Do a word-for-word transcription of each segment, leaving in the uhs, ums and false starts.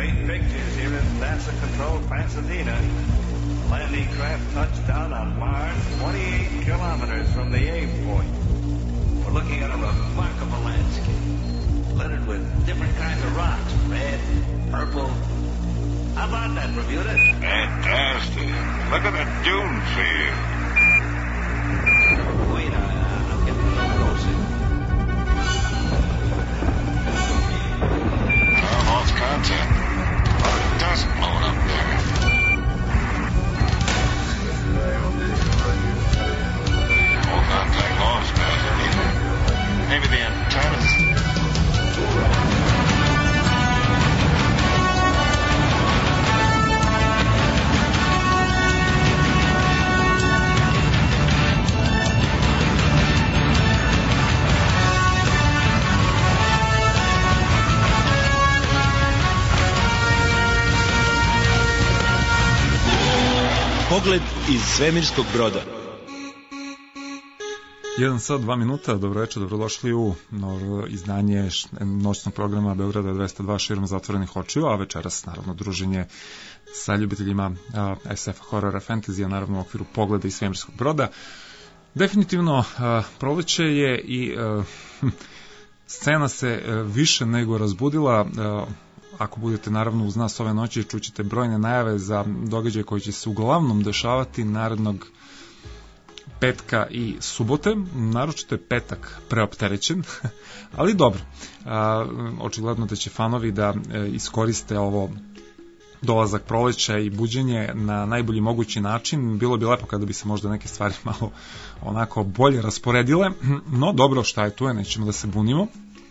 Great pictures here in NASA controlled Pasadena. Landing craft touched down on Mars, twenty-eight kilometers from the aim point. We're looking at a remarkable landscape, littered with different kinds of rocks, red, purple. How about that, Bermuda? Fantastic. Look at the dunes here. Wait, I, I'm getting a little closer. Oh, lost contact. Oh, it does blow it up there. All contact lost, man. Maybe the antennas. Pogled iz svemirskog broda. Jedan sat, dva minuta, dobro večer, dobrodošli u novo izdanje noćnog programa Beograda dvesta dva širom zatvorenih očiju, a večeras naravno druženje sa ljubiteljima es ef horora, fantazija, naravno u okviru Pogleda iz svemirskog broda. Definitivno proleće je i scena se više nego razbudila. Ako budete naravno uz nas ove noći, čućete brojne najave za događaje koji će se uglavnom dešavati narednog petka i subote, naročito je petak preopterećen, ali dobro, a, očigledno da će fanovi da e, iskoriste ovo dolazak proleća i buđenje na najbolji mogući način. Bilo bi lepo kada bi se možda neke stvari malo onako bolje rasporedile, no dobro, šta je tu je, nećemo da se bunimo.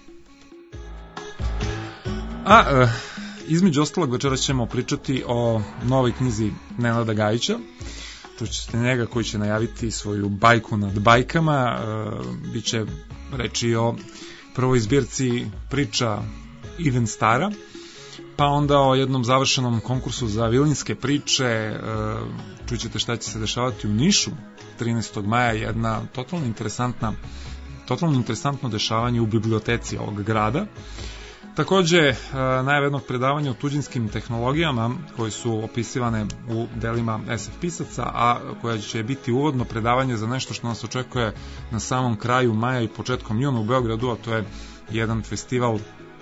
A e, između ostalog večeras ćemo pričati o novoj knjizi Nenada Gajića. Čućete njega koji će najaviti svoju bajku nad bajkama. E, biće reči o prvoj zbirci priča Even Stara, pa onda o jednom završenom konkursu za vilinske priče. E, čućete šta će se dešavati u Nišu trinaestog maja, jedna totalno interesantna totalno interesantno dešavanje u biblioteci ovog grada. Takođe, najave jednog predavanja o tuđinskim tehnologijama koje su opisivane u delima es ef pisaca, a koja će biti uvodno predavanje za nešto što nas očekuje na samom kraju maja i početkom juna u Beogradu, a to je jedan festival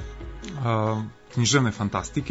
a, književne fantastike.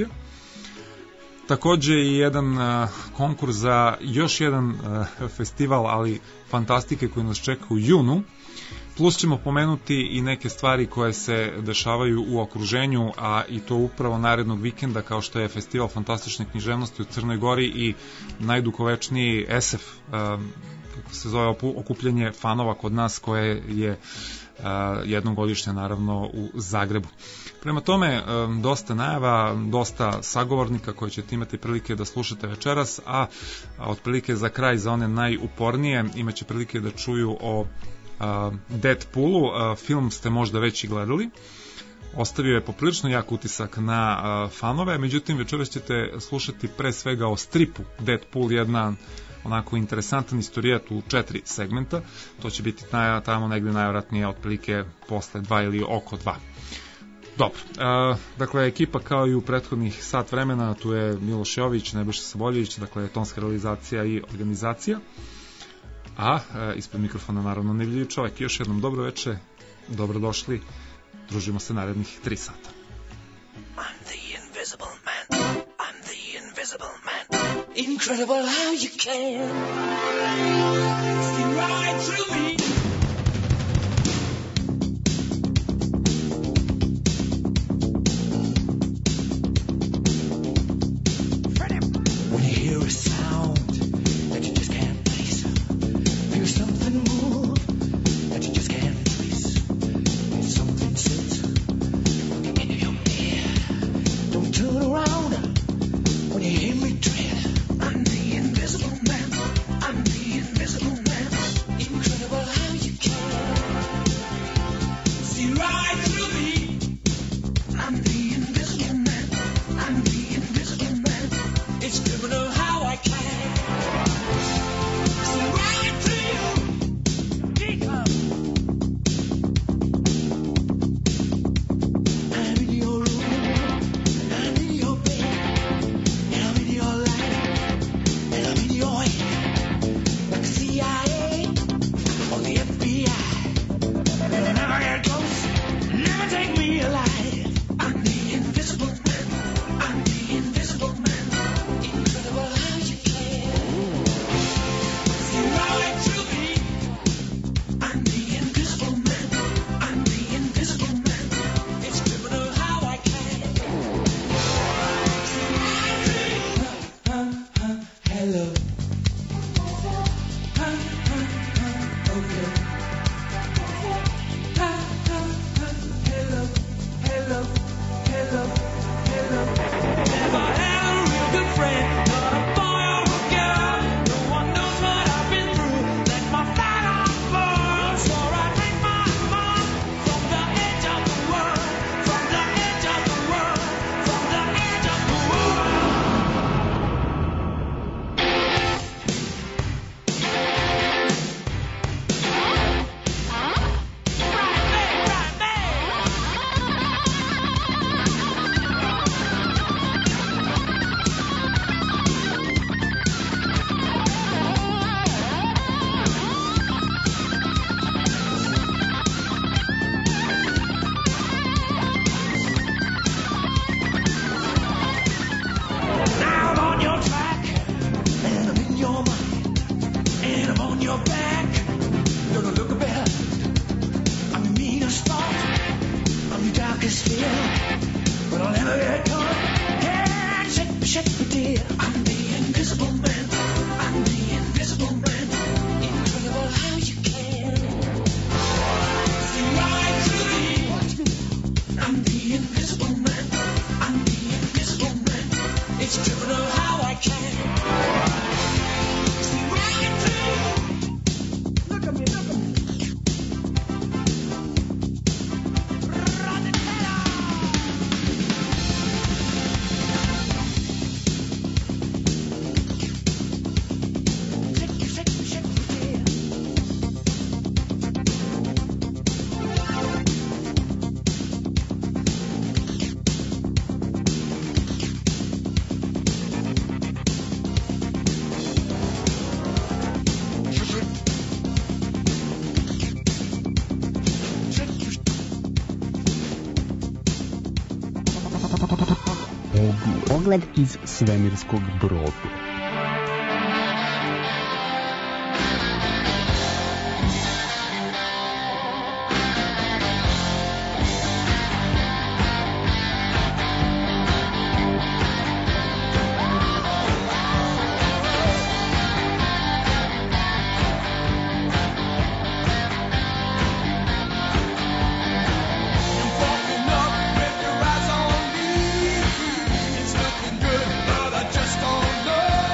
Takođe i jedan a, konkurs za još jedan a, festival, ali fantastike koji nas čeka u junu. Plus ćemo pomenuti i neke stvari koje se dešavaju u okruženju, a i to upravo narednog vikenda, kao što je Festival fantastične književnosti u Crnoj Gori i najdugovečniji es ef, kako se zove, okupljanje fanova kod nas, koje je jednom godišnje naravno u Zagrebu. Prema tome, dosta najava, dosta sagovornika koje ćete imati prilike da slušate večeras, a otprilike za kraj, za one najupornije, imaće prilike da čuju o Uh, Deadpoolu. Uh, film ste možda već i gledali, ostavio je poprilično jak utisak na uh, fanove, međutim večeras ćete slušati pre svega o stripu Deadpool, jedna onako interesantan istorijat u četiri segmenta. To će biti naj, tamo negde najvratnije otprilike posle dva ili oko dva. Dobro, uh, dakle ekipa kao i u prethodnih sat vremena, tu je Miloš Jović, Nebojša Saboljević, dakle tonska realizacija i organizacija. A e, ispred mikrofona naravno nevidljiv čovjek. Još jednom dobro veče, dobrodošli, družimo se narednih tri sata. I'm the invisible man, I'm the invisible man. Incredible how you can see right through me. When you hear a sound that you just can't place, feel something move that you just can't trace, feel something sit in your ear. Don't turn around when you hear me tread. I'm the invisible man, I'm the invisible man. Incredible how you can see right through me. I'm the invisible man, I'm the invisible man. It's criminal how I can see right through you. Because I'm in your room, I'm in your bed. this feel, but I'll never get caught. Yeah, shake, shake me, dear. I'm the invisible man. I'm the invisible man. Incredible how you can see right through me. I'm the invisible man. I'm the invisible man. It's criminal how I can see right through. Look at me, look at me. Pogled iz svemirskog broda. It's looking good, but I just don't know.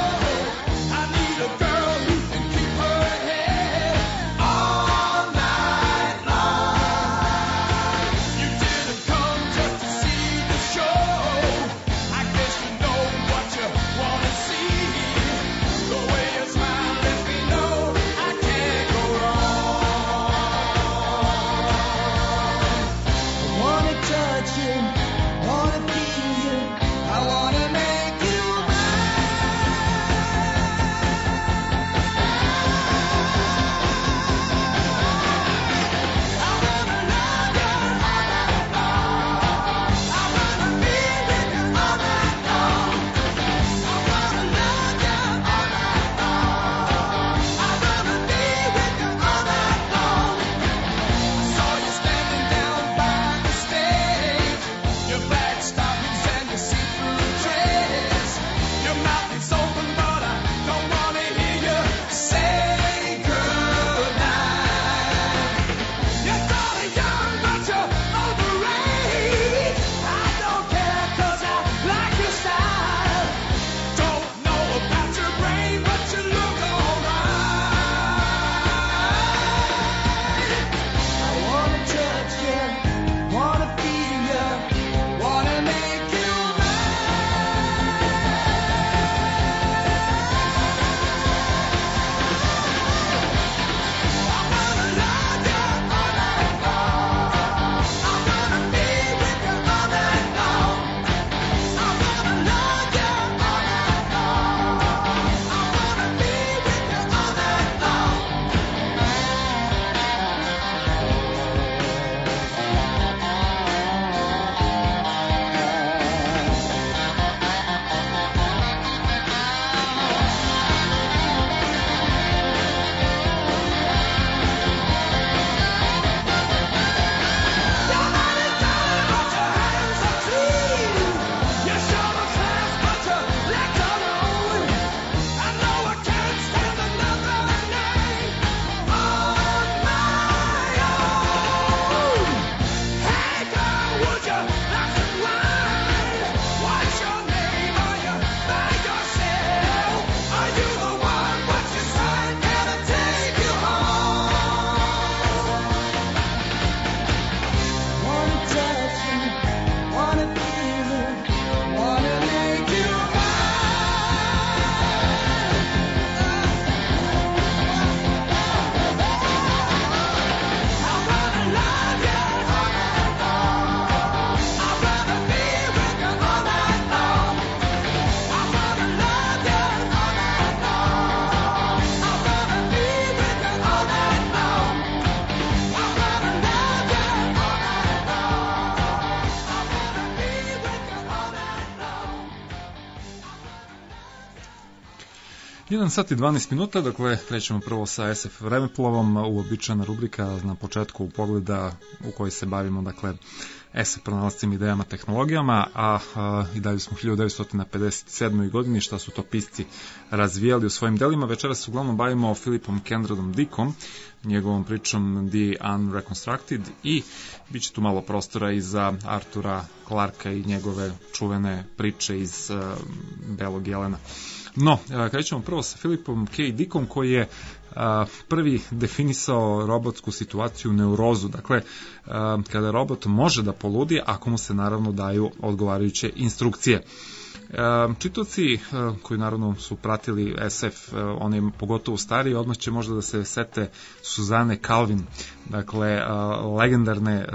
jedan sat i dvanaest minuta, dakle krećemo prvo sa es ef vremeplovom, uobičajena rubrika na početku Pogleda u kojoj se bavimo, dakle, es ef pronalascima, idejama, tehnologijama, a, a i dalje smo u hiljadu devetsto pedeset sedmoj godini, šta su to pisci razvijali u svojim delima. Večeras se uglavnom bavimo Philipom Kendradom Dickom, njegovom pričom The Unreconstructed, i bit će tu malo prostora i za Artura Clarka i njegove čuvene priče iz uh, Belog jelena. No, krećemo prvo sa Philipom K. Dickom, koji je a, prvi definisao robotsku situaciju u neurozu. Dakle, a, kada robot može da poludi, ako mu se naravno daju odgovarajuće instrukcije. Čitaoci koji naravno su pratili es ef, oni pogotovo stariji, odmah će možda da se sete Suzane Calvin, dakle legendarne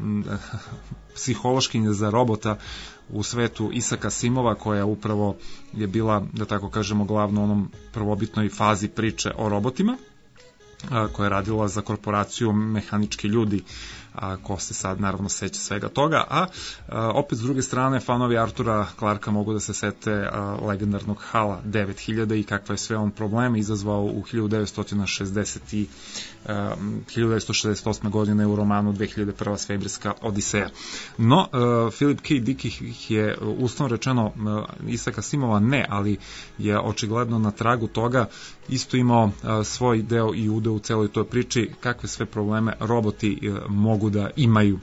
psihološkinje za robota u svetu Isaka Asimova, koja upravo je bila, da tako kažemo, glavno u onom prvobitnoj fazi priče o robotima, koja je radila za korporaciju Mehanički ljudi, a ko se sad naravno seća svega toga, a, a opet s druge strane fanovi Artura Clarka mogu da se sete a, legendarnog HAL-a devet hiljada i kakva je sve on probleme izazvao u hiljadu devetsto šezdeset i a, hiljadu devetsto šezdeset osme godine u romanu dve hiljade prva svemirska odiseja. No, a, Philip K. Dick ih je uslovno rečeno a, Isaka Asimova ne, ali je očigledno na tragu toga isto imao a, svoj deo i udeo u celoj toj priči, kakve sve probleme roboti a, mogu da imaju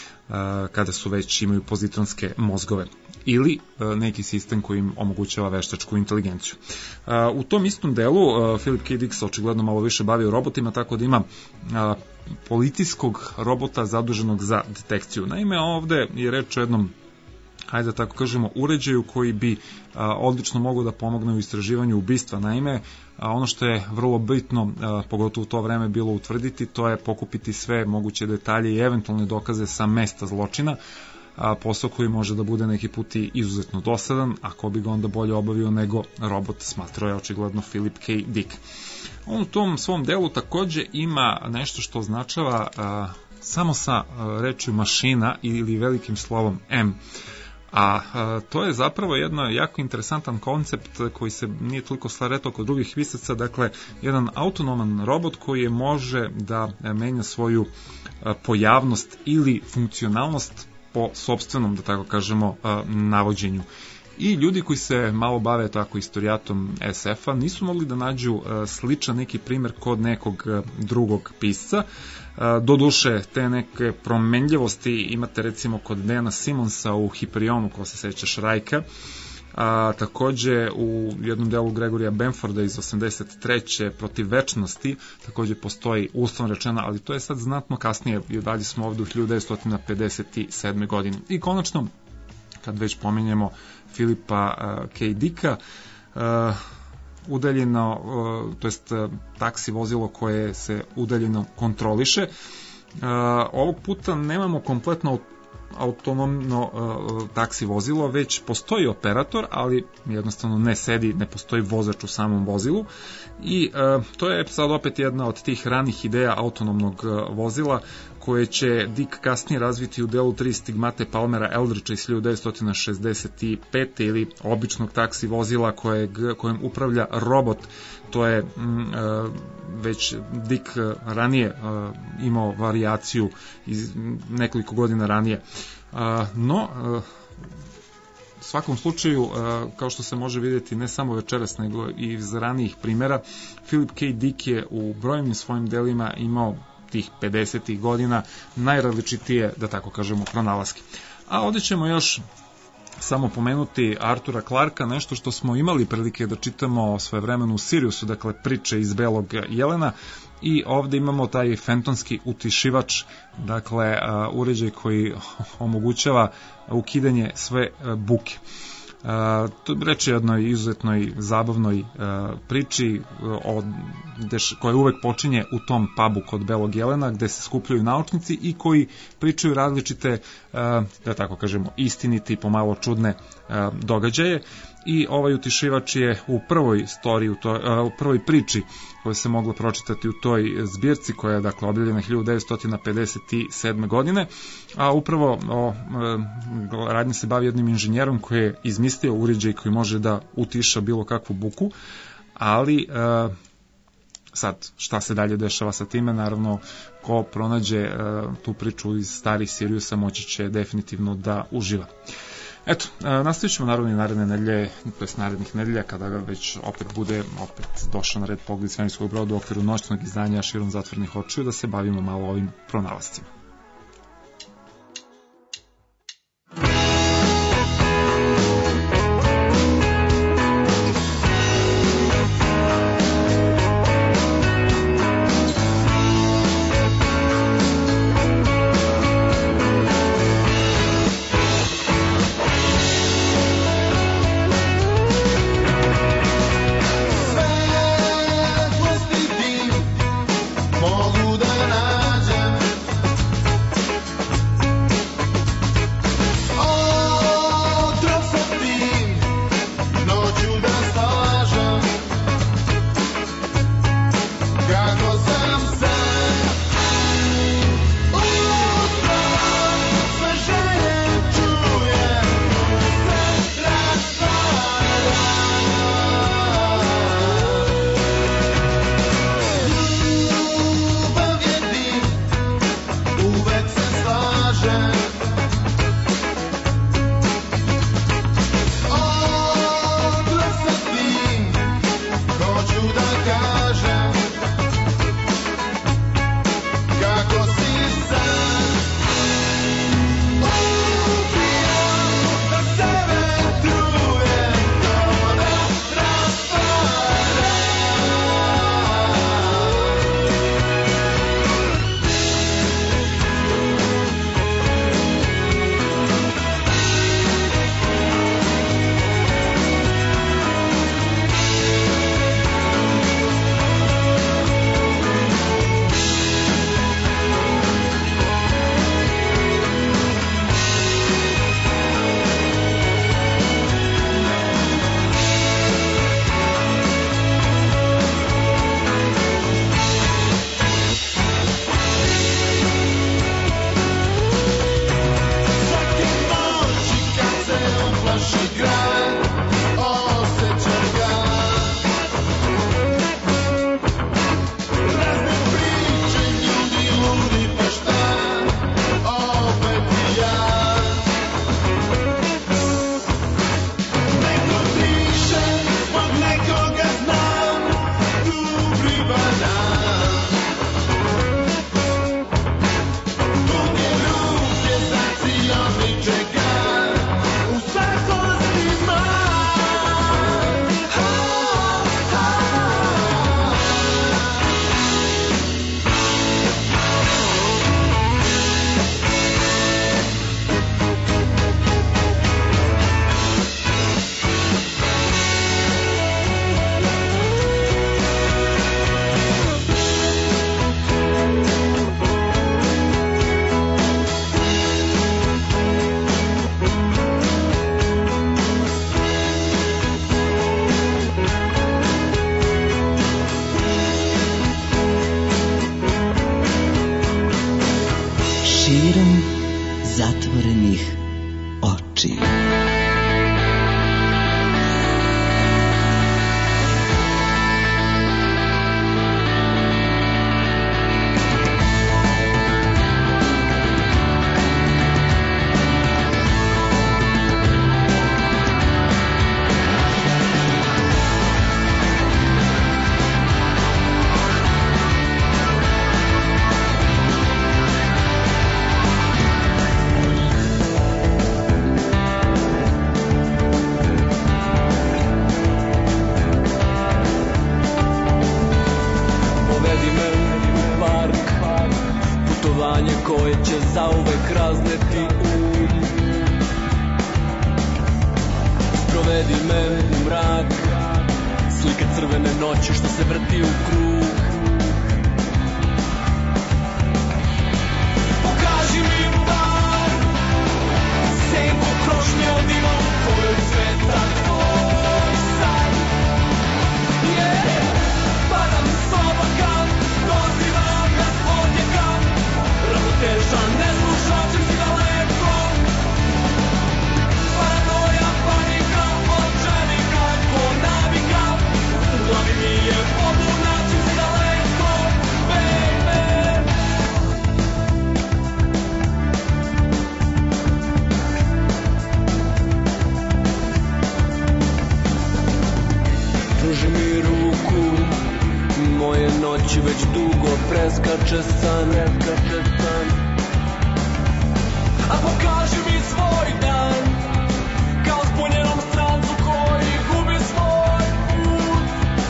a, kada su već imaju pozitronske mozgove ili a, neki sistem koji im omogućava veštačku inteligenciju. A, u tom istom delu a, Philip K. Dick se očigledno malo više bavio robotima, tako da ima a, policijskog robota zaduženog za detekciju. Naime, ovde je reč o jednom, hajde da tako kažemo, uređaju koji bi a, odlično mogao da pomogne u istraživanju ubistva. Naime, a, ono što je vrlo bitno, a, pogotovo u to vreme bilo utvrditi, to je pokupiti sve moguće detalje i eventualne dokaze sa mesta zločina, a, posao koji može da bude neki put i izuzetno dosadan, ako bi ga onda bolje obavio nego robot, smatrao je očigledno Philip K. Dick. On u tom svom delu takođe ima nešto što označava a, samo sa a, rečju mašina ili velikim slovom M. A, a to je zapravo jedno jako interesantan koncept koji se nije toliko slaretao kod drugih pisaca, dakle jedan autonoman robot koji može da menja svoju a, pojavnost ili funkcionalnost po sopstvenom, da tako kažemo, a, navođenju. I ljudi koji se malo bave tako istorijatom es efa nisu mogli da nađu a, sličan neki primer kod nekog a, drugog pisca. Doduše, te neke promenljivosti imate recimo kod Dana Simonsa u Hiperionu, ko se seća Šrajka, a takođe u jednom delu Gregorija Benforda iz osamdeset treće Protiv večnosti takođe postoji uslovno rečeno, ali to je sad znatno kasnije, i dalje smo ovde u hiljadu devetsto pedeset sedmoj godini. I konačno, kad već pominjemo Philipa K. Dicka, udaljeno, to jest taksi vozilo koje se udaljeno kontroliše. Ovog puta nemamo kompletno autonomno taksi vozilo, već postoji operator, ali jednostavno ne sedi, ne postoji vozač u samom vozilu, i to je sad opet jedna od tih ranih ideja autonomnog vozila koje će Dick kasnije razviti u delu tri stigmate Palmera Eldridgea iz hiljadu devetsto šezdeset pete ili običnog taksi vozila kojeg, kojem upravlja robot. To je m, već Dick ranije imao varijaciju iz nekoliko godina ranije. No, u svakom slučaju, kao što se može vidjeti ne samo večeras, nego i iz ranijih primjera, Philip K. Dick je u brojnim svojim delima imao tih pedesetih godina najrazličitije, da tako kažemo, pronalaske. A ovdje ćemo još samo pomenuti Artura Clarka, nešto što smo imali prilike da čitamo svojevremeno u Siriusu, dakle priče iz Belog jelena, i ovdje imamo taj fentonski utišivač, dakle uređaj koji omogućava ukidanje sve buke. Uh, to reč je jednoj izuzetnoj zabavnoj uh, priči uh, deš, koja uvek počinje u tom pubu kod Belog jelena, gde se skupljaju naučnici i koji pričaju različite, uh, da tako kažemo, istinite i pomalo čudne uh, događaje. I ovaj utišivač je u prvoj storiji, u, toj, uh, u prvoj priči koja se mogla pročitati u toj zbirci, koja je dakle objavljena hiljadu devetsto pedeset sedme godine, a upravo o, uh, radnje se bavi jednim inženjerom koji je izmislio uređaj koji može da utiša bilo kakvu buku, ali uh, sad šta se dalje dešava sa time, naravno ko pronađe uh, tu priču iz starih Siriusa moći će definitivno da uživa. Eto, uh, nastavit ćemo naravno i naredne nedelje, to je narednih nedelja, kada ga već opet bude opet došao na red Pogled svemirskog broda u okviru noćnog izdanja Širom zatvorenih očiju, da se bavimo malo ovim pronalascima. Mogu da nađem zatvorenih očiju. Koje će zauvek razneti um. Sprovedi me u mrak, slike crvene noći što se vrti u krug. Pokaži mi bar senku krošnje od ima u kojoj cveta tvoj san. Yeah, padam s oblaka, dozivam na spodnjaka. Ravnoteža ne slušam, čim si daleko. Paranoja, panika, očajnika, ko navika. U glavi kući već dugo preskače san, preskače san. A pokaži mi svoj dan, kao zbunjenom strancu koji gubi svoj put.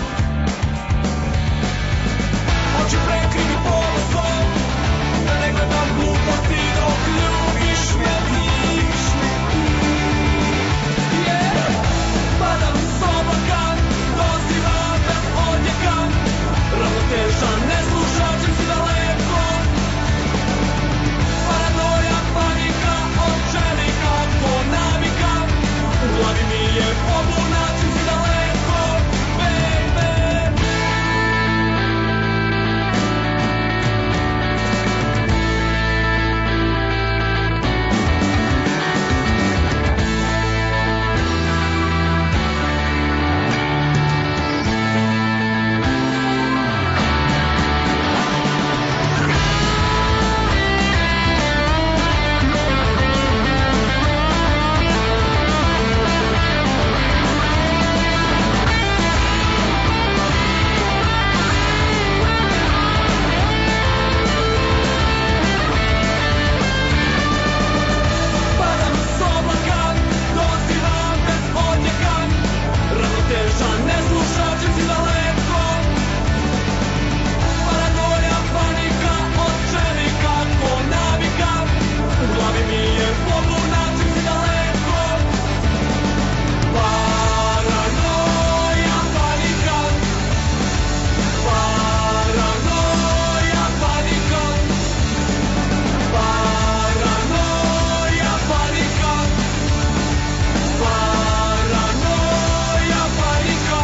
Oči prekrivi ponosom, da ne gledam gluposti dok ljubiš me ti. Yeah. Padam s oblakan, dozivam bez odjekan, ravnotežan, ne slušačim si daleko. Paranoja, panika, očeni kako navika, u glavi mi je pobuna, čim si daleko, baby. Padam s oblakan, dozivam bez odjekan, ravnotežan, ne slušačim si daleko. Paranoja, panika, očeni kako navika, u glavi mi je pobuna, čim si daleko. Paranoja, panika, paranoja, panika, paranoja, panika, paranoja, panika,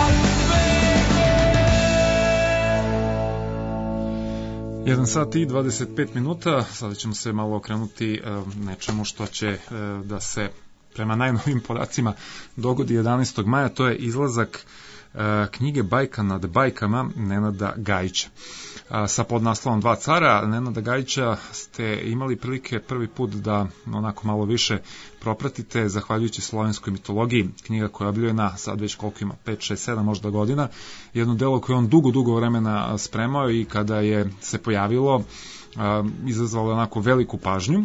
jedan sat i dvadeset pet minuta, sada ćemo se malo okrenuti e, nečemu što će e, da se prema najnovim podacima dogodi jedanaestog maja, to je izlazak e, knjige Bajka nad bajkama Nenada Gajića. A, sa podnaslovom Dva cara. Nenada Gajića ste imali prilike prvi put da onako malo više propratite, zahvaljujući slovenskoj mitologiji, knjiga koja je objavljena sad već koliko ima, pet, šest, sedam možda godina, jedno delo koje on dugo, dugo vremena spremao i kada je se pojavilo, a, izazvalo onako veliku pažnju,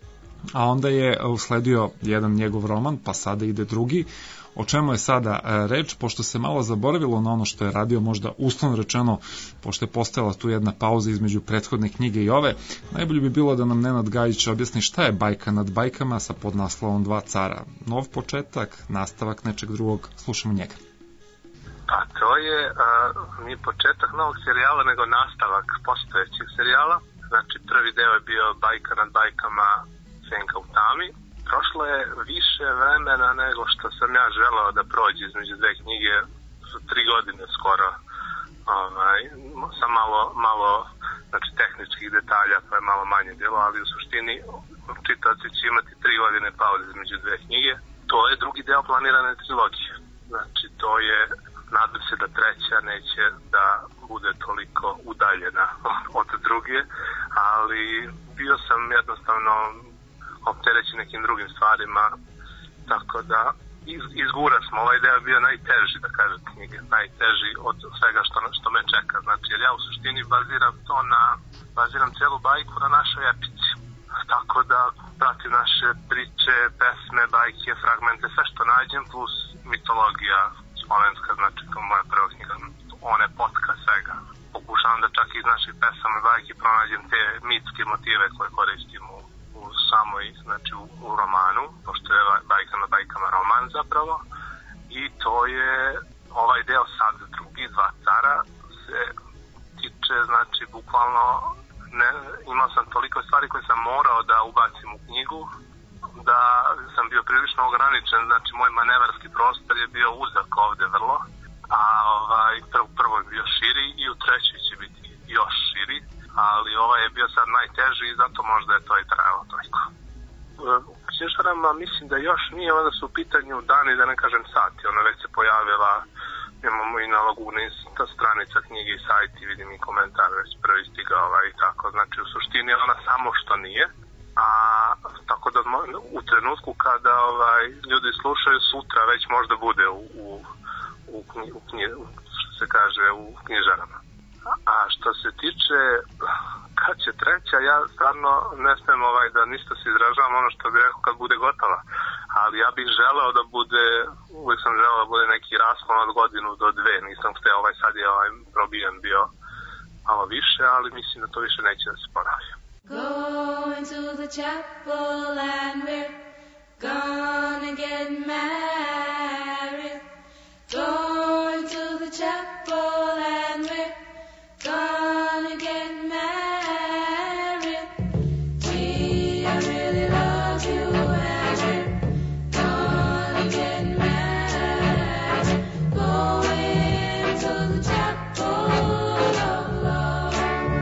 a onda je usledio jedan njegov roman, pa sada ide drugi. O čemu je sada e, reč, pošto se malo zaboravilo na ono što je radio, možda uslovno rečeno, pošto je postojala tu jedna pauza između prethodne knjige i ove, najbolje bi bilo da nam Nenad Gajić objasni šta je Bajka nad bajkama sa podnaslovom Dva cara. Nov početak, nastavak nečeg drugog, slušamo njega. Pa to je uh, nije početak novog serijala, nego nastavak postojećeg serijala. Znači prvi deo je bio Bajka nad bajkama Senka u tami. Prošlo je više vremena nego što sam ja želeo da prođe između dve knjige, su tri godine skoro, ovaj, sa malo, malo znači, tehničkih detalja, pa je malo manje delo, ali u suštini čitaoci će imati tri godine pauze između dve knjige. To je drugi deo planirane trilogije. Znači to je, nadam se da treća neće da bude toliko udaljena od druge, ali bio sam jednostavno opterećen nekim drugim stvarima, tako da iz, izgura smo. Ovaj deo bio najteži, da kažem, knjige, najteži od svega što, što me čeka. Znači, jer ja u suštini baziram to na, baziram celu bajku na našoj epici. Tako da pratim naše priče, pesme, bajke, fragmente, sve što nađem, plus mitologija slovenska, znači kao moja prva knjiga, one potka svega. Pokušavam da čak iz naših pesama i bajki pronađem te mitske motive koje koristim u u samoj, znači u, u romanu, pošto je Bajka na bajkama roman zapravo, i to je ovaj deo sad drugi, Dva cara, se tiče, znači bukvalno ne, imao sam toliko stvari koje sam morao da ubacim u knjigu, da sam bio prilično ograničen, znači moj manevarski prostor je bio uzak ovde vrlo, a ovaj, prvo, prvo je bio širi i u trećoj će biti još širi, ali ovaj je bio sad najteži i zato možda je to i trajalo toliko. U knjižarama mislim da još nije, onda su u pitanju dani, da ne kažem sati, ona već se pojavila, imamo i na Laguni ta stranica knjige i sajti, vidim i komentar već prvi stigao ovaj, i tako, znači u suštini ona samo što nije, a tako da u trenutku kada ovaj, ljudi slušaju, sutra već možda bude u, u, u, knji, u knji, što se kaže, u knjižarama. A što se tiče kad će treća, ja stvarno ne smijem ovaj, da ništa se izražavam ono što bih rekao kad bude gotova. Ali ja bih želeo da bude, uvijek sam želeo da bude neki raspon od godinu do dve. Nisam htio, ovaj sad je ovaj probijen bio malo više, ali mislim da to više neće da se ponavi. Going to the chapel and we're gonna get married. Going to the chapel and we're gonna get married. Gee, I really love you and we're gonna get married. Going to the chapel of love.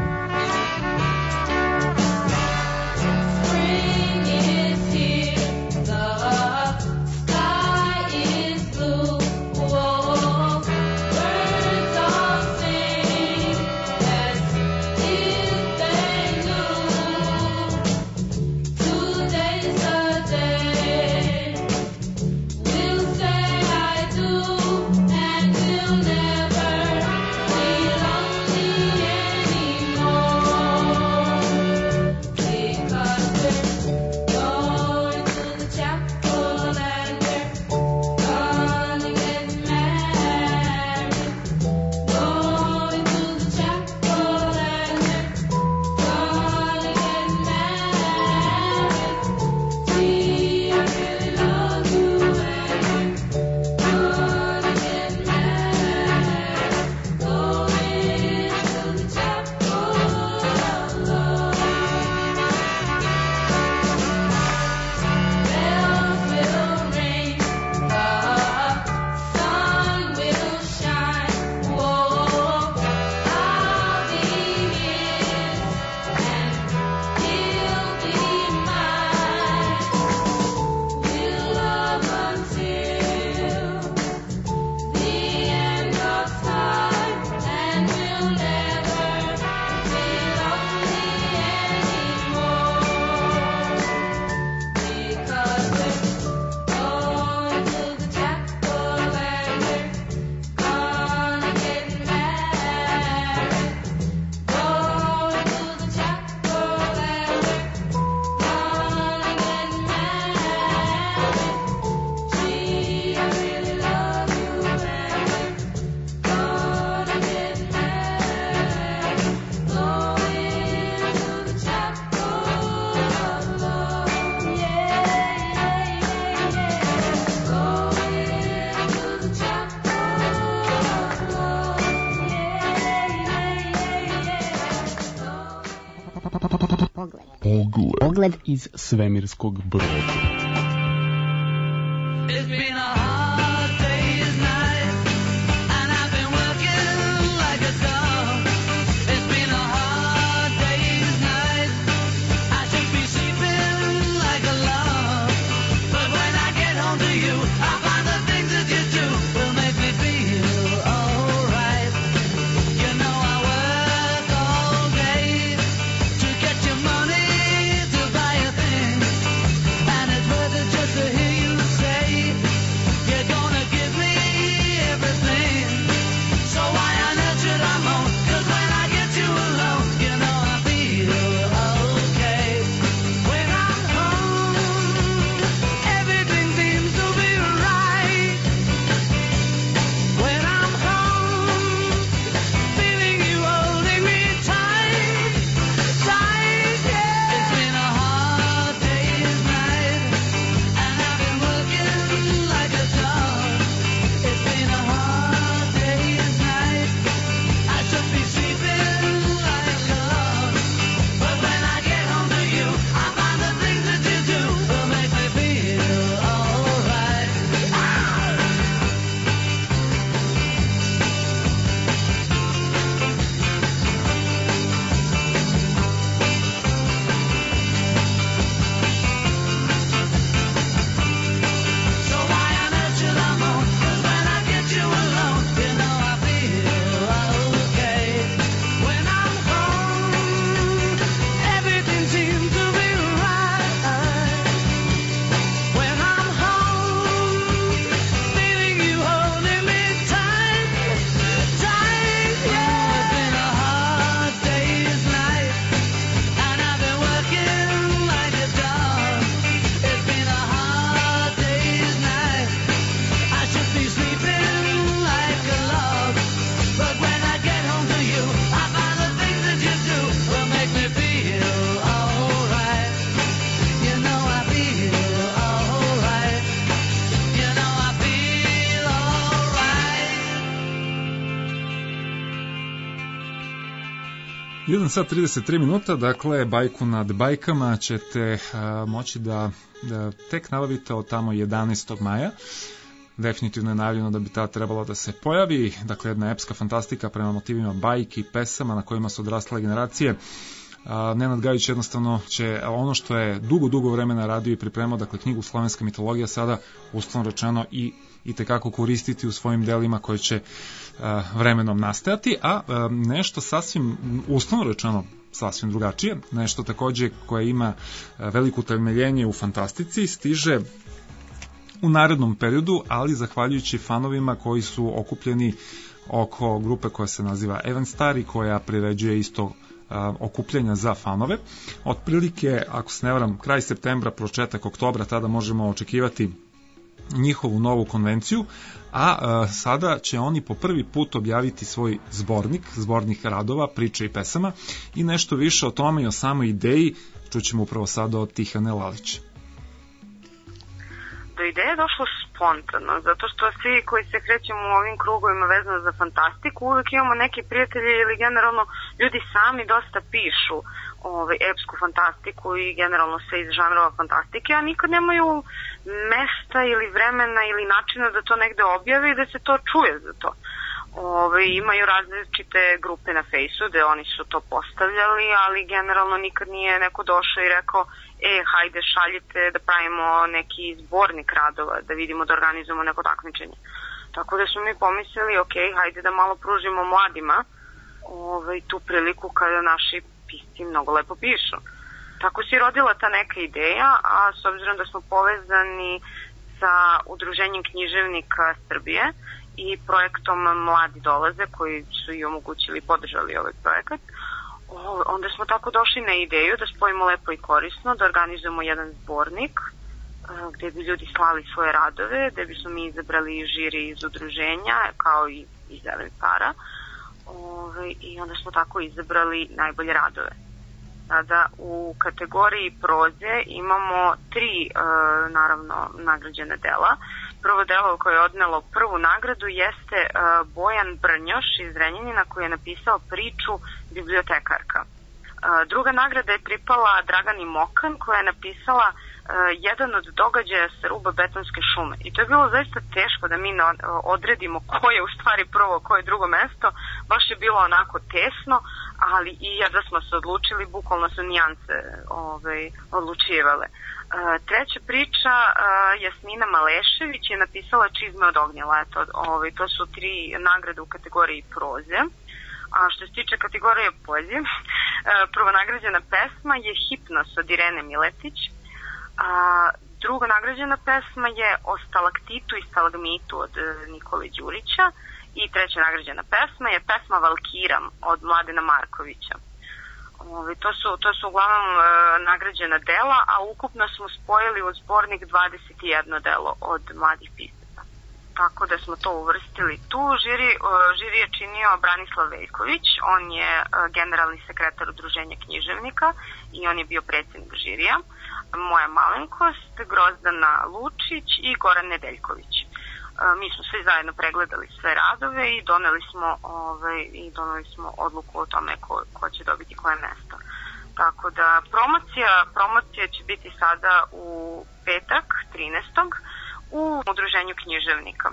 Spring is here, the sky is blue. Whoa, birds all sing as if they knew. Today's the day we'll say I do, and we'll never be lonely anymore. Because we're going to the chapel and we're gonna get married. Going to the chapel and we're gonna get married. Gee, I really love you and we're gonna get married. Going to the chapel of love. Bells will ring, the sun will shine. Whoa, I'll be his and he'll be mine. We'll love until the end of time, and we'll never be lonely anymore. Because we're going to the chapel and we're gonna get married. Going to the chapel and we're gonna get married. Gee, I really love you and we're gonna get married. Going to the chapel of love. Yeah, yeah, yeah, yeah. Going to the chapel of love. Yeah, yeah, yeah, yeah. Pogled. Pogled iz svemirskog broda. It's been a hard day's night, and I've been working like a dog. It's been a hard day's night. I should be sleeping like a log. But when I get home to you, I find the things that you do will make me feel alright. You know I work all day to get your money to buy a thing, and it's worth it just to hear you say you're going jedan sat trideset tri minuta, dakle, bajku nad bajkama ćete a, moći da, da tek nabavite od tamo jedanaestog maja. Definitivno je najavljeno da bi ta trebalo da se pojavi, dakle, jedna epska fantastika prema motivima bajki, pesama na kojima su odrastale generacije. A, Nenad Gajić jednostavno će ono što je dugo, dugo vremena radio i pripremao, dakle, knjigu Slovenska mitologija, sada uslovno rečeno i i tekako koristiti u svojim delima koje će a, vremenom nastajati, a, a nešto sasvim uslovno rečeno sasvim drugačije, nešto takođe koje ima a, veliko utemeljenje u fantastici, stiže u narednom periodu, ali zahvaljujući fanovima koji su okupljeni oko grupe koja se naziva Evanstar i koja priređuje isto a, okupljanja za fanove. Otprilike, ako se ne varam, kraj septembra, početak oktobra, tada možemo očekivati njihovu novu konvenciju, a, a sada će oni po prvi put objaviti svoj zbornik, zbornik radova, priča i pesama, i nešto više o tome i o samoj ideji čućemo upravo sada od Tihane Lalić. Do ideje je došlo spontano, zato što svi koji se krećemo u ovim krugovima vezano za fantastiku, uvek imamo neke prijatelje ili generalno ljudi sami dosta pišu ovaj, epsku fantastiku i generalno sve iz žanrova fantastike, a nikad nemaju mesta ili vremena ili načina da to negde objave i da se to čuje za to. Ove, imaju različite grupe na Fejsu gde oni su to postavljali, ali generalno nikad nije neko došao i rekao e, hajde šaljite da pravimo neki zbornik radova, da vidimo da organizujemo neko takmičenje. Tako da smo mi pomislili, ok, hajde da malo pružimo mladima ove, tu priliku kada naši pisci mnogo lepo pišu. Tako se rodila ta neka ideja, a s obzirom da smo povezani sa Udruženjem književnika Srbije i projektom Mladi dolaze, koji su i omogućili i podržali ovaj projekat, onda smo tako došli na ideju da spojimo lepo i korisno, da organizujemo jedan zbornik gde bi ljudi slali svoje radove, gde bi smo mi izabrali žiri iz udruženja, kao i iz Evansara, i onda smo tako izabrali najbolje radove. Sada u kategoriji proze imamo tri, naravno, nagrađene dela. Prvo delo koje je odnelo prvu nagradu jeste uh, Bojan Brnjoš iz Zrenjanina, koji je napisao priču Bibliotekarka. Uh, druga nagrada je pripala Dragani Mokan, koja je napisala uh, jedan od događaja sa ruba Betonske šume. I to je bilo zaista teško da mi na, uh, odredimo ko je u stvari prvo, ko je drugo mesto. Baš je bilo onako tesno, ali i ja da smo se odlučili, bukvalno su nijanse ovaj, odlučivale. Treća priča, Jasmina Malešević je napisala Čizme od ognjela. Eto, ovaj, to su tri nagrade u kategoriji proze. A što se tiče kategorije poezije, prvonagrađena pesma je Hipnos od Irene Miletić. A druga nagrađena pesma je O stalaktitu i stalagmitu od Nikole Đurića. I treća nagrađena pesma je pesma Valkiram od Mladena Markovića. Ove, to, su, to su uglavnom e, nagrađena dela, a ukupno smo spojili u zbornik dvadeset jedno delo od mladih pisaca. Tako da smo to uvrstili tu. Žiri, e, žiri je činio Branislav Veljković, on je e, generalni sekretar Udruženja književnika i on je bio predsjednik žirija. Moja malenkost, Grozdana Lučić i Goran Nedeljković. Mi smo svi zajedno pregledali sve radove i doneli smo, ovaj, i doneli smo odluku o tome ko, ko će dobiti koje mesto. Tako da promocija, promocija će biti sada u petak, trinaestog u Udruženju književnika.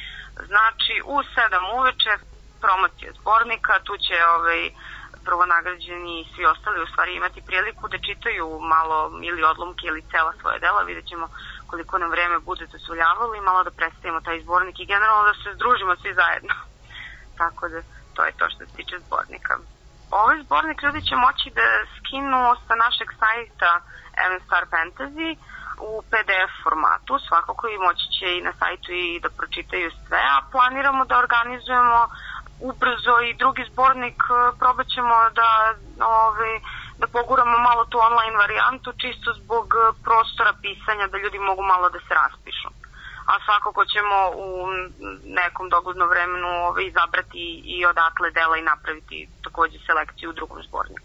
Znači u sedam uveče promocija zbornika, tu će ovaj, prvonagrađeni i svi ostali u stvari imati priliku da čitaju malo ili odlomke ili cela svoje dela, vidjet ćemo koliko nam vreme bude dozvoljavalo i malo da predstavimo taj zbornik i generalno da se združimo svi zajedno. Tako da to je to što se tiče zbornika. Ovaj zbornik ljudi će moći da skinu sa našeg sajta Evanstar Fantasy u P D F formatu, svakako i moći će i na sajtu i da pročitaju sve, a planiramo da organizujemo ubrzo i drugi zbornik, probat ćemo da ovaj, da poguramo malo tu online varijantu čisto zbog prostora pisanja, da ljudi mogu malo da se raspišu. A svakako ćemo u nekom doglednom vremenu ovaj, izabrati i odatle dela i napraviti takođe selekciju u drugom zborniku.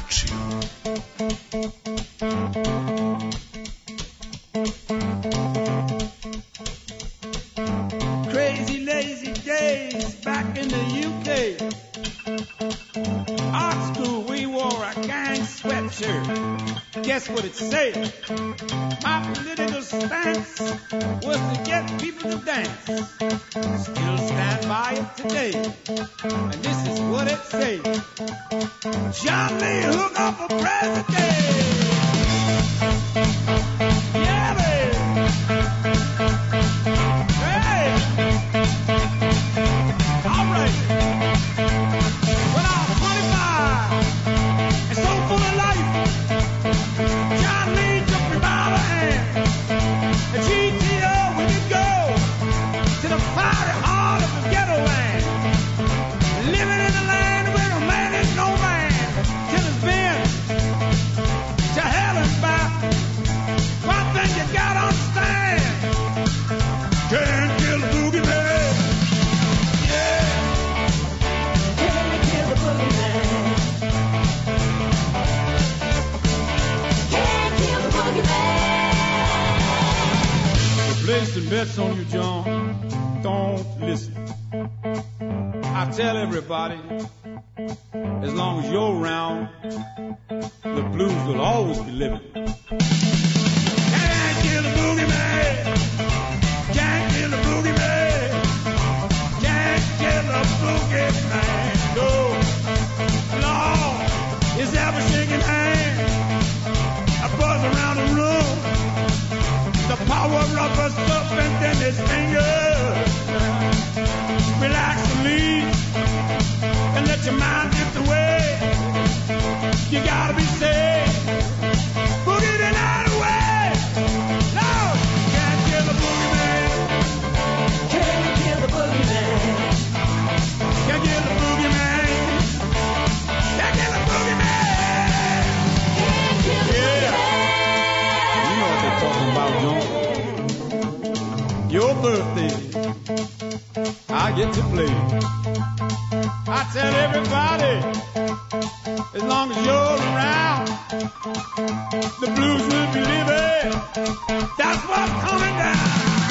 naručio. Crazy lazy days back in the U K. Art school we wore a gang sweatshirt. Guess what it said? My political stance was to get people to dance. Still stand by it today. And this is what it says. John Lee Hook up for president. Yeah, baby. Hey. All right. When I was twenty-five and so full of life, John Lee took me by the hand. And G T O, we could go to the fiery heart of the ghetto land. Living in the land where no man is no man. Till it's been to hell and back. One thing you gotta understand. Can't kill the boogeyman. Yeah. Can't kill the boogeyman. Can't kill the boogeyman. They placing bets on you, John. Don't listen. I tell everybody, as long as you're around, the blues will always be living. Can't kill the boogeyman. Can't kill the boogeyman. Can't kill the boogeyman. No. Lord is ever shaking hands. A buzz around the room. The power of a serpent in his fingers. Relax and leave. And let your mind drift away. You gotta be safe. Boogie the night away. No, can't kill the boogeyman. Can't kill the boogeyman. Can't kill the boogeyman. Can't kill the boogeyman. Can't kill the boogeyman. You know what they're talking about, John. Your birthday, I get to play. I tell everybody, as long as you're around, the blues will be living. That's what's coming down.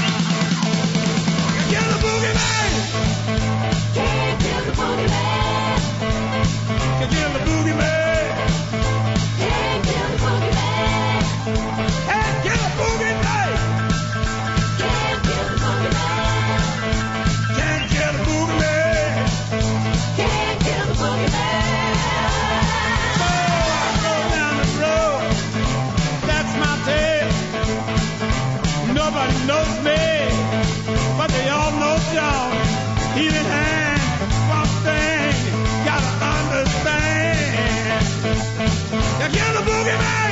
Can't kill the boogeyman. Can't kill the boogeyman. Can't kill the boogeyman. Can't kill the boogeyman. Can't kill the boogeyman. Can't kill the boogeyman. Can't kill the boogeyman. Can't kill the boogeyman. So I go down the road. That's my tale. Nobody knows me, but they all know John. Healing hand, one thing, gotta understand. You kill the boogeyman.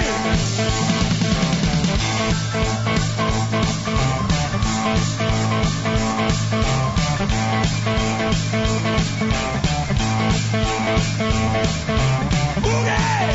Boogie!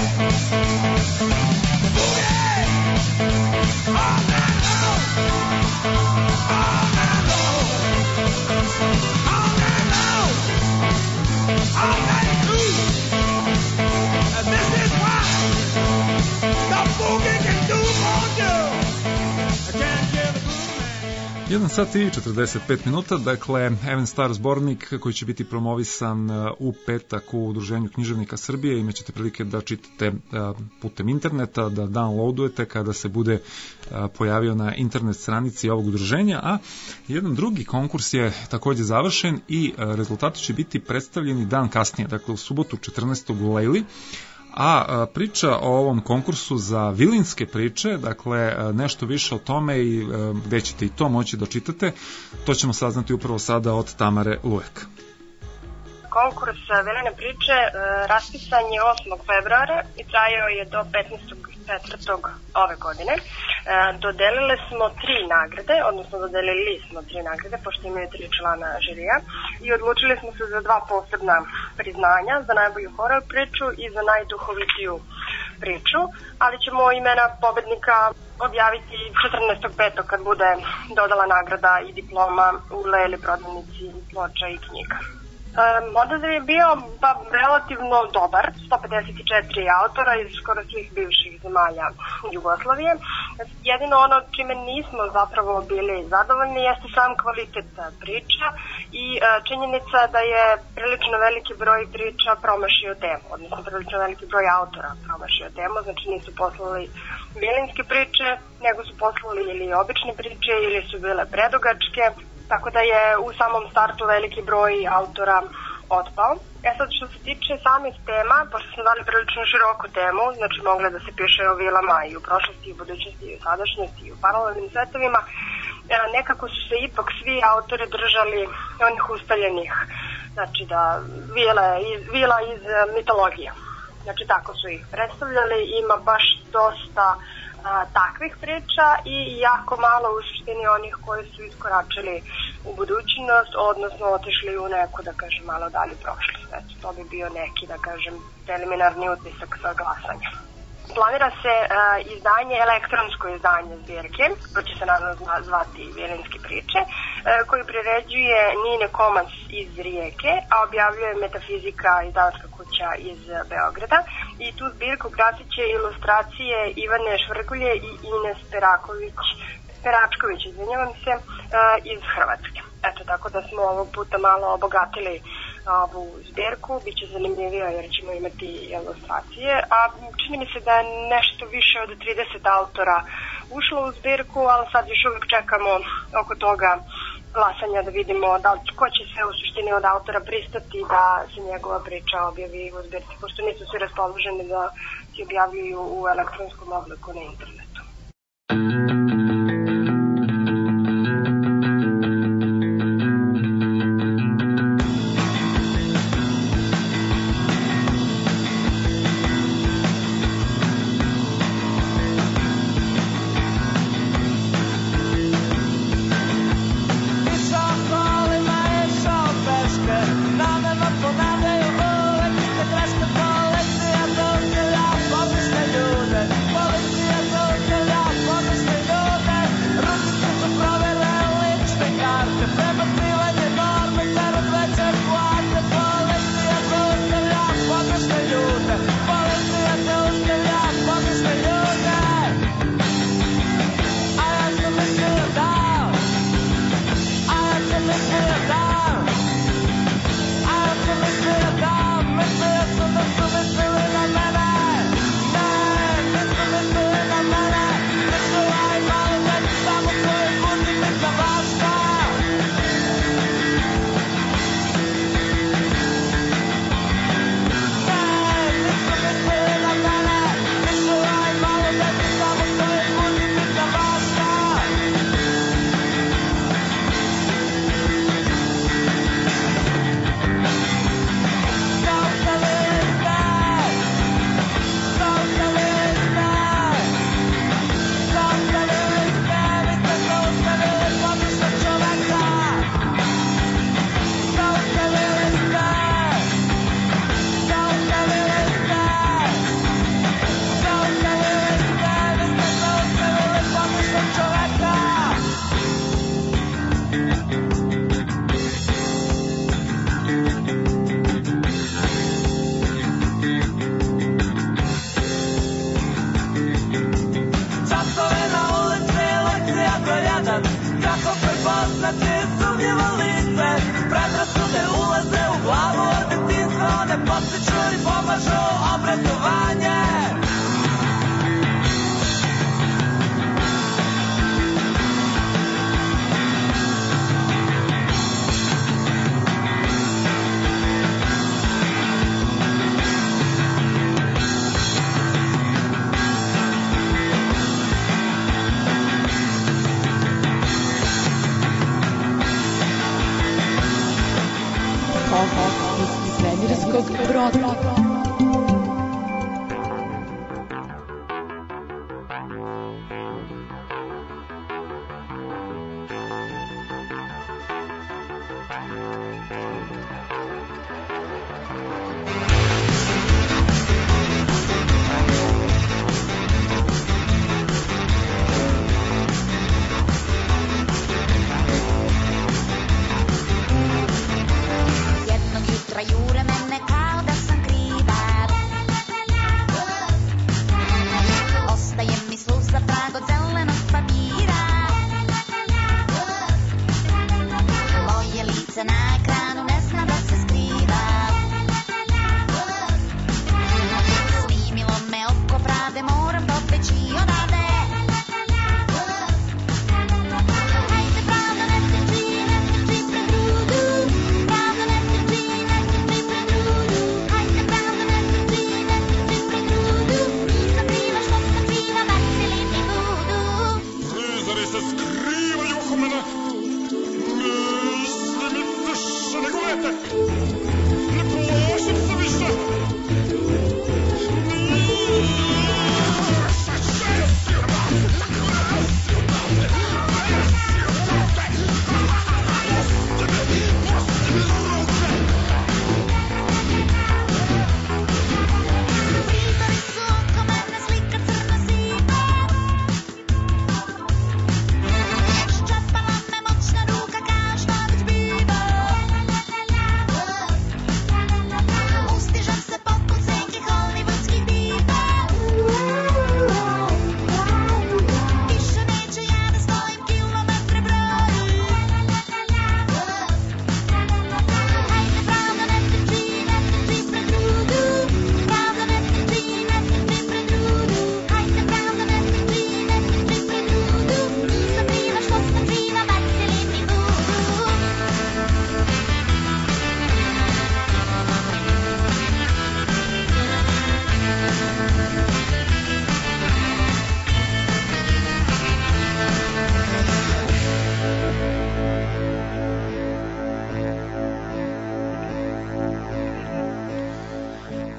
Boogie! All night long! All night long! All night long! All night through! And this is why the boogie can do for you! I can't kill the boogeyman. jedan sat i četrdeset pet minuta, dakle Even Star zbornik koji će biti promovisan u petak u Udruženju književnika Srbije. Imaćete prilike da čitate putem interneta, da downloadujete kada se bude pojavio na internet stranici ovog udruženja, a jedan drugi konkurs je takođe završen i rezultati će biti predstavljeni dan kasnije, dakle u subotu četrnaestog u Lejli. A priča o ovom konkursu za vilinske priče, dakle nešto više o tome i gde ćete i to moći da čitate, to ćemo saznati upravo sada od Tamare Lujek. Konkurs Viline priče raspisan je osmog februara i trajao je do petnaestog četvrtog ove godine. Dodelile smo tri nagrade, odnosno dodelili smo tri nagrade, pošto imaju tri člana žirija, i odlučili smo se za dva posebna priznanja, za najbolju horor priču i za najduhovitiju priču, ali ćemo imena pobednika objaviti četrnaestog petog kad bude dodala nagrada i diploma u Leli prodavnici ploča i knjiga. Odaziv je bio pa, relativno dobar, sto pedeset četiri autora iz skoro svih bivših zemalja Jugoslavije. Jedino ono čime nismo zapravo bili zadovoljni jeste sam kvalitet priča i e, činjenica da je prilično veliki broj priča promašio temu, odnosno prilično veliki broj autora promašio temu, znači nisu poslali vilinske priče, nego su poslali ili obične priče ili su bile predugačke. Tako da je u samom startu veliki broj autora otpao. E sad što se tiče samih tema, pošto smo dali prilično široku temu, znači mogle da se piše o vilama i u prošlosti, i u budućnosti, i u sadašnjosti, i u paralelnim svetovima, nekako su se ipak svi autori držali onih ustaljenih, znači da vila iz, vila iz mitologije. Znači tako su ih predstavljali, ima baš dosta a, takvih priča i jako malo u suštini onih koji su iskoračili u budućnost, odnosno otišli u neku, da kažem, malo dalje prošlost. Eto, to bi bio neki, da kažem, preliminarni utisak sa glasanja. Planira se uh, izdanje, elektronsko izdanje zbirke, to će se naravno zvati Vilinske priče, uh, koju priređuje Nine Komas iz Rijeke, a objavljuje Metafizika, izdavačka kuća iz Beograda. I tu zbirku kratit će ilustracije Ivane Švrgulje i Ines Peraković, Peračković, izvinjavam se, uh, iz Hrvatske. Eto, tako da smo ovog puta malo obogatili ovu zbirku, bit će zanimljivija jer ćemo imati ilustracije, a čini mi se da je nešto više od trideset autora ušlo u zbirku, ali sad još uvijek čekamo oko toga glasanja da vidimo da ko će se u suštini od autora pristati da se njegova priča objavi u zbirci, pošto nisu svi raspoloženi da se objavljuju u elektronskom obliku na internetu. Policija to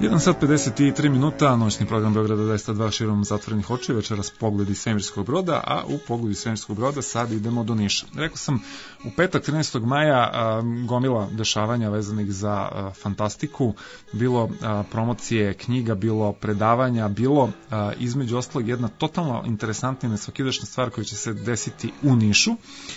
jedan sat pedeset tri minuta, noćni program Beograda dvesta dva širom zatvorenih očiju, večeras Pogledi svemirskog broda, a u Pogledi svemirskog broda sad idemo do Niša. Rekao sam, u petak trinaestog maja a, gomila dešavanja vezanih za a, fantastiku, bilo a, promocije knjiga, bilo predavanja, bilo a, između ostalog jedna totalno interesantna i nesvakidašnja stvar koja će se desiti u Nišu.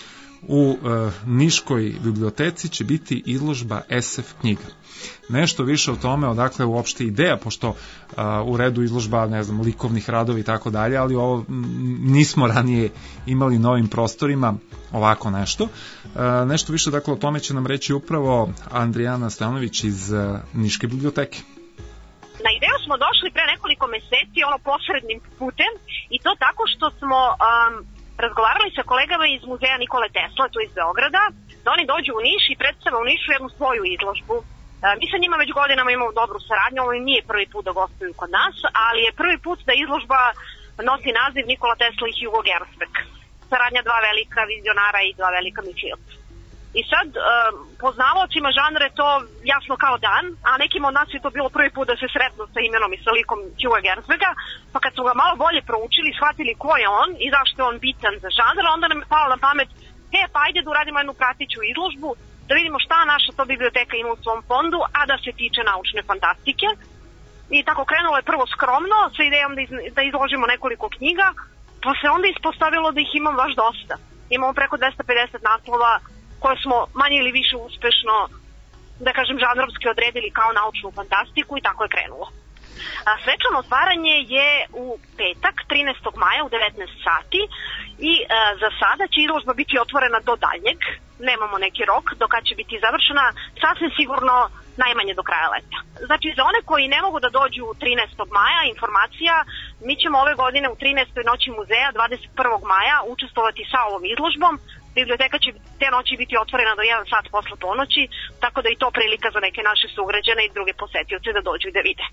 U e, Niškoj biblioteci će biti izložba es ef knjiga. Nešto više o tome, odakle uopšte ideja, pošto a, u redu izložba, ne znam, likovnih radovi i tako dalje, ali ovo m, nismo ranije imali na ovim prostorima ovako nešto. A, nešto više, dakle, o tome će nam reći upravo Andrijana Stojanović iz a, Niške biblioteke. Na ideju smo došli pre nekoliko meseci, ono posrednim putem, i to tako što smo um, razgovarali sa kolegama iz muzeja Nikole Tesla, tu iz Beograda, da oni dođu u Niš i predstave u Nišu jednu svoju izložbu. E, mi sa njima već godinama imamo dobru saradnju, ovo im nije prvi put da gostuju kod nas, ali je prvi put da izložba nosi naziv Nikola Tesla i Hugo Gernsback. Saradnja dva velika vizionara i dva velika mislioca. I sad, e, poznavaocima žanra je to jasno kao dan, a nekim od nas je to bilo prvi put da se sretnu sa imenom i sa likom Hugo Gernsbacka, pa kad su ga malo bolje proučili, shvatili ko je on i zašto je on bitan za žanr, onda nam je palo na pamet, e, pa ajde da uradimo jednu prateću izložbu, da vidimo šta naša to biblioteka ima u svom fondu, a da se tiče naučne fantastike. I tako krenulo je prvo skromno, sa idejom da, iz, da izložimo nekoliko knjiga, pa se onda ispostavilo da ih imam baš dosta. Imamo preko dvesta pedeset naslova koje smo manje ili više uspešno, da kažem, žanrovski odredili kao naučnu fantastiku i tako je krenulo. A svečano otvaranje je u petak, trinaestog maja u devetnaest sati i a, za sada će izložba biti otvorena do daljnjeg, nemamo neki rok do kad će biti završena, sasvim sigurno najmanje do kraja leta. Znači, za one koji ne mogu da dođu trinaestog maja, informacija, mi ćemo ove godine u trinaestoj noći muzeja, dvadeset prvog maja, učestvovati sa ovom izložbom. Biblioteka će te noći biti otvorena do jedan sat posle ponoći, tako da i to prilika za neke naše sugrađane i druge posetioce da dođu i da vide.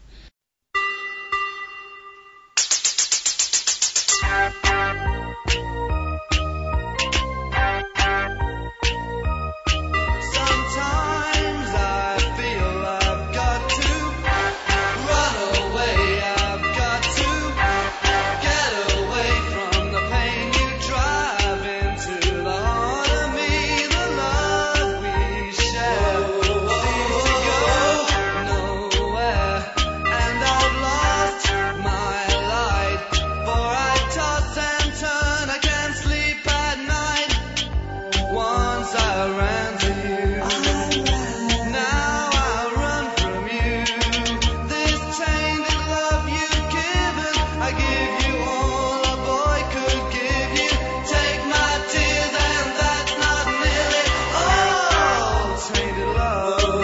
Sometimes I feel I've got to run away, I've got to get away from the pain you drive into the heart of me, the love we share seems to go nowhere, and I've lost my light, for I toss and turn, I can't sleep at night. Once I ran to you, now I run from you. This tainted love you've given, I give you all a boy could give you. Take my tears and that's not nearly all. Tainted love,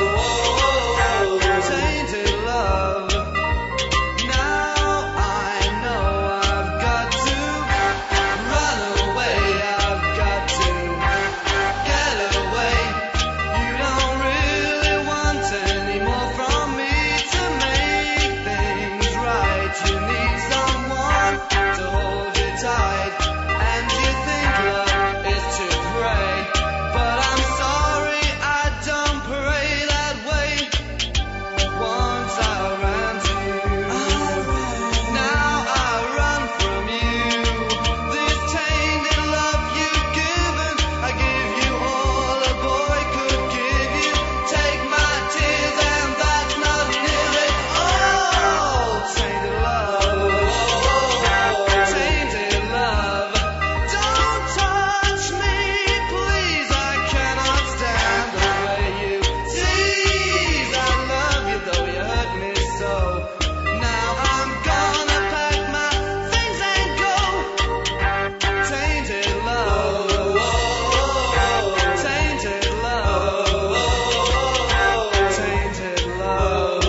tainted love. Now I know I've got to run away, I've got to get away. You don't really want any more from me to make things right. You need someone to hold you tight, and you think love is to pray, but I'm sorry I don't pray that way. Once I ran to you, now I run from you. This tainted love you've given, I give you all a boy could give you. Take my tears and that's not nearly all. Tainted love, tainted love. Don't touch me, please, I cannot stand the way you tease. I love you though you hurt me so. Now I'm gonna pack my things and go. Tainted love, tainted love, tainted love,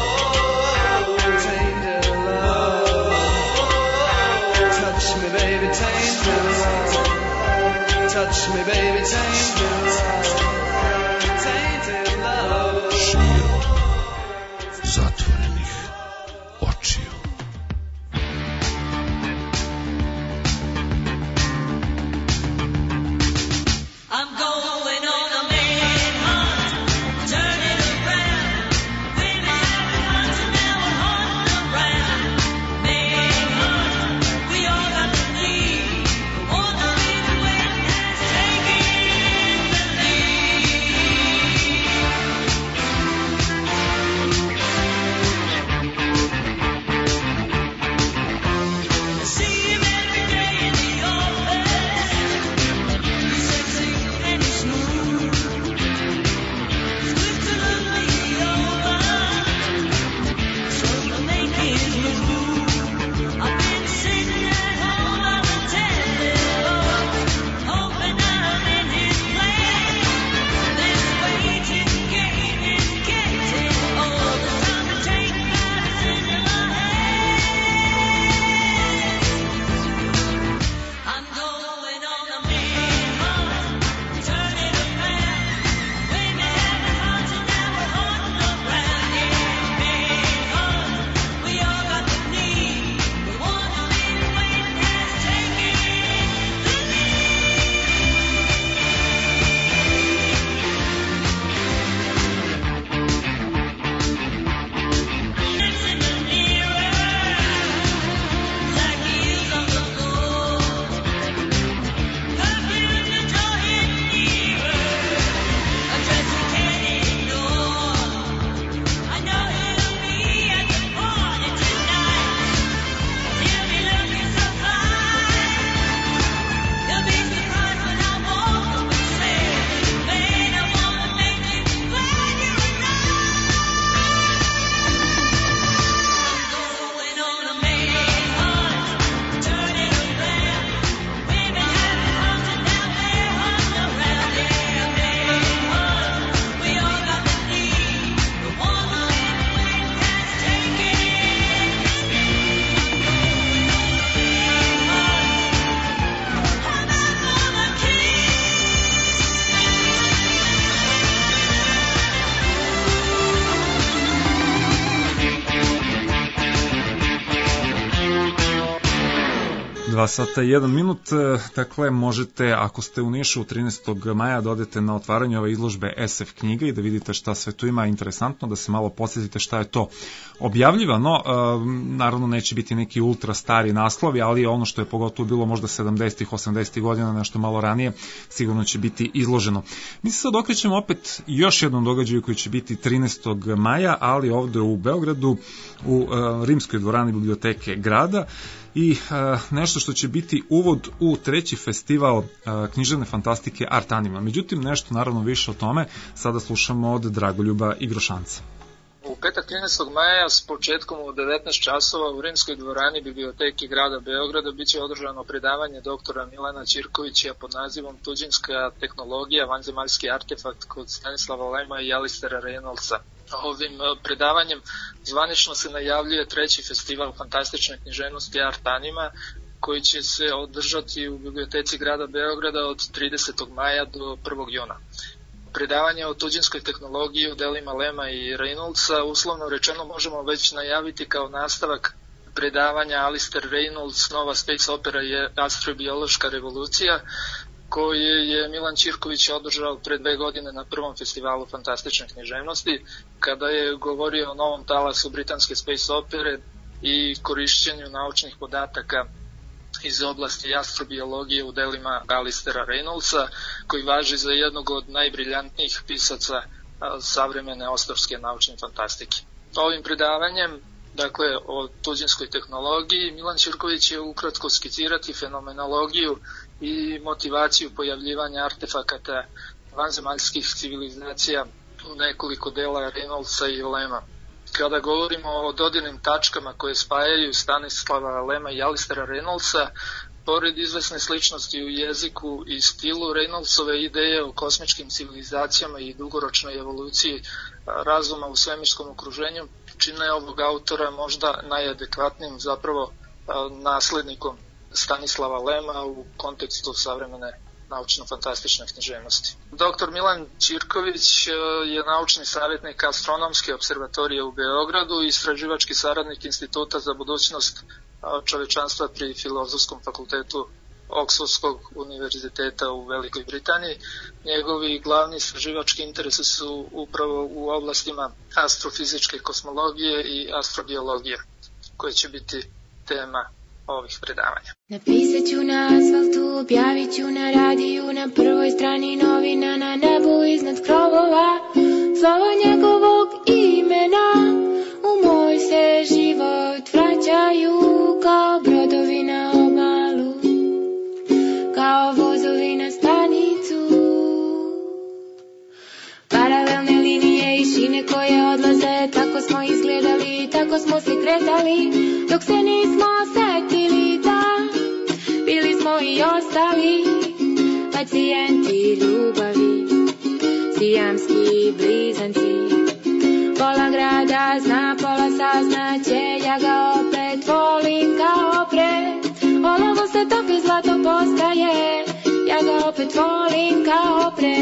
tainted love. Touch me, baby, tainted love. Touch me, baby, tainted love. Tainted love. Širom zatvorenih očiju. I'm going on a manhunt, turning around. Baby, I've been hunting now dva sata i jedan minut, e, dakle možete, ako ste u Nišu trinaestog maja, da odete na otvaranje ove izložbe S F knjiga i da vidite šta sve tu ima. Interesantno da se malo podsjetite šta je to objavljivano. E, naravno neće biti neki ultra stari naslovi, ali ono što je pogotovo bilo možda sedamdesetih, osamdesetih godina, nešto malo ranije, sigurno će biti izloženo. Mi se sad okrećemo opet još jednom događaju koji će biti trinaestog maja, ali ovde u Beogradu, u e, Rimskoj dvorani biblioteke grada, i e, nešto što će biti uvod u treći festival e, književne fantastike Art Anima. Međutim, nešto naravno više o tome sada slušamo od Dragoljuba Igrošanca. U petak trinaestog maja s početkom u devetnaest časova u Rimskoj dvorani biblioteke grada Beograda biće održano predavanje doktora Milana Ćirkovića pod nazivom Tuđinska tehnologija, vanzemaljski artefakt kod Stanislava Lema i Alistera Reynoldsa. Ovim predavanjem zvanično se najavljuje treći festival fantastične književnosti Art Anima, koji će se održati u biblioteci grada Beograda od tridesetog maja do prvog juna. Predavanje o tuđinskoj tehnologiji u delima Lema i Reynoldsa uslovno rečeno možemo već najaviti kao nastavak predavanja Alistair Reynolds, nova space opera je astrobiološka revolucija, koje je Milan Ćirković održao pre dve godine na prvom festivalu fantastične književnosti, kada je govorio o novom talasu britanske space opere i korišćenju naučnih podataka iz oblasti astrobiologije u delima Alistaira Reynoldsa, koji važi za jednog od najbriljantnijih pisaca savremene ostorske naučne fantastike. Ovim predavanjem, dakle o tuđinskoj tehnologiji, Milan Ćirković je ukratko skicirati fenomenologiju i motivaciju pojavljivanja artefakata vanzemaljskih civilizacija u nekoliko dela Reynoldsa i Lema. Kada govorimo o dodirnim tačkama koje spajaju Stanislava Lema i Alistaira Reynoldsa, pored izvesne sličnosti u jeziku i stilu, Reynoldsove ideje o kosmičkim civilizacijama i dugoročnoj evoluciji razuma u svemirskom okruženju čine ovog autora možda najadekvatnijim zapravo naslednikom Stanislava Lema u kontekstu savremene naučno-fantastične književnosti. Doktor Milan Ćirković je naučni savjetnik Astronomske observatorije u Beogradu i istraživački saradnik Instituta za budućnost čovečanstva pri Filozofskom fakultetu Oksfordskog univerziteta u Velikoj Britaniji. Njegovi glavni istraživački interesi su upravo u oblastima astrofizičke kosmologije i astrobiologije, koje će biti tema ovih predavanja. Napisat ću na asfaltu, objavit ću na radiju, na prvoj strani novina, na nebu iznad krovova, slova njegovog imena. U moj se život vraćaju kao brodovi na obalu, kao vozovi na stanicu. Paralelne linije i šine koje odlaze, tako smo izgledali, tako smo se kretali, dok se nismo setili da bili smo i ostali pacijenti ljubavi, sijamski blizanci. Pola grada zna, pola saznaće, ja ga opet volim kao pre. Olovo se topi, zlato postaje, ja ga opet volim kao pre.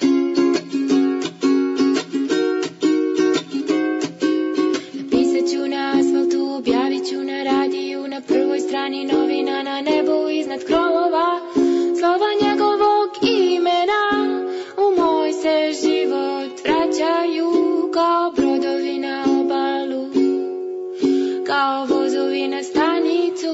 Napisat ću na asfaltu, objavit ću na radiju, na prvoj strani novina, na nebu iznad krovova, slova njegovog imena. U moj se život vraćaju kao brodovi na obalu, kao vozovi na stanicu.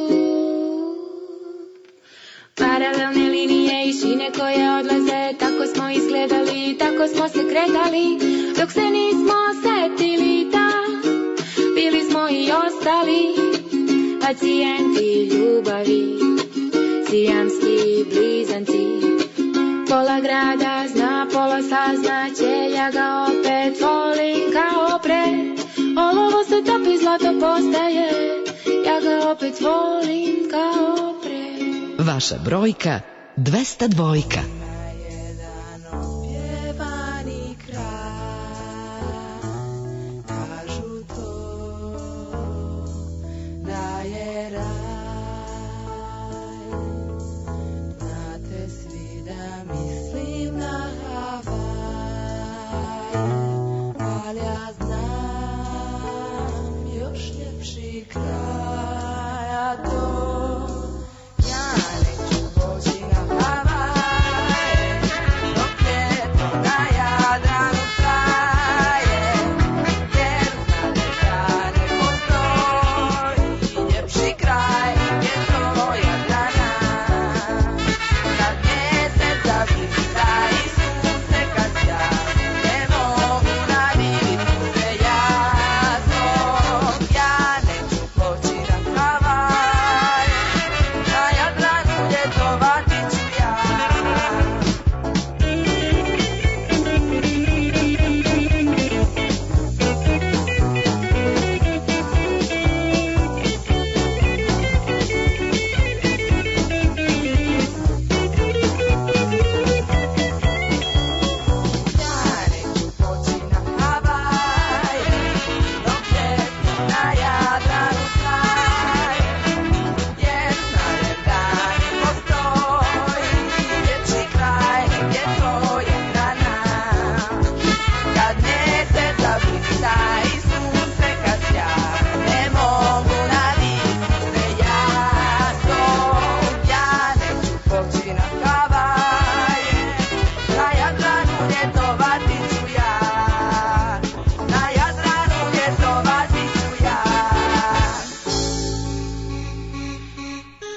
Paralelne linije i šine koje odlaze, tako smo izgledali, tako smo se kretali, dok se nismo setili da bili smo i ostali pacijenti ljubavi, sijamski blizanci. Pola grada zna, pola saznaće, ja ga opet volim kao pre. Olovo se topi, zlato postaje, ja ga opet volim kao pre. Vaša brojka dvesta dva. Ja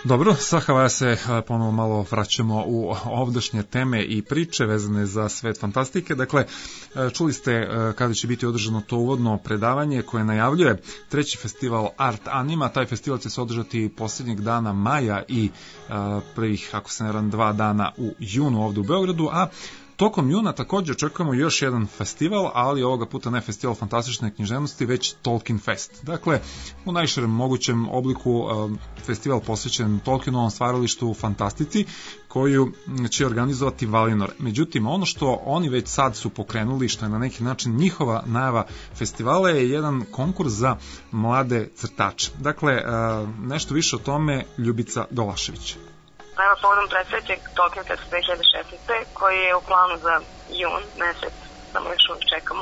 Dobro, sa Havaja se a, ponovo malo vraćamo u ovdašnje teme i priče vezane za svet fantastike. Dakle, a, čuli ste a, kada će biti održano to uvodno predavanje koje najavljuje treći festival Art Anima. Taj festival će se održati posljednjeg dana maja i a, prvih, ako se ne varam, dva dana u junu ovde u Beogradu, a tokom juna također očekujemo još jedan festival, ali ovoga puta ne festival fantastične književnosti, već Tolkien Fest. Dakle, u najširem mogućem obliku um, festival posvećen Tolkienovom stvaralištu fantastici, koju će organizovati Valinor. Međutim, ono što oni već sad su pokrenuli, što je na neki način njihova najava festivala, je jedan konkurs za mlade crtače. Dakle, uh, nešto više o tome Ljubica Dolašević. Evo povodom predstavljećeg Tolkien Fest dve hiljade šesnaeste koji je u planu za jun mesec, samo još uvijek čekamo.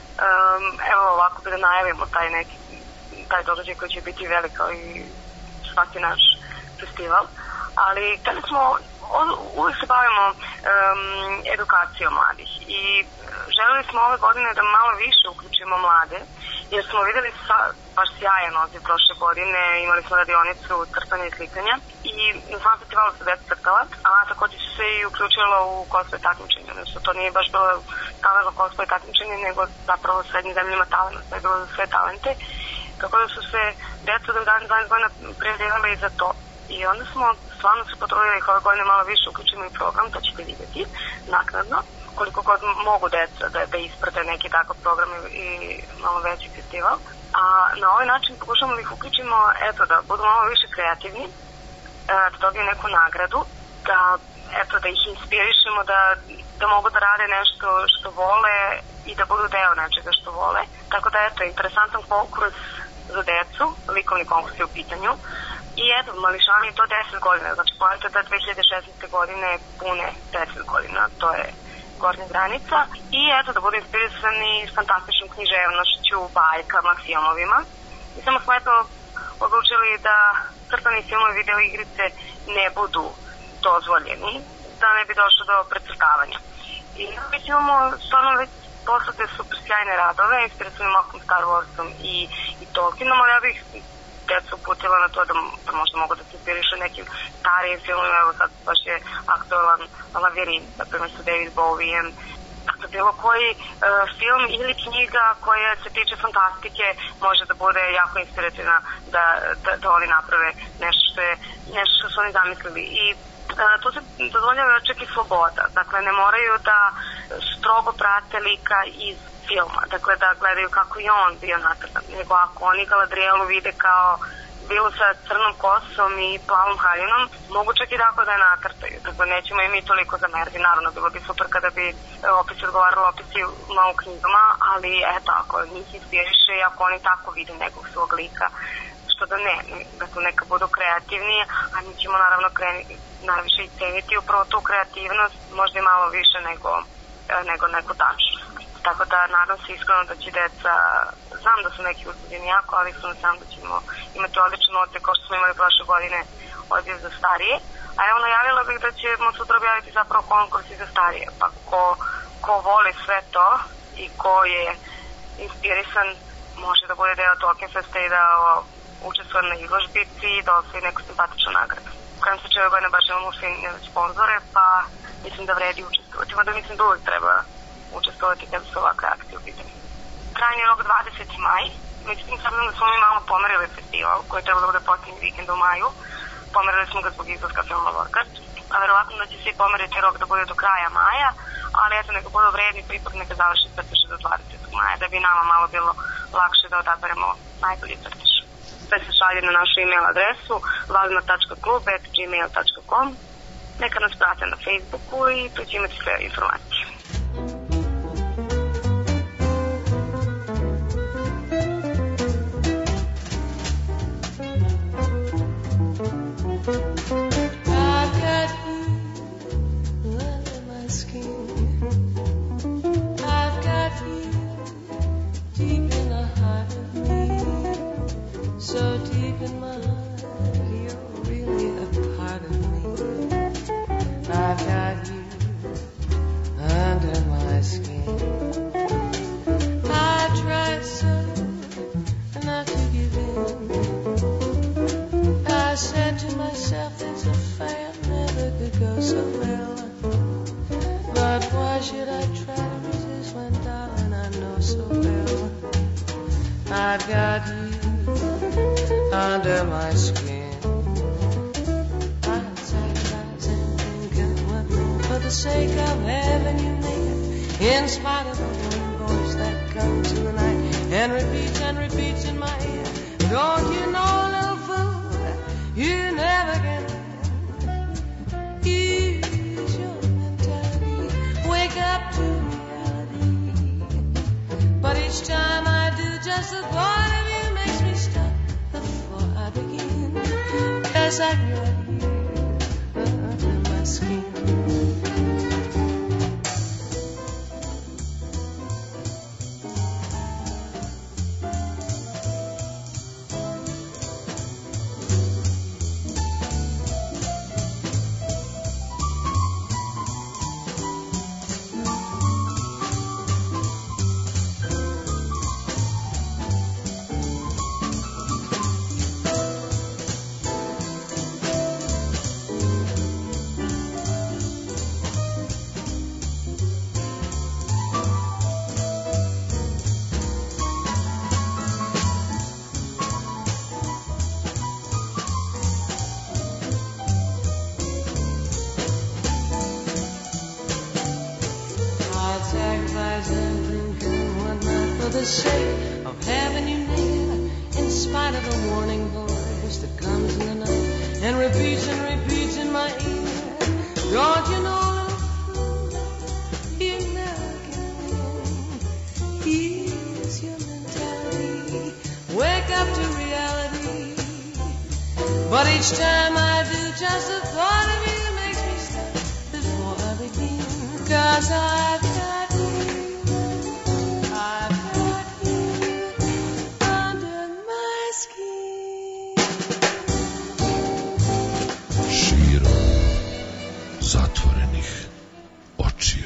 Um, evo ovako da najavimo taj neki taj događaj koji će biti velik kao i svaki naš festival, ali kada smo uvijek se bavimo um, edukacijom mladih i želeli smo ove godine da malo više uključimo mlade, jer smo videli sa, baš sjajan odziv prošle godine, imali smo radionicu crtanja i slikanja i na samom festivalu se deca crtala, a također su se i uključilo u cosplay takmičenje, znači to nije baš bilo talentno cosplay takmičenje, nego zapravo srednjim zemljama talent, to je bilo za sve talente, tako da su se deca do dvanaest godina prijavljivali za to. I onda smo stvarno se potrudili ih ove godine malo više uključimo i program, to ćete vidjeti naknadno, koliko god mogu deca da, da isprate neki takav program i, i malo veći festival. A na ovaj način pokušamo da ih uključimo, eto, da budu malo više kreativni, da dobiju neku nagradu, da, eto, da ih inspirišemo da, da mogu da rade nešto što vole i da budu deo nečega što vole. Tako da, eto, interesantan konkurs za decu, likovni konkurs je u pitanju. I eto, mališani je to deset godina, znači pojete da dve hiljade šesnaeste godine pune deset godina, to je gornja granica. I eto, da budu inspirisani s fantastičnom književnošću, bajkama, filmovima. I samo smo eto odlučili da crtani filmovi, video igrice ne budu dozvoljeni, da ne bi došlo do precrtavanja. I već imamo stvarno već poslate super sjajne radove, inspirisani Malcolm Star Warsom i, i Tolkienom, ali ja bih decu uputila na to da, da možda mogu da se inspirišu nekim starijim filmima, evo sad baš je aktualan Lavirint, na primjer sa David Bowiem, dakle bilo koji uh, film ili knjiga koja se tiče fantastike može da bude jako inspirativna da, da, da oni naprave nešto što je nešto što su oni zamislili i uh, tu se dozvoljava čak i sloboda, dakle ne moraju da strogo prate lika iz filma, dakle da gledaju kako je on bio nacrtan, nego ako oni Galadrielu vide kao bilo sa crnom kosom i plavom haljinom, mogu čak i tako da je nacrtaju, dakle nećemo i mi toliko zameriti, naravno bilo bi super kada bi opisi odgovaralo opisima u knjigama, ali eto, ako njih inspiriše i ako oni tako vide nekog svog lika, što da ne, dakle neka budu kreativni, a mi ćemo naravno kreni, najviše i ceniti upravo tu kreativnost, možda i malo više nego, nego neku tačnost. Tako da nadam se iskreno da će deca, znam da su neki uzbuđeni jako, ali sam sam da ćemo imati odličan odziv kao što smo imali prošle godine odziv za starije. A evo najavila bih da ćemo sutra objaviti zapravo konkurs i za starije, pa ko, ko voli sve to i ko je inspirisan može da bude deo Tolkien Festa i da učestvuje na izložbici i da osvoji neku simpatičnu nagradu. U kojem slučaju ove godine baš imamo svi sponzore, pa mislim da vredi učestvovati, mada mislim da uvijek treba učestvovati kada su ovakve akcije u pitanju. Krajnji rok dvadeseti maj, međutim s obzirom da smo mi malo pomerili festival koji je trebalo da bude posljednji vikend u maju, pomerili smo ga zbog izlaska filma Lorkat, a verovatno da će se i pomeriti rok da bude do kraja maja, ali eto neka budu vredni, pa ipak neka završi crtež do dvadesetog maja, da bi nama malo bilo lakše da odaberemo najbolji crtež. Sve se šalje na našu e-mail adresu valina tačka klub at gmail tačka com. Neka nas prate na Facebooku i tu će imati sve informacije. So deep in my heart, you're really a part of me. I've got you under my skin. I tried so not to give in. I said to myself, myself this affair never could go so well. But why should I try to resist when, darling, I know so well I've got you under my skin. I'll sacrifice anything, good woman, for the sake of having you near. In spite of the warning voice that comes in the night and repeats and repeats in my ear. Don't you know, little fool, you never can win. Use your mentality, wake up to reality. But each time I do, just the thought of you makes me stop before I begin. Yes, I got you under my skin. The sake of having you near, in spite of the warning voice that comes in the night and repeats and repeats in my ear. Don't you know, little fool, you never can win. Use your mentality, wake up to reality. But each time I do, just the thought of you makes me stop before I begin. 'Cause I've got you, I've zatvorenih očiju.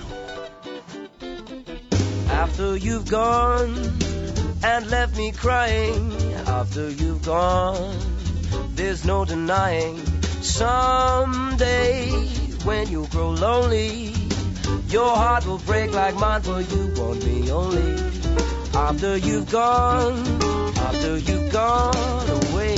After you've gone and left me crying, after you've gone, there's no denying. Someday when you grow lonely, your heart will break like mine, for you want me only. After you've gone, after you've gone away.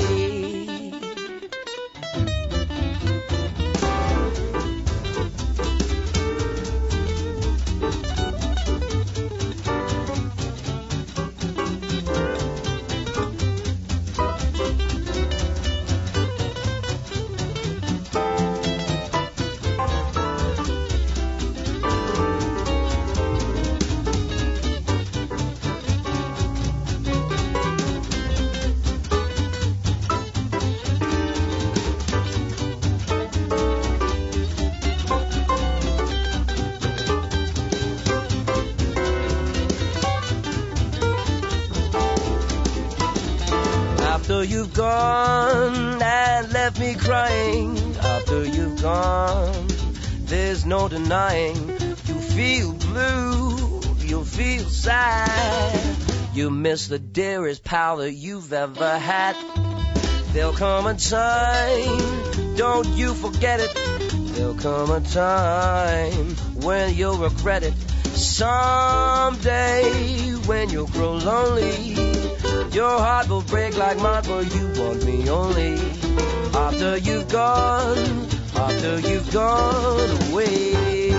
After you've gone and left me crying, after you've gone, there's no denying. You feel blue, you feel sad, you miss the dearest pal that you've ever had. There'll come a time, don't you forget it, there'll come a time when you'll regret it. Someday when you'll grow lonely, your heart will break like mine, for you want me only. After you've gone, after you've gone away.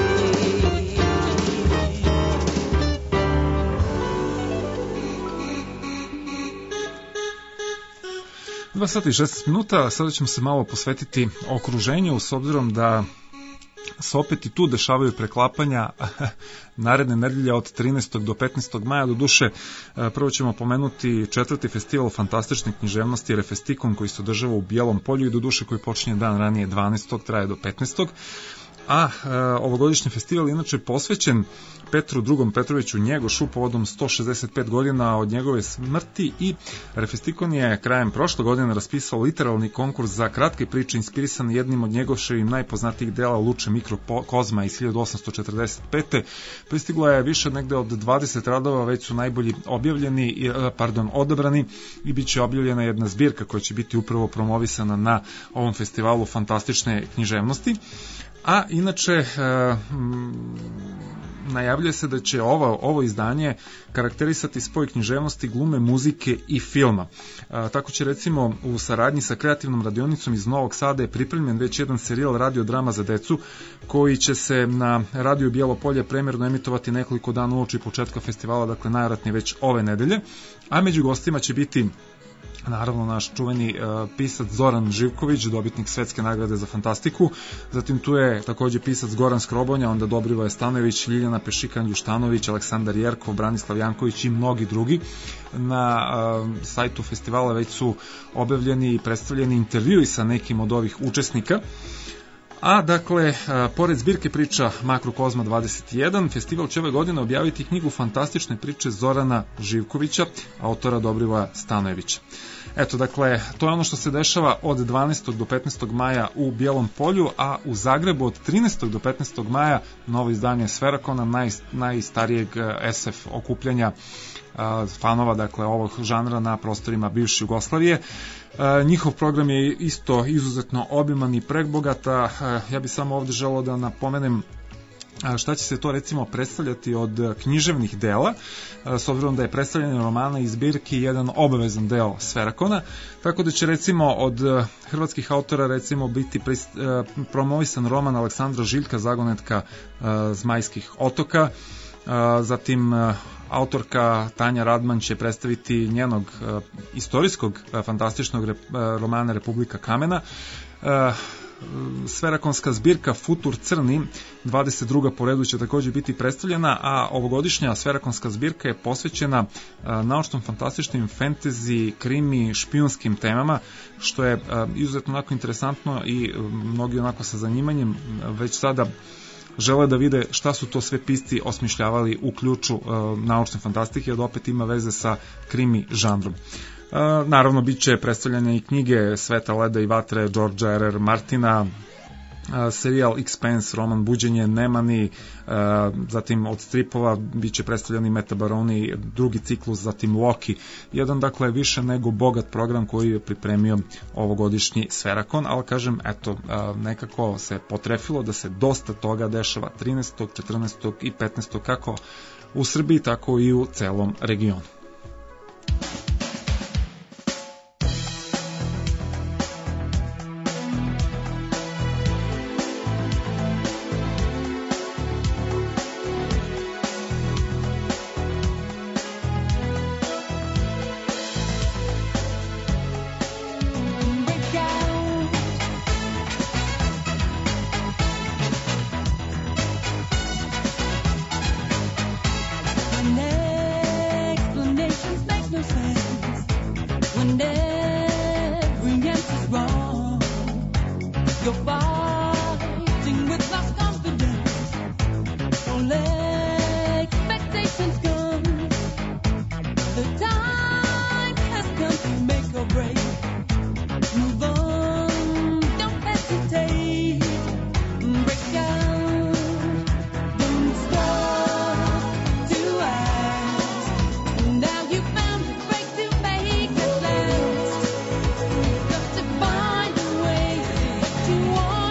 dva sata i šesnaest minuta, sada ćemo se malo posvetiti okruženju, s obzirom da se opet i tu dešavaju preklapanja naredne nedelje od trinaestog do petnaestog maja. Do duše, prvo ćemo pomenuti četvrti festival fantastične književnosti Refestikon, koji se održava u Bijelom Polju i do duše koji počinje dan ranije dvanaestog traje do petnaestog a e, ovogodišnji festival je inače posvećen Petru drugom Petroviću Njegošu povodom sto šezdeset pet godina od njegove smrti i Refestikon je krajem prošle godine raspisao literalni konkurs za kratke priče inspirisan jednim od njegovševim najpoznatijih dela Luče mikrokozma iz hiljadu osamsto četrdeset pete. Pristiglo je više negde od dvadeset radova, već su najbolji objavljeni, pardon, odabrani i bit će objavljena jedna zbirka koja će biti upravo promovisana na ovom festivalu fantastične književnosti. A inače, e, m, najavljuje se da će ovo, ovo izdanje karakterisati spoj književnosti, glume, muzike i filma. E, tako će recimo u saradnji sa kreativnom radionicom iz Novog Sada je pripremljen već jedan serijal radiodrama za decu koji će se na radiju Bijelo Polje premjerno emitovati nekoliko dana uoči početka festivala, dakle najvratnije već ove nedelje, a među gostima će biti naravno naš čuveni uh, pisac Zoran Živković, dobitnik svetske nagrade za fantastiku, zatim tu je takođe pisac Goran Skrobonja, onda Dobrivoje Stanojević, Ljiljana Pešikan Ljuštanović, Aleksandar Jerkov, Branislav Janković i mnogi drugi. Na uh, sajtu festivala već su objavljeni i predstavljeni intervjui sa nekim od ovih učesnika. A dakle, a, pored zbirke priča Makrokozma dvadeset jedan, festival će ove godine objaviti knjigu fantastične priče Zorana Živkovića, autora Dobrivoja Stanojevića. Eto, dakle, to je ono što se dešava od dvanaestog do petnaestog maja u Bijelom Polju, a u Zagrebu od trinaestog do petnaestog maja novo izdanje Sferakona, naj, najstarijeg es ef okupljanja a, fanova, dakle, ovog žanra na prostorima bivše Jugoslavije. E, njihov program je isto izuzetno obiman i prebogata. E, ja bih samo ovde želeo da napomenem šta će se to recimo predstavljati od književnih dela, s obzirom da je predstavljanje romana i zbirki jedan obavezan deo Sferakona, tako da će recimo od hrvatskih autora recimo biti promovisan roman Aleksandra Žiljka Zagonetka Zmajskih otoka, zatim autorka Tanja Radman će predstaviti njenog istorijskog fantastičnog romana Republika kamena. Sferakonska zbirka Futur crni, dvadeset druga po redu, će također biti predstavljena, a ovogodišnja Sferakonska zbirka je posvećena naučnom fantastičnim fantasy, krimi, špijunskim temama, što je izuzetno onako interesantno i mnogi onako sa zanimanjem već sada žele da vide šta su to sve pisci osmišljavali u ključu uh, naučne fantastike, da opet ima veze sa krimi žanrom. Uh, naravno, bit će predstavljene i knjige Sveta leda i vatre Georgea R R. Martina, uh, serijal Expanse, roman Buđenje Nemani, uh, zatim od stripova bit će predstavljeni Meta Baroni, drugi ciklus, zatim Loki. Jedan, dakle, više nego bogat program koji je pripremio ovogodišnji Sferakon, ali kažem, eto, uh, nekako se potrefilo da se dosta toga dešava trinaestog, četrnaestog i petnaestog kako u Srbiji, tako i u celom regionu. You want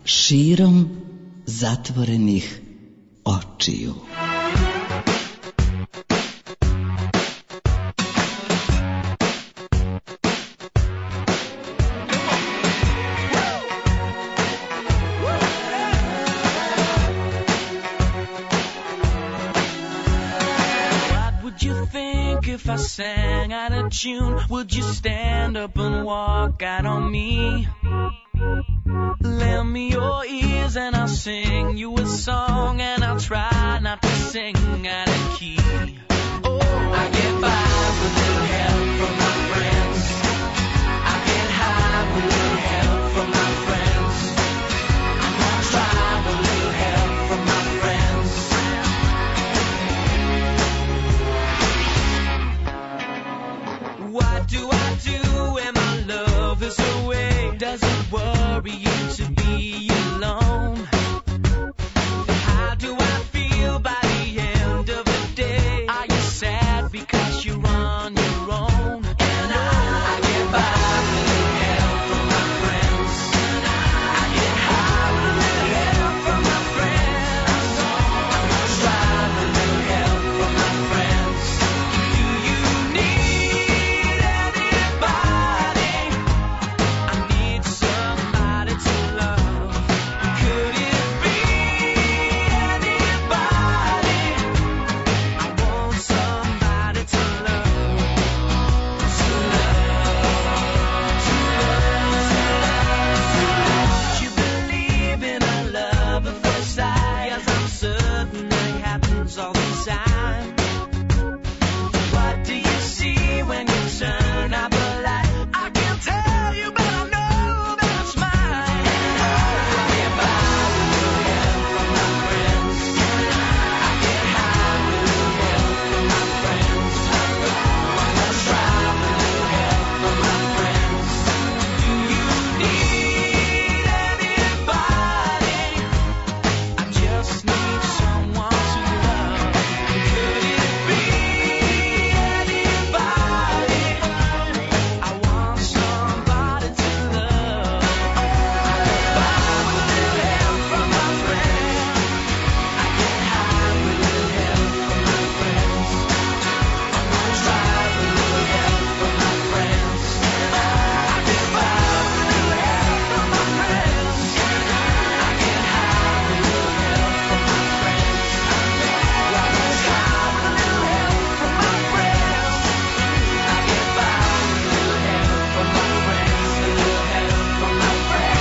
širom zatvorenih očiju. If I sang out of tune, would you stand up and walk out on me? Lend me your ears and I'll sing you a song, and I'll try not to sing out of key. Oh, I get by with a little help from my friends. I get high with a little help from my friends. I'm gonna try with a little help from my friends. What do I do when my love is away? Does it worry you to be alone? How do I feel by the end of the day? Are you sad because you're on your own? And I, I get by with a little help from my friends. I get high with a little help from my friends. I'm gonna try with a little help from my friends. Do you need anybody? I need somebody to love. Could it be anybody? I want somebody to love. To love, to love. Do you believe in a love at first sight? Yes, I'm certain it happens all the time. What do you see when you turn out the light? I can't tell you, but I know that it's mine. I get by with a little help from my friends. I get high with a little help from my friends. I'm gonna try with a little help from my friends. Do you need anybody? I just need someone to love. Could it be anybody? I want somebody to love. I get by with a little help from my friends. I get high with a little help from my friends. I'm gonna try with a little help from my friends. I get by with a little help from my friends. I get high with a little help from my friends. I'm gonna try with a little help from my friends. I get by with a little help from my friends. A little help from my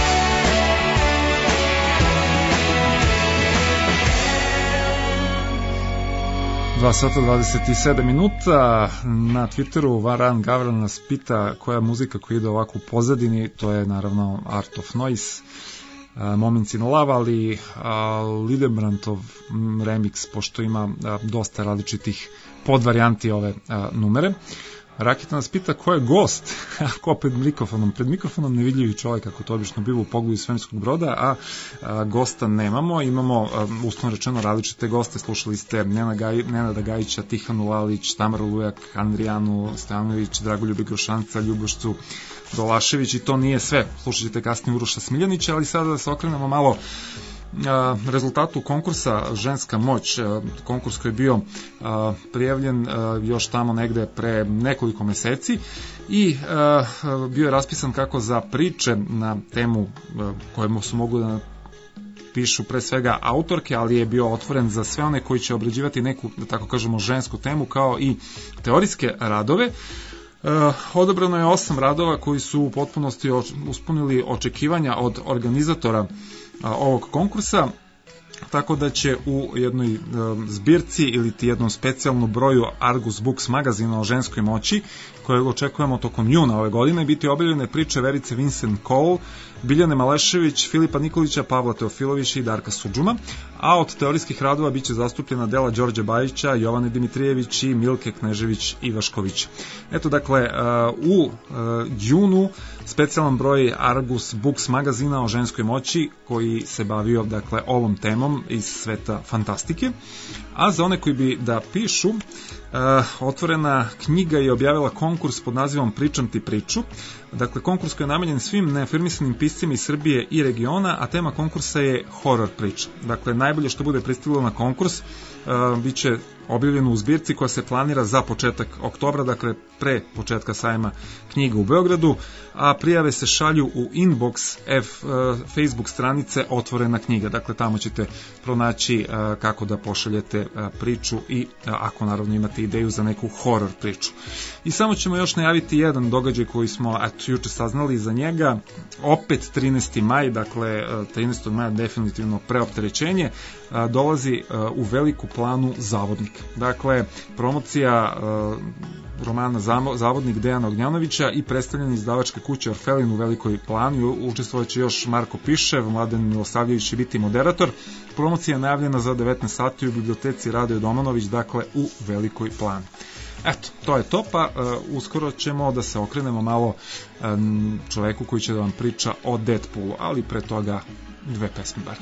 dva sata dvadeset sedam minuta. Na Twitteru Varan Gavran nas pita koja muzika koja ide ovako u pozadini. To je naravno Art of Noise, a, Moments in Love, ali a, Lidenbrandtov m, remix, pošto ima a, dosta različitih podvarijanti ove a, numere. Rakita nas pita ko je gost, ko pred mikrofonom. Pred mikrofonom nevidljivi čovjek, kako to obično biva u Pogledu svemirskog broda, a, a gosta nemamo. Imamo, a, uslovno rečeno, različite goste. Slušali ste Nena Gaj, Nenada Gajića, Tihanu Lalić, Tamaru Lujak, Andrijanu Stojanović, Dragoljuba Grošanca, Ljubošcu Dolašević, i to nije sve. Slušat ćete kasnije Uroša Smiljanića, ali sada da se okrenemo malo a, rezultatu konkursa Ženska moć. A, konkurs koji je bio a, prijavljen a, još tamo negde pre nekoliko meseci i a, a, bio je raspisan kako za priče na temu a, kojemu su mogli da pišu pre svega autorke, ali je bio otvoren za sve one koji će obrađivati neku, da tako kažemo, žensku temu, kao i teorijske radove. Uh, odabrano je osam radova koji su u potpunosti oč- uspunili očekivanja od organizatora uh, ovog konkursa, tako da će u jednoj uh, zbirci ili ti jednom specijalnom broju Argus Books magazina o ženskoj moći, kojeg očekujemo tokom juna ove godine, biti objavljene priče Verice Vincent Cole, Biljane Malešević, Filipa Nikolića, Pavla Teofilovića i Darka Sudžuma, a od teorijskih radova biće zastupljena dela Đorđe Bajića, Jovane Dimitrijević i Milke Knežević-Ivašković. Eto, dakle, u junu specijalan broj Argus Books magazina o ženskoj moći koji se bavio, dakle, ovom temom iz sveta fantastike. A za one koji bi da pišu, Otvorena knjiga je objavila konkurs pod nazivom Pričam ti priču. Dakle, konkurs koji je namenjen svim neafirmisanim piscima iz Srbije i regiona, a tema konkursa je horor priča. Dakle, najbolje što bude pristiglo na konkurs bit će objavljeno u zbirci koja se planira za početak oktobra, dakle pre početka sajma knjiga u Beogradu, a prijave se šalju u inbox F, Facebook stranice Otvorena knjiga. Dakle, tamo ćete pronaći kako da pošaljete priču i ako naravno imate ideju za neku horor priču. I samo ćemo još najaviti jedan događaj koji smo eto, juče saznali za njega. Opet trinaesti maj, dakle trinaestog maja definitivno preopterećenje, dolazi u Veliku Planu Zavodnik. Dakle, promocija romana Zavodnik Dejana Ognjanovića i predstavljanje izdavačke kuće Orfelin u Velikoj Plani. Učestvovaće još Marko Pišev, Mladen Milosavljević će biti moderator. Promocija je najavljena za devetnaest sati u biblioteci Radoje Domanović, dakle u Velikoj Plani. Eto, to je to, pa uh, uskoro ćemo da se okrenemo malo um, čoveku koji će da vam priča o Deadpoolu, ali pre toga dve pesme bar.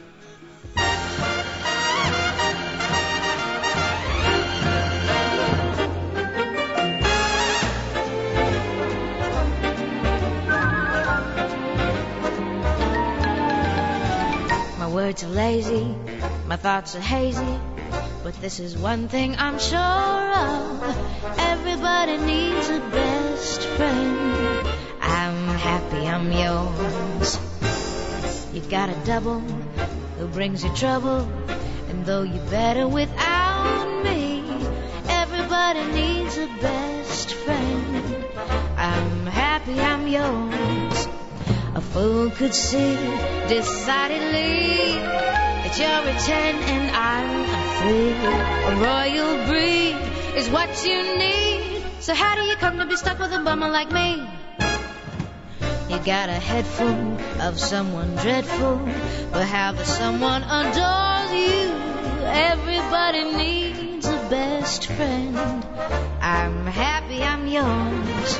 Words are lazy, my thoughts are hazy, but this is one thing I'm sure of. Everybody needs a best friend. I'm happy I'm yours. You got a double who brings you trouble, and though you're better without me, everybody needs a best friend. I'm happy I'm yours. A fool could see decidedly that you're a ten and I'm a three. A royal breed is what you need. So how do you come to be stuck with a bummer like me? You got a head full of someone dreadful, but how the someone adores you. Everybody needs a best friend. I'm happy I'm yours.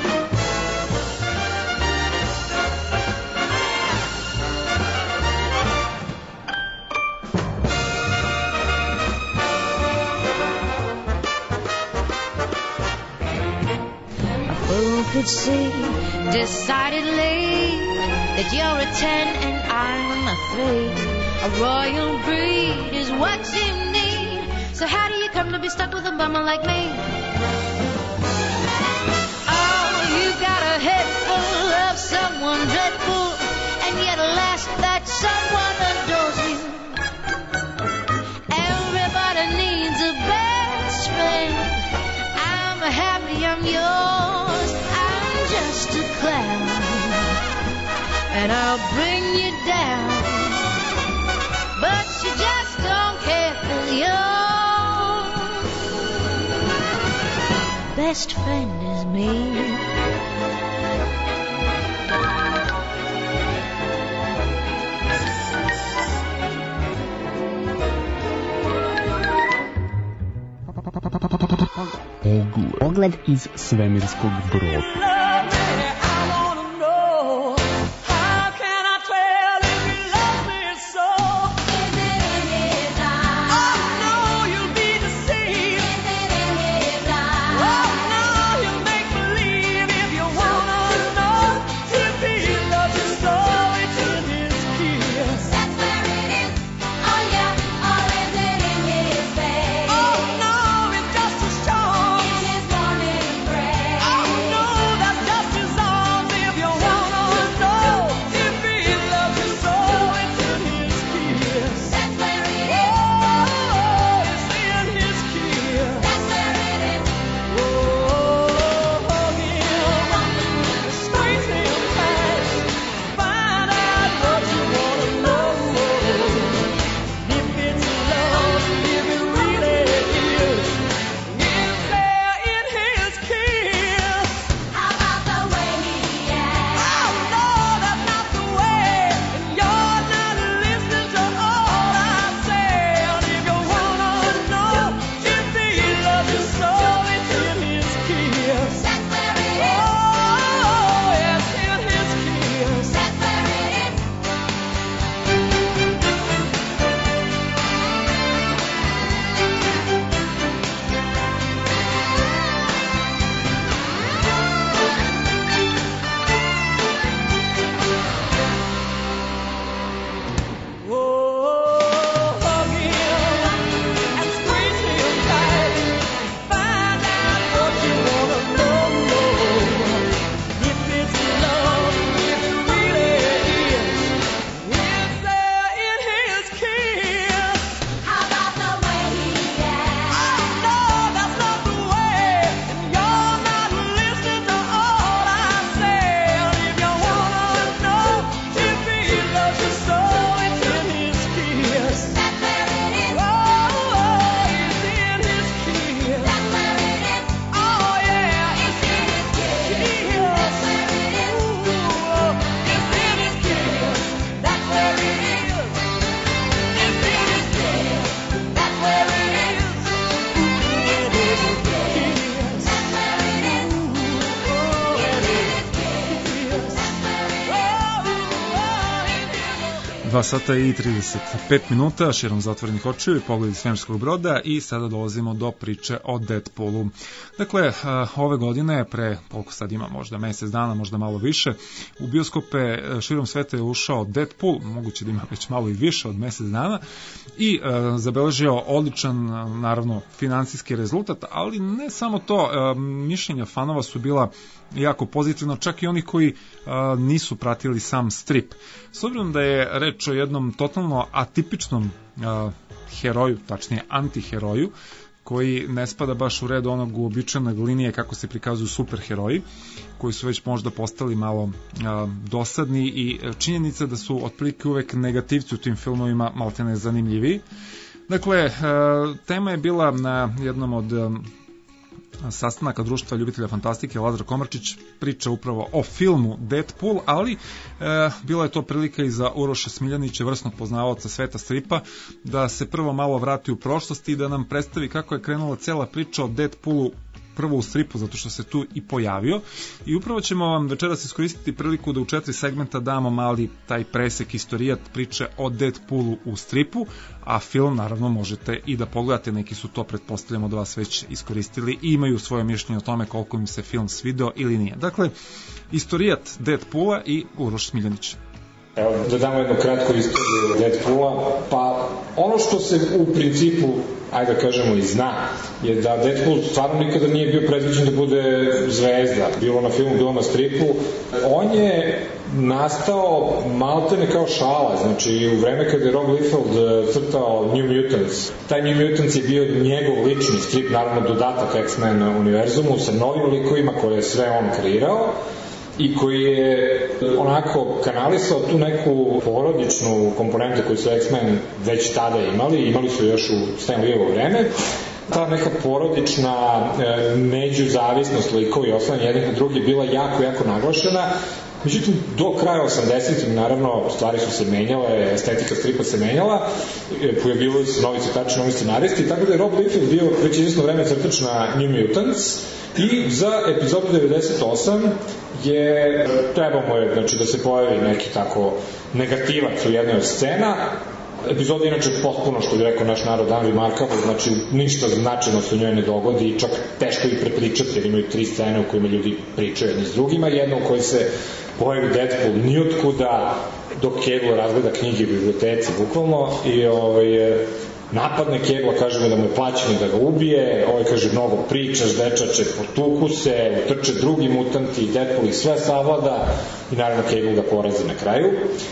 Who could see decidedly that you're a ten and I'm a three? A royal breed is what you need. So how do you come to be stuck with a bummer like me? Oh, you got a head full of someone dreadful, and yet alas, that someone adores you. Everybody needs a best friend. I'm happy I'm yours. I'm just a clown, and I'll bring you down, but you just don't care 'cause your best friend is me. Pogled iz svemirskog broda. All dva sata i trideset pet minuta, širom zatvorenih očiju i pogled iz svemirskog broda i sada dolazimo do priče o Deadpoolu. Dakle, ove godine, pre koliko sad ima, možda mesec dana, možda malo više, u bioskope širom sveta je ušao Deadpool, moguće da ima već malo i više od mesec dana, i e, zabeležio odličan, naravno, finansijski rezultat, ali ne samo to, e, mišljenja fanova su bila jako pozitivno, čak i oni koji a, nisu pratili sam strip. S obzirom da je reč o jednom totalno atipičnom a, heroju, tačnije antiheroju, koji ne spada baš u red onog uobičajenog linije kako se prikazuju superheroji, koji su već možda postali malo a, dosadni i činjenica da su otprilike uvek negativci u tim filmovima malte ne zanimljiviji. Dakle, a, tema je bila na jednom od a, sastanaka društva ljubitelja fantastike. Lazar Komarčić priča upravo o filmu Deadpool, ali e, bila je to prilika i za Uroša Smiljanića, vrsnog poznavaoca sveta stripa, da se prvo malo vrati u prošlost i da nam predstavi kako je krenula cela priča o Deadpoolu, prvo u stripu, zato što se tu i pojavio. I upravo ćemo vam večeras iskoristiti priliku da u četiri segmenta damo mali taj presek, istorijat priče o Deadpoolu u stripu, a film naravno možete i da pogledate, neki su to, pretpostavljamo, da vas već iskoristili i imaju svoje mišljenje o tome koliko im se film svideo ili nije. Dakle, istorijat Deadpoola i Uroš Smiljanić. Evo, da damo jednu kratku istoriju Deadpoola. Pa, ono što se u principu, ajde da kažemo, i zna, je da Deadpool stvarno nikada nije bio predviđen da bude zvezda, bilo na filmu, bilo na stripu. On je nastao maltene kao šala, znači u vreme kada je Rob Liefeld crtao New Mutants. Taj New Mutants je bio njegov lični strip, naravno dodatak X-Men univerzumu sa novim likovima koje je sve on kreirao i koji je onako kanalisao tu neku porodičnu komponentu koju su X-Men već tada imali, imali su još u Stan Leeovo vreme. Ta neka porodična e, međuzavisnost likova i osnovanje jednih na drugi bila jako, jako naglašena. Međutim, do kraja osamdesetih, naravno, stvari su se menjale, estetika stripa se menjala, pojavili su novi crtači, novi scenaristi, tako da je Rob Liefeld bio već izvesno vreme crtač na New Mutants i za epizodu devedeset osam je, trebamo je, znači, da se pojavi neki tako negativac u jednoj od scena. Epizoda je inače potpuno, što bi rekao naš narod, unremarkable, znači ništa značajno se u njoj ne dogodi i čak teško i prepričati, jer imaju tri scene u kojima ljudi pričaju jedni s drugima, jedna u kojoj se pojavi Deadpool nijotkuda dok Cable razgleda knjige u biblioteci, bukvalno, i ovaj, napadne Cable, kaže mu da mu je plaćeno da ga ubije, ovaj kaže mnogo pričaš, dečače, potuku se, utrče drugi mutanti, Deadpool ih sve savlada i naravno Cable ga porazi na kraju.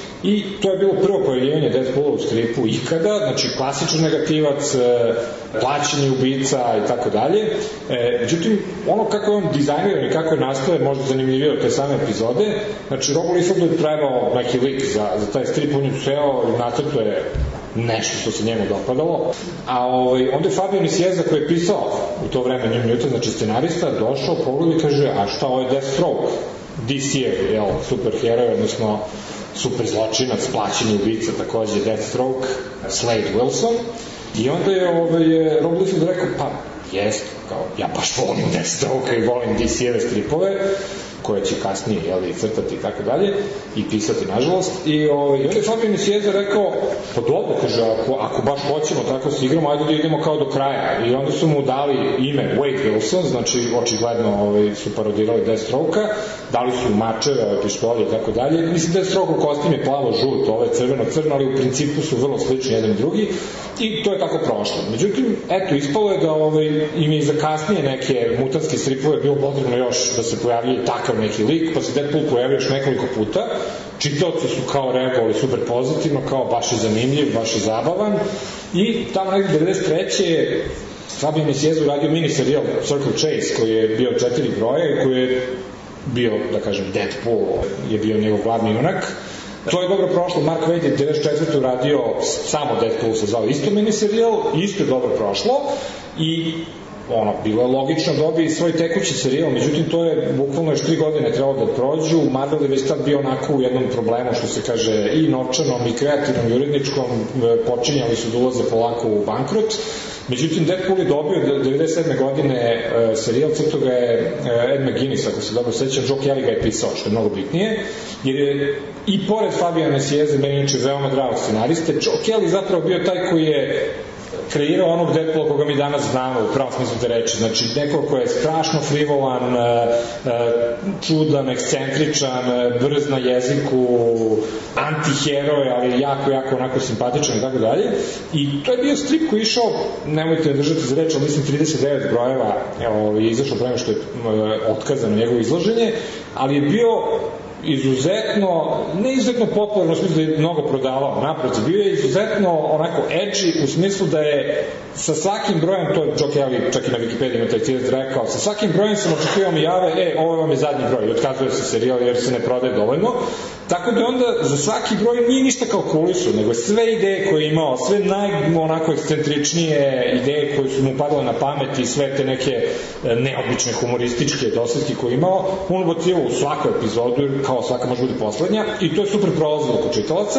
I to je bilo prvo pojavljivanje Deadpoola u stripu ikada, znači klasičan negativac, plaćeni ubica i tako dalje. Međutim, ono kako je on dizajniran i kako je nastao je možda zanimljivije od te same epizode. Znači, Robu Liefeldu je trebao neki lik za, za taj strip, on je seo i nacrto je nešto što se njemu dopadalo. A ovaj, onda je Fabio Nicieza, koji je pisao u to vreme New Mutant, znači scenarista, došao, pogled i kaže, a šta, ovo je Deathstroke, D C-ev, jel, superheroj, odnosno super zločinac, plaćeni ubica, takođe Deathstroke, Slade Wilson. I onda je ovaj, Rob Liefeld rekao, pa jest, kao, ja baš volim Deathstroke i volim D C-eve stripove, koje će kasnije, jeli, crtati i tako dalje, i pisati, nažalost. I ovaj, onda je Fabio Nicieza rekao, pa dobro, kaže, ako, ako baš hoćemo tako se igramo, ajde da idemo kao do kraja. I onda su mu dali ime Wade Wilson, znači očigledno ovaj, su parodirali Deathstroke-a, dali su mačeve, pištolje i tako dalje. Mislim, Deathstroke-ov kostim je plavo-žut, ovo je crveno-crno, ali u principu su vrlo slični jedan i drugi, i to je tako prošlo. Međutim, eto, ispalo je da ovaj, im je za kasnije neke mutantske stripove bilo potrebno još da se pojavljaju takav neki lik, pa se Deadpool pojavio još nekoliko puta. Čitaoci su kao reagovali super pozitivno, kao baš je zanimljiv, baš je zabavan. I tamo negdje devedeset treće je Fabio Nicieza uradio mini serijal Circle Chase, koji je bio četiri broja i koji je bio, da kažem, Deadpool je bio njegov glavni junak. To je dobro prošlo, Mark Waid je devedeset četvrte uradio samo Deadpool, se zvao isto mini serijal, isto je dobro prošlo i ono, bilo je logično da dobije svoj tekući serijal, međutim to je bukvalno još tri godine trebalo da prođu, Marvel je već tad bio onako u jednom problemu, što se kaže, i novčanom, i kreativnom, i uredničkom, počinjali su da ulaze polako u bankrot. Međutim, Deadpool je dobio devedeset sedme godine uh, serijal, crto ga je uh, Ed McGuinness, ako se dobro sećam, Joe Kelly ga je pisao, što je mnogo bitnije, jer je i pored Fabiana Sieze, meni inače veoma dragog scenariste, Joe Kelly zapravo bio taj koji je kreirao onog Deadpoola koga mi danas znamo u pravom smislu te reči, znači neko ko je strašno frivolan, čudan, ekscentričan, brz na jeziku, antiheroj, ali jako, jako onako simpatičan i tako dalje. I to je bio strip koji je išao, nemojte me držati za reč, ali mislim trideset devet brojeva je izašao prema što je otkazano njegovo izlaženje, ali je bio izuzetno, ne izuzetno popularno u smislu da je mnogo prodavao, naprotiv, bio je izuzetno onako edgy u smislu da je sa svakim brojem, to je Joe Kelly čak i na Wikipediji ima taj citat rekao, sa svakim brojem sam očekivao mi jave, e, ovo vam je zadnji broj, i otkazuje se serijal jer se ne prodaje dovoljno, tako da onda za svaki broj nije ništa kalkulisu, nego sve ideje koje je imao, sve naj, onako ekscentričnije ideje koje su mu padale na pamet i sve te neke neobične humorističke dosledke koje je imao, on ubacio u svaku epizodu, kao svaka može biti poslednja, i to je super prolazilo kod čitalaca.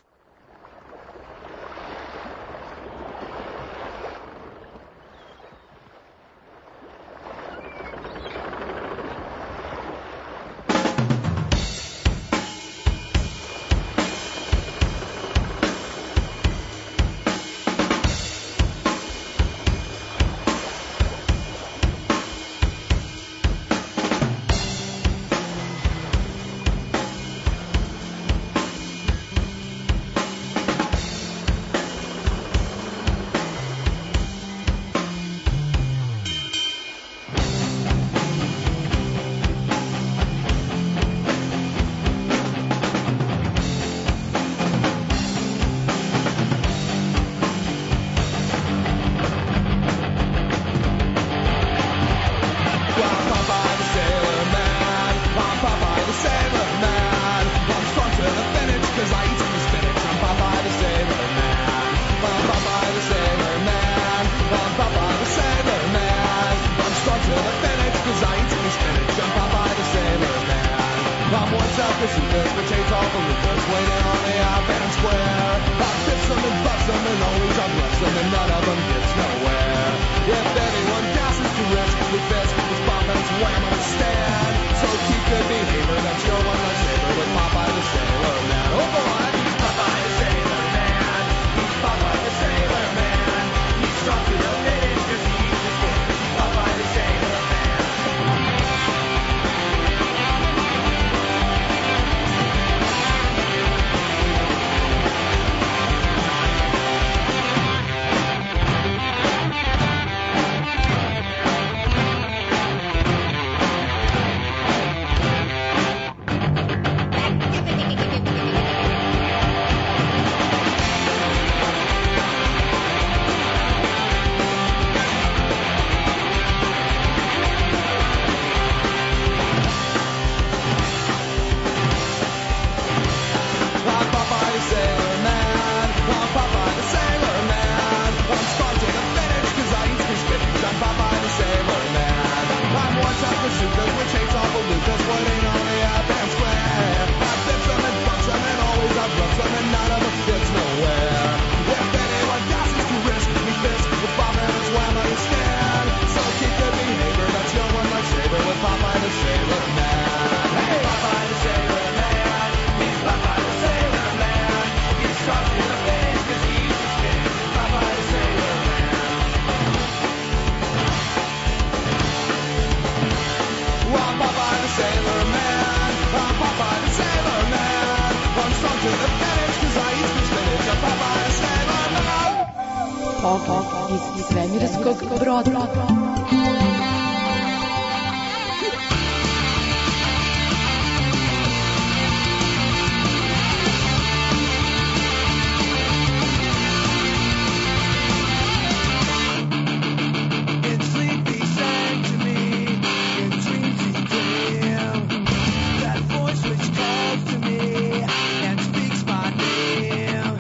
Iz svemirskog broda.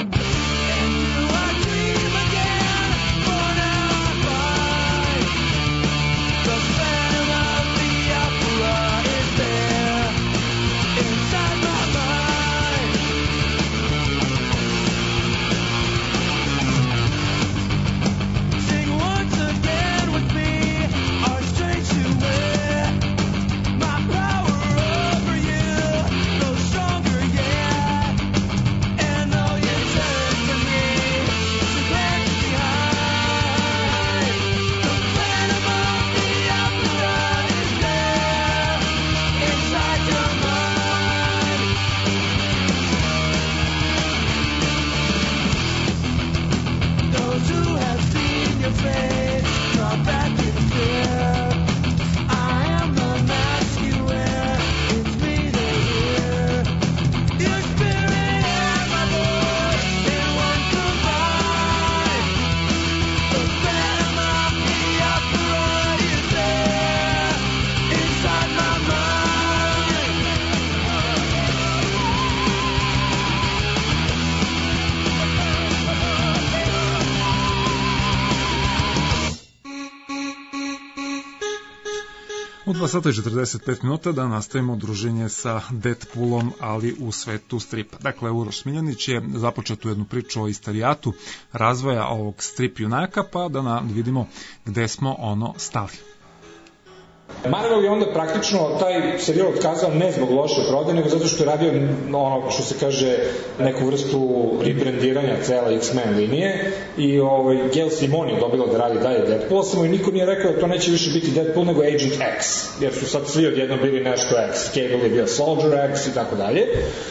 Dream again, born out by dva sata i četrdeset pet minuta da nastavimo druženje sa Deadpoolom, ali u svetu stripa. Dakle, Uroš Smiljanić je započetu jednu priču o istarijatu razvoja ovog strip junaka, pa da na, vidimo gde smo ono stali. Marvel je onda praktično taj serijal otkazao ne zbog loše prodaje, nego zato što je radio ono što se kaže neku vrstu rebrandiranja cele X-Men linije i ovaj, Gail Simone je dobila da radi dalje Deadpool, samo i niko nije rekao da to neće više biti Deadpool nego Agent X, jer su sad svi odjedno bili nešto X, Cable je bio Soldier X i tako dalje.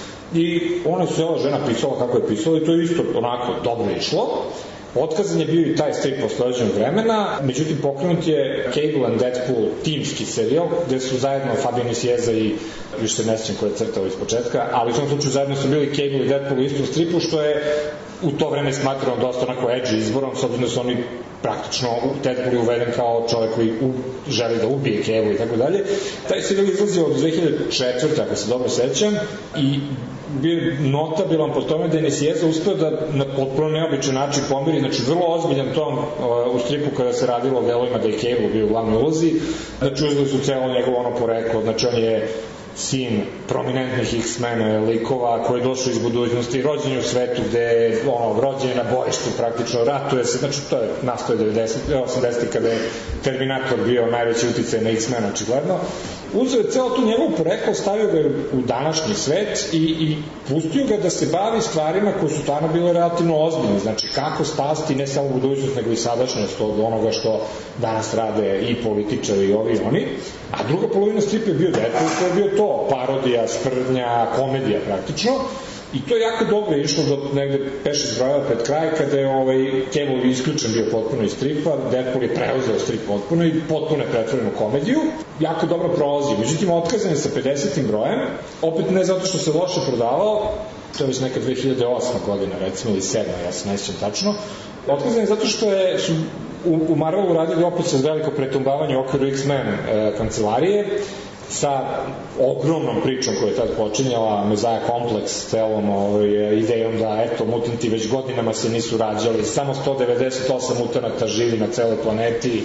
I ona se ova žena pisala kako je pisala i to je isto onako dobro išlo. Otkazan je bio i taj strip posle određenog vremena, međutim pokrenut je Cable and Deadpool timski serijal, gde su zajedno Fabio Nicieza i više se ne sjećam ko je crtao iz početka, ali u tom slučaju zajedno su bili Cable i Deadpool u istom stripu, što je u to vreme smatrano dosta onako edgy izborom, s obzirom da su oni praktično Deadpool je uveden kao čovjek koji u, želi da ubije Cable i tako dalje. Taj serijal izlazio od dve hiljade četvrte ako se dobro sećam, i bio notabilan po tome da je Nicieza uspeo da na potpuno neobičan način pomiri, znači vrlo ozbiljan ton uh, u stripu kada se radilo o delovima da je Cable bio u glavnoj ulozi, znači uzeli su celo njegovo ono poreklo, znači on je sin prominentnih X-mena likova koji je došao iz budućnosti, rođen je u svetu gde ono, rođen je na bojištu praktično, ratuje se, znači to je nastoje devedesetih, osamdesetih kada je Terminator bio najveći uticaj na X-mena očigledno. Uzeo je celo tu njegovu poreklo, stavio ga u današnji svet i, i pustio ga da se bavi stvarima koje su stvarno bile relativno ozbiljne, znači kako spasti ne samo budućnost nego i sadašnjost od onoga što danas rade i političari i ovi i oni, a druga polovina stripa je bio Deadpool, to je bio to, parodija, sprdnja, komedija praktično. I to je jako dobro išlo do negde pet šest brojeva pred kraj, kada je ovaj, Cable isključen bio potpuno iz stripa, Deadpool je preuzeo strip potpuno i potpuno je pretvoren u komediju. Jako dobro prolazi. Međutim, otkazan je sa pedesetim brojem, opet ne zato što se loše prodavao, to je već neka dve hiljade osma godina, recimo, ili sedma, ja se ne sjećam tačno. Otkazan je zato što je, su u, u Marvelu radili opet sa veliko pretumbavanje u okviru X-Men e, kancelarije, sa ogromnom pričom koja je tad počinjala, Messiah Complex, celom ovaj, idejom da, eto, mutanti već godinama se nisu rađali, samo sto devedeset osam mutanata živi na celoj planeti.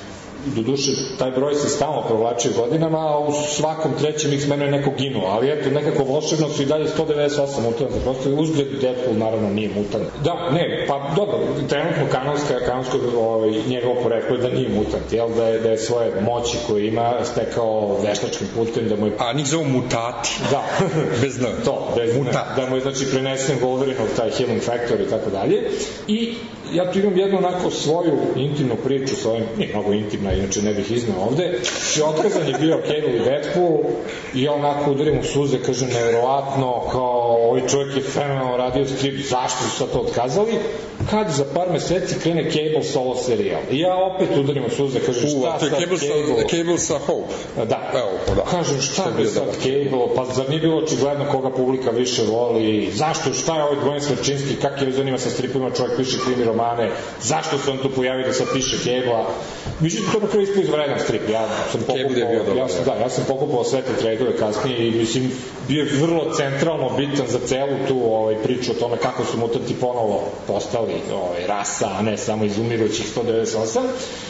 Doduše, taj broj se stalno provlačio godinama, a u svakom trećem X-menu je neko ginuo, ali eto, nekako volšebno su i dalje sto devedeset osam mutanata, prosto uzgled Deadpool naravno nije mutant. Da, ne, pa dobro, trenutno kanonska, kanonsko ovaj, njegovo poreklo je da nije mutant, jel, da je, da je svoje moći koje ima stekao veštačkim putem, da mu je... A njih zovu mutati. Da. Bez N. To, bez N. Da mu je, znači, prenesen Wolverine taj healing factor i tako dalje. I ja tu imam jednu onako svoju intimnu priču s ovim, nije mnogo intimna, inače ne bih iznao ovde, i otkazan je bio Cable i Deadpool i ja onako udarim u suze, kažem, nevjerovatno, kao ovaj čovjek je fenomenalno radio strip, zašto su sad to otkazali, kad za par meseci krene Cable solo serijal. I ja opet udarim u suze, kažem, šta sad Cable? Sa, Cable sa Hope. Da. Evo, da. Kažem, šta bi sad Cable, pa zar nije bilo očigledno koga publika više voli, zašto, šta je ovaj Dvojen Svrčinski, kak je zanima sa stripima, čovjek piše krimi romane, zašto se on tu pojavio da sad piše Cable-a. Mislim, to na kraju ispao izvredan strip, ja sam pokupao, ja sam, da, ja sam pokupao sve te trade-ove kasnije i mislim, bio je vrlo centralno bitan za celu tu ovaj, priču o tome kako su mutanti ponovo postali ovaj, rasa, a ne samo izumirućih sto devedeset osam,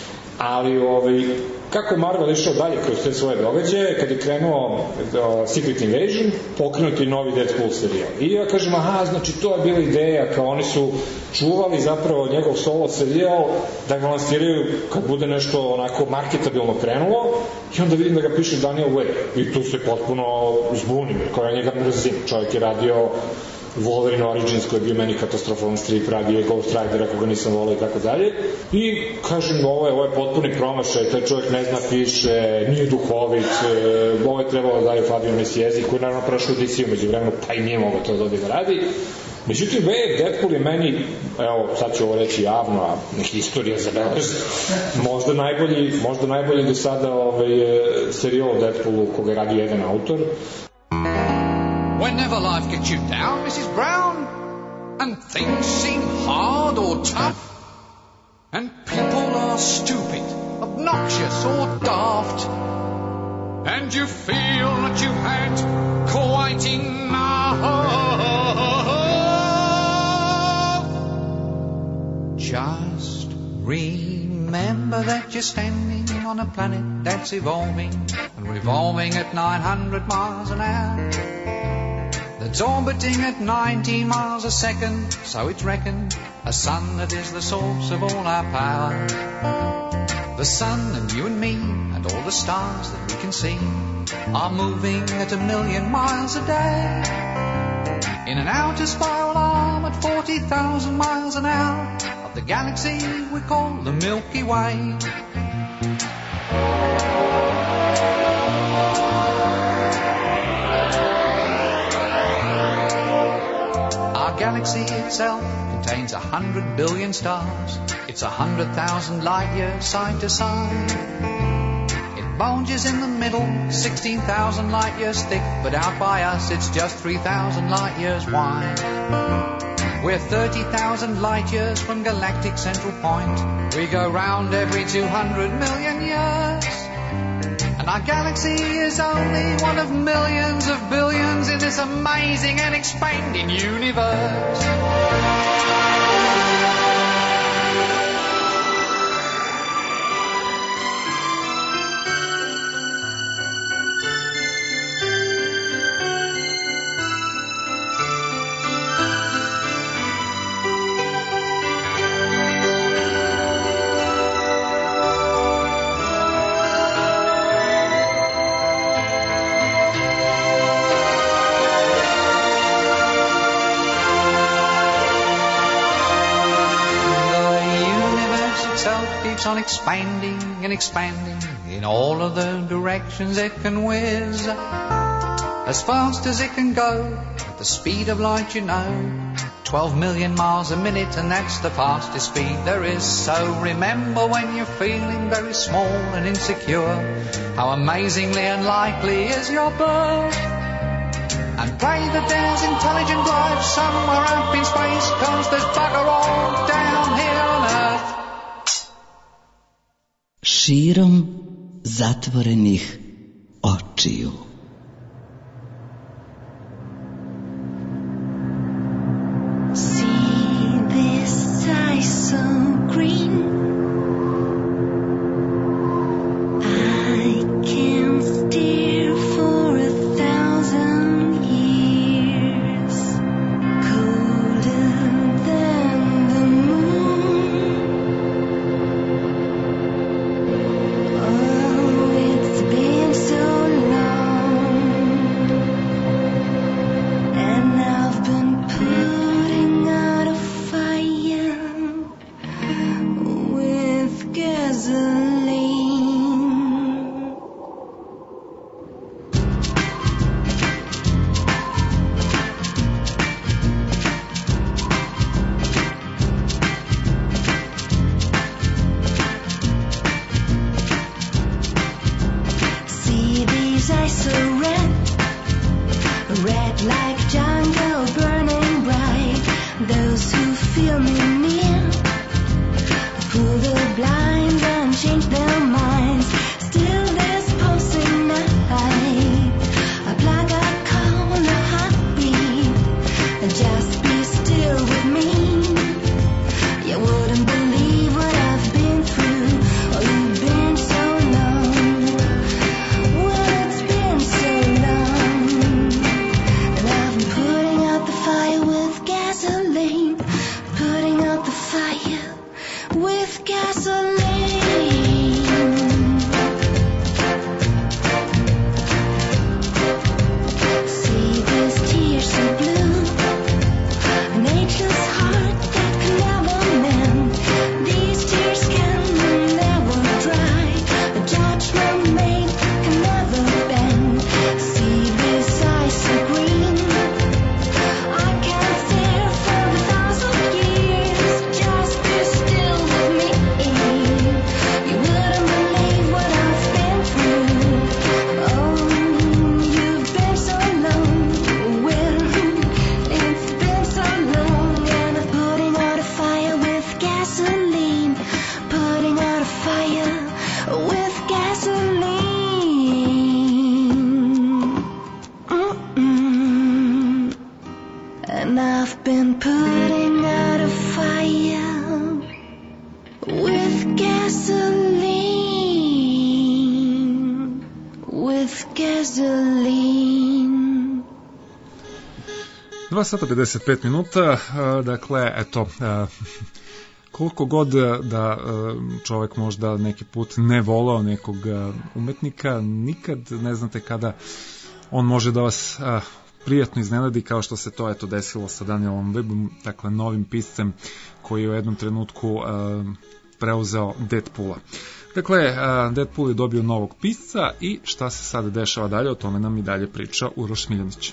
ali ovaj, kako Marvel išao dalje kroz te svoje događaje, kad je krenuo uh, Secret Invasion, pokrenuti novi Deadpool serijal. I ja kažem, aha, znači to je bila ideja, kao oni su čuvali zapravo njegov solo serijal, da ga lansiraju kad bude nešto onako marketabilno krenulo, i onda vidim da ga piše Daniel Way. I tu se potpuno zbunim, kao ja njega mrzim. Čovjek je radio Wolverine Origins koji je bio meni katastrofalan strip, radio je Ghost Rider ako ga nisam volao i tako dalje. I kažem, ovo je, ovo je potpuni promašaj, taj čovjek ne zna piše, nije duhovit, ovo je trebalo da daje Fabio Niciezi koji je naravno prošao D C u među vremenu, pa i nije mogao to da radi. Međutim, Wave Deadpool je meni, evo, sad ću ovo reći javno, a nek istorija zabeleži, možda najbolji, možda najbolji do sada ovaj, serijal o Deadpoolu koga je radio jedan autor. Whenever life gets you down, Missus Brown, and things seem hard or tough, and people are stupid, obnoxious or daft, and you feel that you've had quite enough, just remember remember that you're standing on a planet that's evolving and revolving at nine hundred miles an hour. That's orbiting at nineteen miles a second, so it's reckoned a sun that is the source of all our power. The sun and you and me and all the stars that we can see are moving at a million miles a day in an outer spiral arm at forty thousand miles an hour of the galaxy we call the Milky Way. Our galaxy itself contains a hundred billion stars. It's a hundred thousand light years side to side. It bulges in the middle, sixteen thousand light years thick, but out by us it's just three thousand light years wide. We're thirty thousand light years from galactic central point. We go round every two hundred million years. And our galaxy is only one of millions of billions in this amazing and expanding universe. On expanding and expanding in all of the directions it can whiz, as fast as it can go at the speed of light, you know, twelve million miles a minute, and that's the fastest speed there is. So remember when you're feeling very small and insecure, how amazingly unlikely is your birth, and pray that there's intelligent life somewhere up in space, 'cause there's bugger all down here on Earth. Širom zatvorenih očiju. See this sky so green, I can stare for a thousand years, colder than the moon. Oh, it's been so long, and I've been putting out a fire with gasoline. See these eyes so red, red like jungle burning bright. Those who feel me near pull the blinds and change their minds. Still this pulsing night, a plug I call a heartbeat. Just be still with me. You wouldn't believe what I've been through. Oh, you've been so long. Well, it's been so long, and I've been putting out the fire with gasoline, putting out the fire with gasoline. See these tears so blue, an ageless heart that can never mend. These tears can never dry, a judgment made can never bend. See this eyes so green, I can't stare for a thousand years. Just be still with me. You wouldn't believe what I've been through. Oh, you've been so long. Well, it's been so long, and I'm putting out a fire with gasoline, putting out a fire with gasoline. Mm-mm. And I've been putting out a fire with gasoline. dva sata pedeset pet minuta, dakle, eto, koliko god da čovek možda neki put ne volao nekog umetnika, nikad ne znate kada on može da vas prijatno iznenadi, kao što se to eto desilo sa Danielom Webbom, dakle novim piscem koji je u jednom trenutku preuzeo Deadpoola. Dakle, Deadpool je dobio novog pisca i šta se sad dešava dalje, o tome nam i dalje priča Uroš Smiljanić.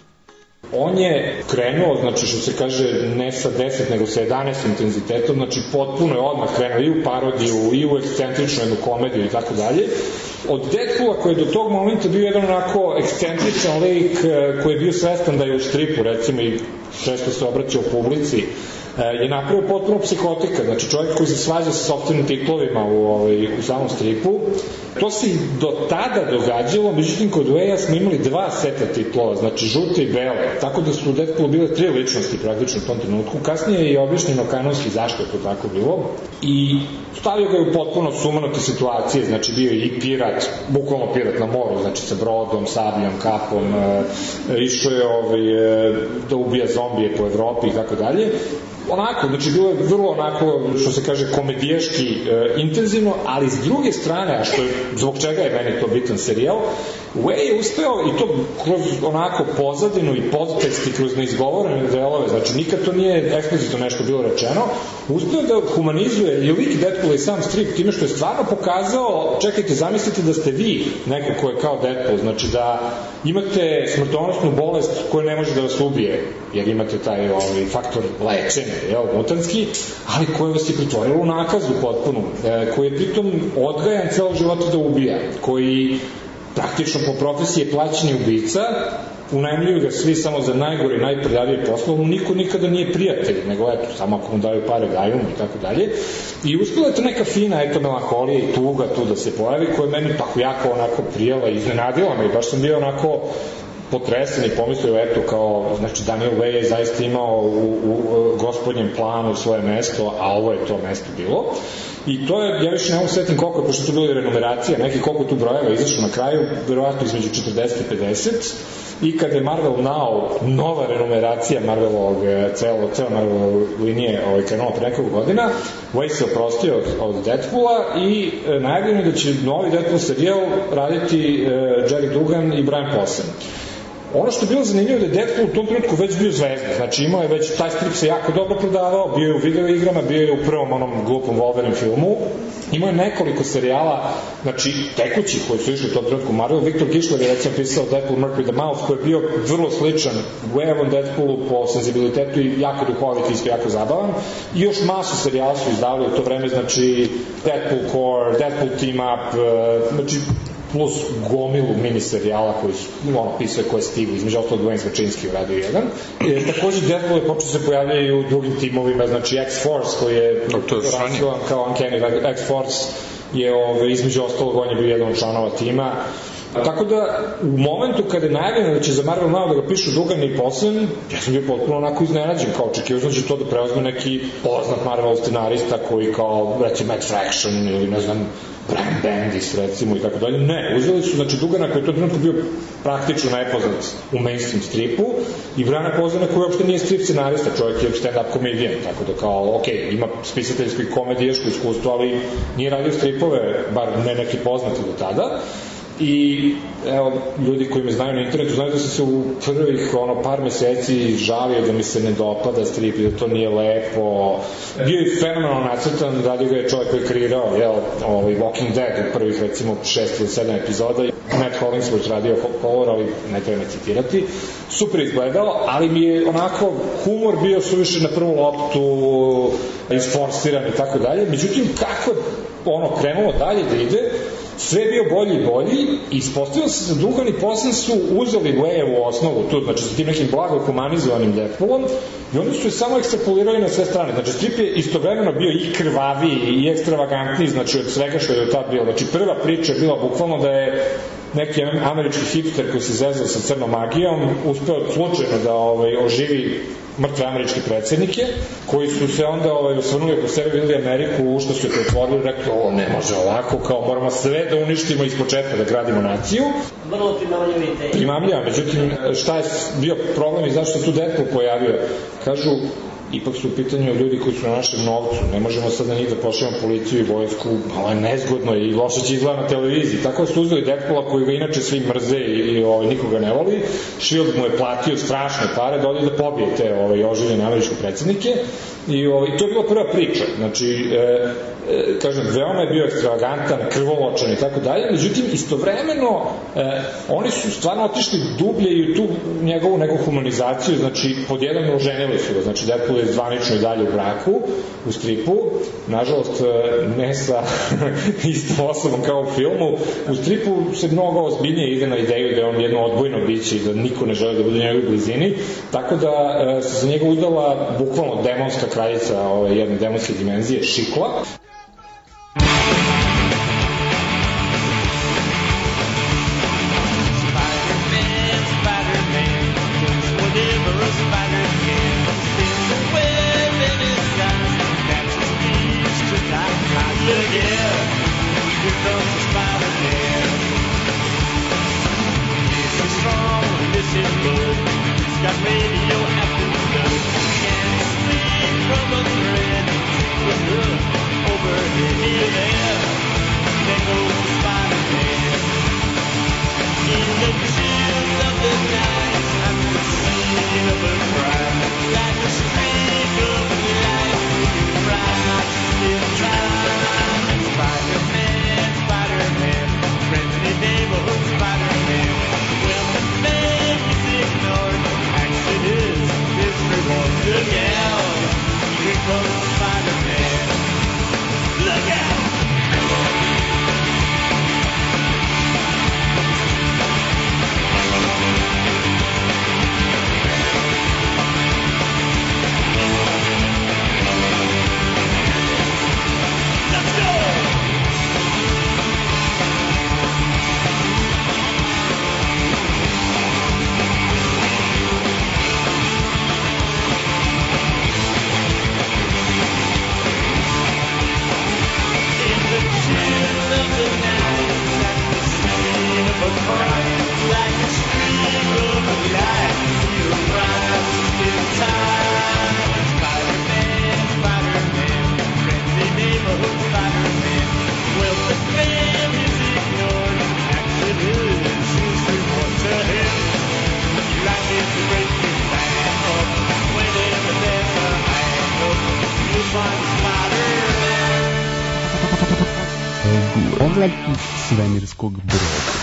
On je krenuo, znači što se kaže, ne sa deset, nego sa jedanaest intenzitetom, znači potpuno je odmah krenuo i u parodiju, i u ekscentričnu jednu komediju i tako dalje. Od Deadpoola, koji je do tog momenta bio jedan onako ekscentričan lik, koji je bio svestan da je u stripu, recimo, i često se obraćao publici, je napravio potpuno psihotika, znači čovjek koji se svađa sa sopstvenim titlovima u, ovaj, u samom stripu. To se i do tada događalo, međutim kod Waya smo imali dva seta titlova, znači žute i bele, tako da su u Deadpoolu bile tri ličnosti praktično u tom trenutku. Kasnije je i objašnjeno kanonski zašto je to tako bilo i stavio ga je u potpuno sumanute situacije, znači bio je i pirat, bukvalno pirat na moru, znači sa brodom, sabljom, kapom, e, išao je ovaj, e, da ubija zombije po Evropi i tako dalje. Onako, znači bilo je vrlo onako, što se kaže, komedijaški e, intenzivno, ali s druge strane, a što je, zbog čega je meni to bitan serijal, Way je uspeo, i to kroz onako pozadinu i podtekst i kroz neizgovorene delove, znači nikad to nije eksplicitno nešto bilo rečeno, uspeo da humanizuje i lik Deadpoola i sam strip time što je stvarno pokazao, čekajte, zamislite da ste vi neko ko je kao Deadpool, znači da imate smrtonosnu bolest koja ne može da vas ubije, jer imate taj ovaj, faktor lečenja, jel, mutanski, ali koja vas je pretvorila u nakazu potpuno, e, koji je pritom odgajan celo života da ubija, koji praktično po profesiji je plaćeni ubica, unajmljuju ga svi samo za najgore i najprljavije poslove, mu niko nikada nije prijatelj, nego eto, samo ako mu daju pare daju mu i tako dalje. I uspela je to neka fina, eto, melankolija i tuga tu da se pojavi, koja je meni tako jako onako prijela i iznenadila me i baš sam bio onako potresen i pomislio, eto, kao, znači Daniel Way je zaista imao u, u, u gospodnjem planu svoje mesto, a ovo je to mesto bilo. I to je, ja više ne mogu setim koliko je, pošto su bili renumeracija, neki koliko tu brojeva izašlo na kraju, verovatno između četrdeset i pedeset, i kada je Marvel Now, nova renumeracija Marvelovog, celo, celo Marvelove linije ovaj, krenula pre nekog godina, Way se oprostio od, od Deadpoola i e, najavljeno je da će novi Deadpool serijal raditi e, Jerry Dugan i Brian Posehn. Ono što je bilo zanimljivo da je Deadpool u tom trenutku već bio zvezda, znači imao je već, taj strip se jako dobro prodavao, bio je u video igrama, bio je u prvom onom glupom Wolverine filmu, imao je nekoliko serijala, znači tekući koji su išli u tom trenutku Marvel. Viktor Kišler je recimo pisao Deadpool Mercury the Mouth, koji je bio vrlo sličan Wayavom Deadpoolu po senzibilitetu i jako duhovit, isto jako zabavan, i još masu serijala su izdavali u to vreme, znači Deadpool Core, Deadpool Team Up, znači plus gomilu miniserijala koji su, ono, pisao je koje stigu, između ostalo Dwayne Svačinski uradio jedan. E, također Deadpool je počeo se pojavljaju i u drugim timovima, znači X-Force koji je razgovan kao Uncanny, X-Force je ove, između ostalog, on je bio jedan od članova tima. Tako da, u momentu kada je najavljeno da će za Marvel Now da ga pišu Dugan i Posehn, ja sam bio potpuno onako iznenađen, kao očekivao sam da će to da preozme neki poznat Marvel scenarista koji kao, recimo, Matt Fraction ili ne znam, Brian Bendis recimo i tako dalje. Ne, uzeli su, znači, Dugana koji je to trenutku bio praktično nepoznat u mainstream stripu i Briana Posehna koji uopšte nije strip scenarista, čovjek je stand-up komedijan, tako da kao, ok, ima spisateljsko i komedijaško iskustvo, ali nije radio stripove, bar ne neki poznati do tada. I evo, ljudi koji me znaju na internetu znaju da sam se u prvih ono, par meseci žalio da mi se ne dopada strip, da to nije lepo. Bio je fenomenalno nacrtan, radio ga je čovjek koji je kreirao, jel, ovaj, Walking Dead u prvih recimo šest ili sedam epizoda. Matt Hollingsworth radio Power, ali ne treba me citirati. Super izgledao, ali mi je onako humor bio suviše na prvu loptu, isforsiran i tako dalje. Međutim, kako je ono krenulo dalje da ide, sve je bio bolji i bolji i ispostavilo se da Dugan i Posehn su uzeli Wayavu osnovu tu, znači sa tim nekim blago humanizovanim Deadpoolom, i oni su je samo ekstrapolirali na sve strane. Znači strip je istovremeno bio i krvaviji i ekstravagantniji, znači od svega što je do tad bilo. Znači prva priča je bila bukvalno da je neki američki hipster koji se zezao sa crnom magijom uspeo slučajno da ovaj, oživi mrtve američke predsednike, koji su se onda ovaj, osvrnuli oko sebe, videli Ameriku, u što su je pretvorili, rekli, ovo ne može ovako, kao moramo sve da uništimo iz početka, da gradimo naciju. Vrlo primamljiva ideja. Primamljiva, međutim, šta je bio problem i zašto se tu Deadpool pojavio? Kažu, ipak su u pitanju ljudi koji su na našem novcu, ne možemo sad na njih da pošljamo policiju i vojsku, malo je nezgodno i loše će izgleda na televiziji, tako da su uzeli Deadpoola koji ga inače svi mrze i, i ovaj, nikoga ne voli, Shield mu je platio strašne pare da ode da pobije te ovaj, oživljene američke predsednike i ovaj, to je bila prva priča, znači e, e, kažem, veoma je bio ekstravagantan, krvoločan i tako dalje, međutim istovremeno e, oni su stvarno otišli dublje i u tu njegovu neku humanizaciju, znači pod jedan oženili su ga, znači Deadpool je zvanično i dalje u braku, u stripu, nažalost ne sa istom osobom kao u filmu, u stripu se mnogo ozbiljnije ide na ideju da je on jedno odbojno biće i da niko ne želi da bude u njegovoj blizini, tako da se za njega udala bukvalno demonska kraljica ove jedne demonske dimenzije, Šikla. Pogled iz svemirskog broda.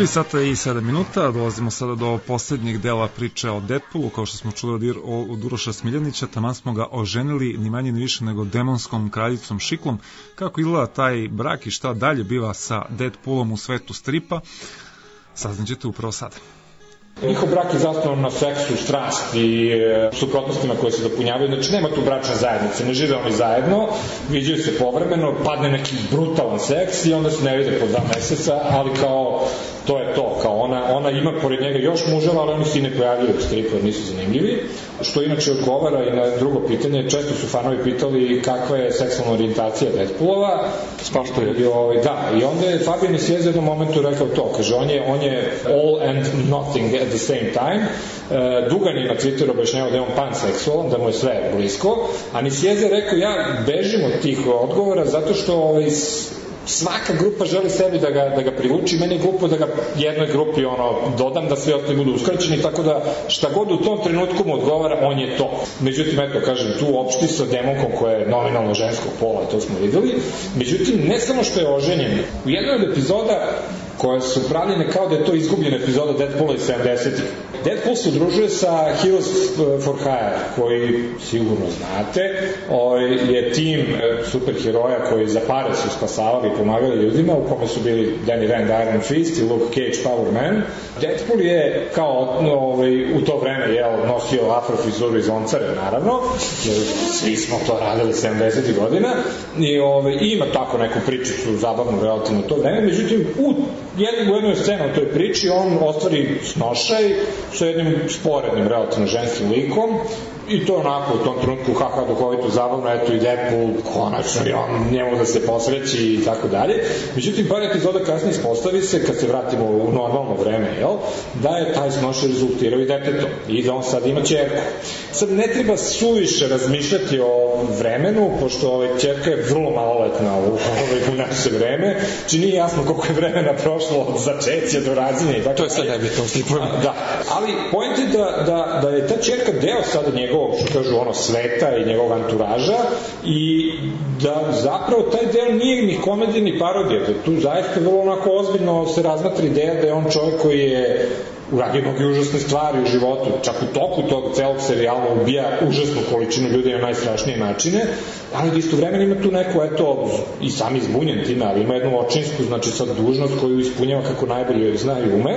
tri sata i sedam minuta, dolazimo sada do poslednjeg dela priče o Deadpoolu, kao što smo čuli od, Ir, od Uroša Smiljanića, taman smo ga oženili ni manje ni više nego demonskom kraljicom Šiklom. Kako izgleda taj brak i šta dalje biva sa Deadpoolom u svetu stripa, saznaćete upravo sada. Njihov brak je zasnovan na seksu, strasti i e, suprotnostima koje se dopunjavaju, znači nema tu bračne zajednice, ne žive oni zajedno, viđaju se povremeno, padne neki brutalan seks i onda se ne vide po dva meseca, ali kao to je to, kao ona, ona ima pored njega još muževa, ali oni se i ne pojavljaju u stripu jer nisu zanimljivi, što inače odgovara i na drugo pitanje, često su fanovi pitali kakva je seksualna orijentacija Deadpoolova, Spašto je. I, ovaj, da, i onda je Fabian Nicieza u jednom momentu rekao to, kaže, on je, on je all and nothing at the same time. E, Dugan je na Twitteru objašnjavao da je on panseksualan, da mu je sve blisko, a Nicieza je rekao, ja bežim od tih odgovora zato što ovaj, svaka grupa želi sebi da ga, da ga privuči, meni je glupo da ga jednoj grupi ono, dodam da svi ostali budu uskraćeni, tako da šta god u tom trenutku mu odgovara, on je to. Međutim, eto, kažem, tu uopšti sa demonkom koja je nominalno ženskog pola, to smo videli. Međutim, ne samo što je oženjen, u jednoj od epizoda koje su pravljene kao da je to izgubljena epizoda Deadpoola iz sedamdesetih. Deadpool se udružuje sa Heroes for Hire, koji sigurno znate, je tim superheroja koji za pare su spasavali i pomagali ljudima, u kome su bili Danny Rand, Iron Fist i Luke Cage, Power Man. Deadpool je kao ovaj, u to vreme jel, nosio afrofrizuru iz Oncare, naravno, jer svi smo to radili sedamdesetih godina, i ovaj, ima tako neku pričicu, zabavnu relativno u to vreme, međutim, u jednom u jednoj scenu u toj priči on ostvari snošaj sa jednim sporednim, relativno ženskim likom i to onako u tom trenutku haha duhovito zabavno, eto i Deadpool konačno i on njemu da se posreći i tako dalje. Međutim, par epizoda kasnije ispostavi se, kad se vratimo u normalno vreme, jel, da je taj snošaj rezultirao i detetom i da on sad ima ćerku. Sad ne treba suviše razmišljati o vremenu, pošto ovaj ćerka je vrlo maloletna u, u naše vreme, či nije jasno koliko je vremena prošlo od začeća do rađenja i tako. To je sad nebitno u stripovima. Da, ali point je da, da, da je ta ćerka deo sada njegovog, što kažu, ono, sveta i njegovog anturaža i da zapravo taj deo nije ni komedija ni parodija, da tu zaista vrlo onako ozbiljno se razmatra ideja da je on čovjek koji je uradio mnogi užasne stvari u životu, čak u toku tog celog serijala ubija užasnu količinu ljudi na najstrašnije načine, ali da istovremeno ima tu neku, eto, i sam izbunjen time, ali ima jednu očinsku, znači sad dužnost koju ispunjava kako najbolje zna i ume.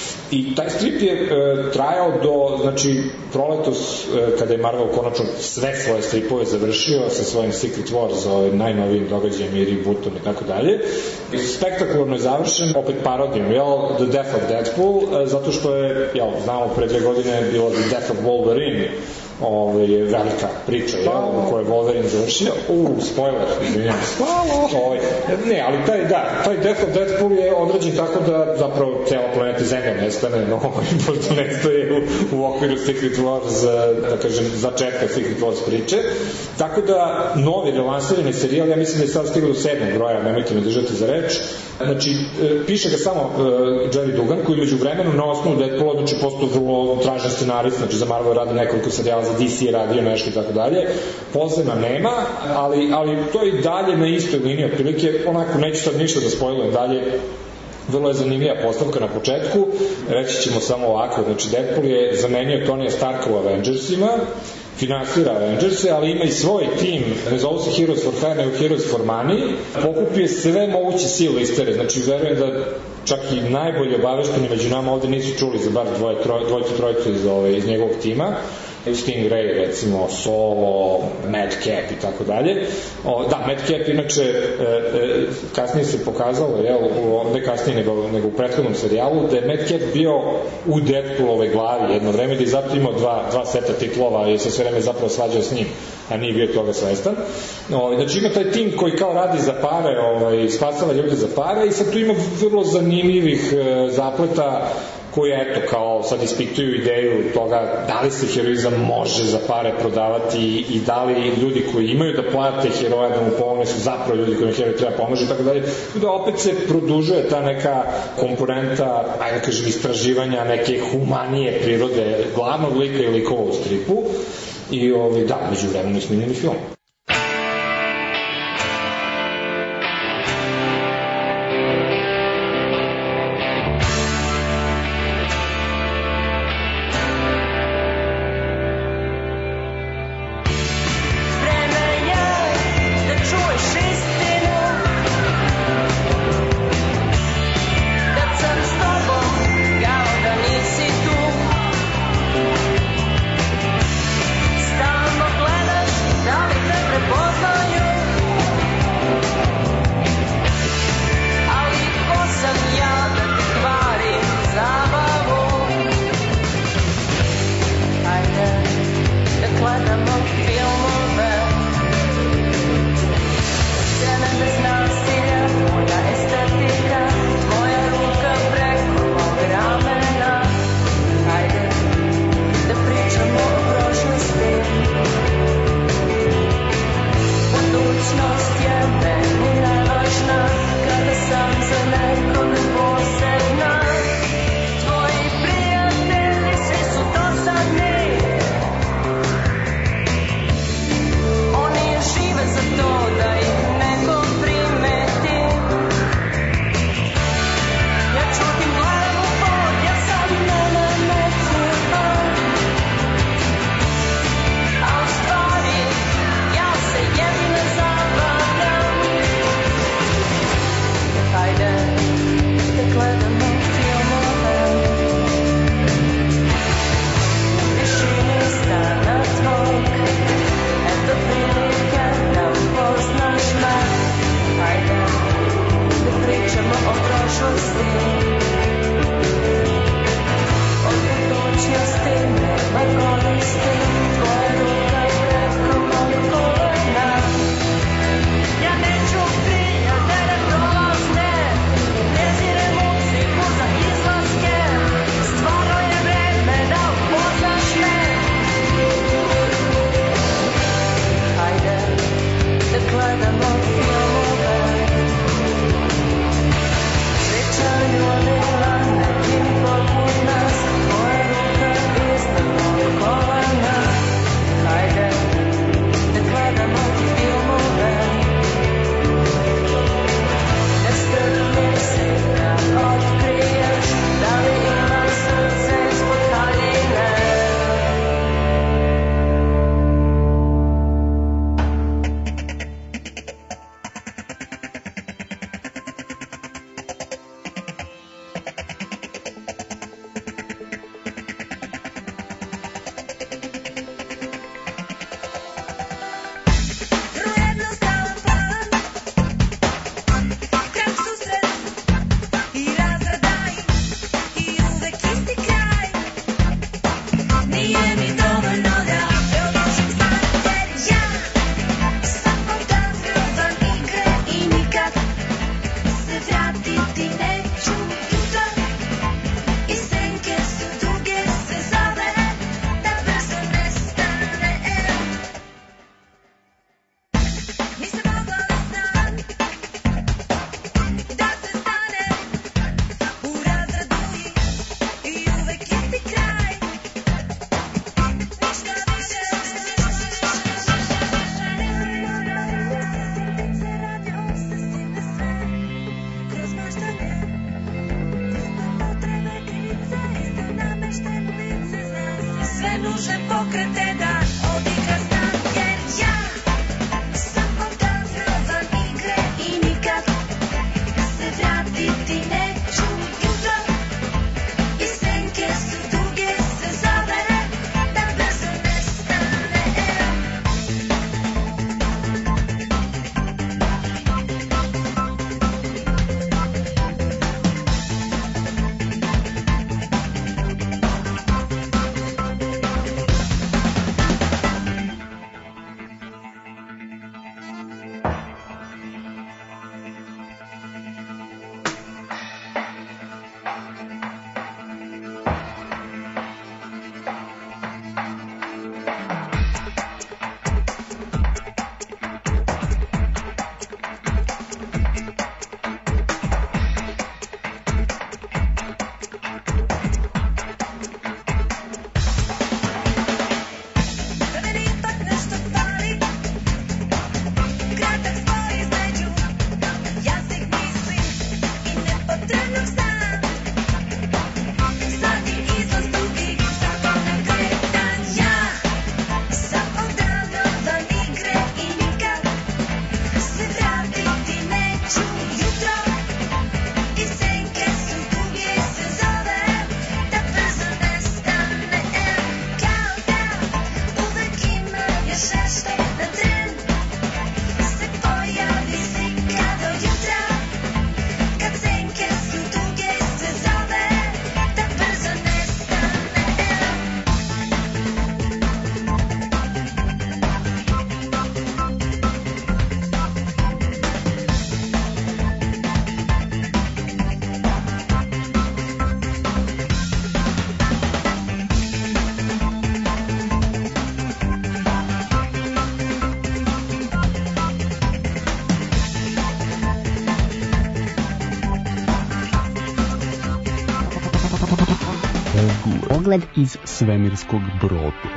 I taj strip je e, trajao do, znači, proletos, e, kada je Marvel konačno sve svoje stripove završio sa svojim Secret Wars, ovaj, najnovijim događajem i rebootom i tako dalje. Spektakularno je završen, opet parodijom, jel, The Death of Deadpool, e, zato što je, jel, znamo, pre dve godine bilo The Death of Wolverine, ovo je velika priča, jel, u kojoj je Wolverine završio. Uuu, spoiler, izvinjam se. Ovaj, ne, ali taj, da, taj Death of Deadpool je odrađen tako da zapravo cela planeta Zemlja nestane, no, pošto nestaje u, u okviru Secret Wars, da kažem, začetka Secret Wars priče. Tako da, novi relansirani serijal, ja mislim da je sad stigao do sedmog broja, nemojte me držati za reč. Znači, piše ga samo uh, Jerry Dugan, koji među vremenu na osnovu Deadpoola, znači, postao vrlo tražen scenarist, znači, za Marvel radi nekoliko serijala, za D C je radio nešto i tako dalje. Pozema nema, ali, ali to je i dalje na istoj liniji, otprilike, onako, neću sad ništa da spojlujem dalje, vrlo je zanimljiva postavka na početku, reći ćemo samo ovako, znači, Deadpool je zamenio Tonija Starka u Avengersima, finansira Avengerse, ali ima i svoj tim, ne zovu se Heroes for Hire, nego Heroes for Money, pokupio sve moguće sile istere, znači verujem da čak i najbolje obavešteni među nama ovde nisu čuli za bar dvoje, troj, dvojcu, trojicu iz, ove, iz njegovog tima, Stingray, recimo, Solo, Madcap i tako dalje. O, da, Madcap inače e, e, kasnije se pokazalo, jel, ne kasnije nego, nego u prethodnom serijalu, da je Madcap bio u Deadpoolove glavi jedno vreme, da je zato imao dva, dva seta titlova i se sve vreme zapravo svađao s njim, a nije bio toga svestan. O, znači ima taj tim koji kao radi za pare, ovaj, spasava ljude za pare i sad tu ima vrlo zanimljivih e, zapleta koji, eto, kao sad ispituju ideju toga da li se heroizam može za pare prodavati i da li ljudi koji imaju da plate heroja da mu pomogne su zapravo ljudi kojima heroj treba pomoći i tako dalje. Da opet se produžuje ta neka komponenta, ajde kažem, istraživanja neke humanije prirode glavnog lika i likova u stripu i ovaj, da, među vremenu snimljeni film. filmove. Scene bez nasilja, moja estetika, tvoja ruka preko mog ramena. Hajde da pričamo o prošlosti. Budućnost je meni najvažna, kada sam za nekoga posebna. Tvoji prijatelji svi su dosadni, Pogled iz svemirskog broda.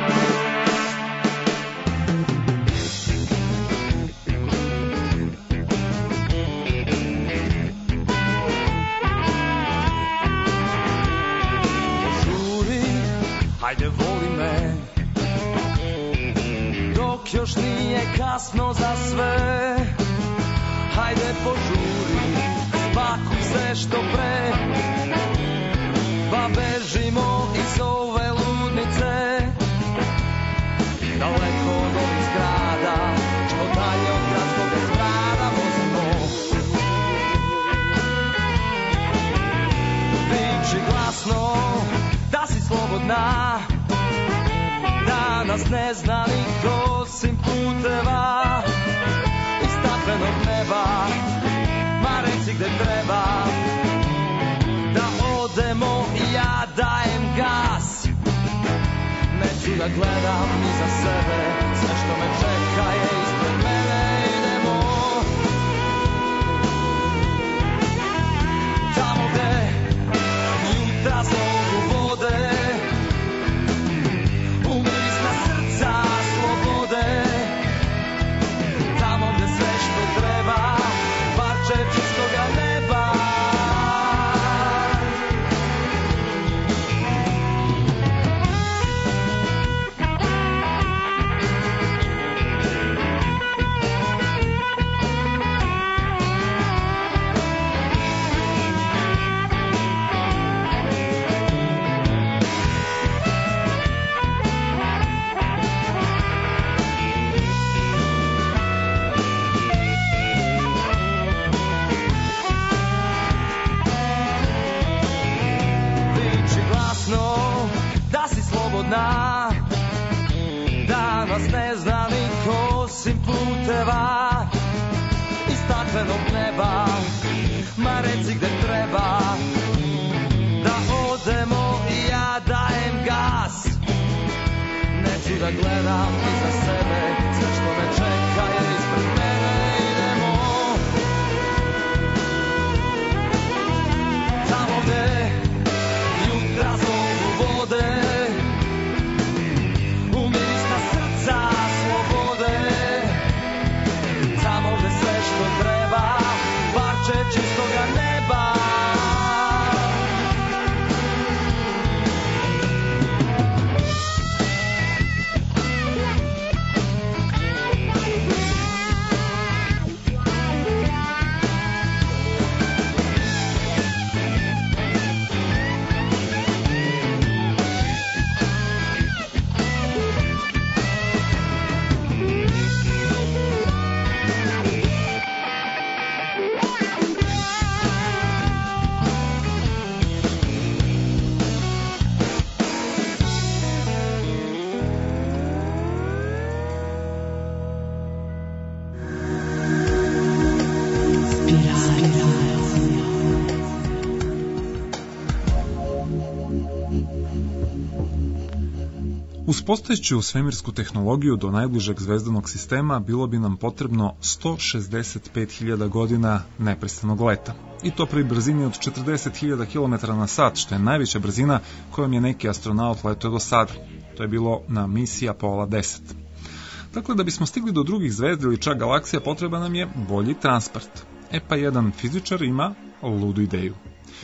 Žuri, hajde voli me, dok još nije kasno za sve. Hajde požuri, spakuj se što pre, pa bežimo iz ove ludnice. Daleko od ovih zgrada, što dalje od gradskog zgrada vozimo. Viči glasno da si slobodna, da nas ne zna niko osim puteva i staklenog neba. Ma reci gde treba da odemo i ja dajem gas. Neću da gledam iza sebe, sve što me čeka je ispred mene. Idemo tamo gde jutra zovu vode, umirisna srca slobode. Tamo gde sve što treba, parče čistoga neba. Da si slobodna, da nas ne zna niko osim puteva i staklenog neba. Ma reci gde treba da odemo i ja dajem gas. Neću da gledam iza sebe, sve što me čeka je ispred mene. Idemo tamo gde jutra zovu vode, umirisna srca slobode. Tamo gde sve što treba, parče čistoga neba. Uz postojeću svemirsku tehnologiju do najbližeg zvezdanog sistema bilo bi nam potrebno sto šezdeset pet hiljada godina neprestanog leta. I to pri brzini od četrdeset hiljada kilometara na sat, što je najveća brzina kojom je neki astronaut letao do sada. To je bilo na misiji Apollo deset. Dakle, da bismo stigli do drugih zvezda ili čak galaksija, potreba nam je bolji transport. E pa jedan fizičar ima ludu ideju.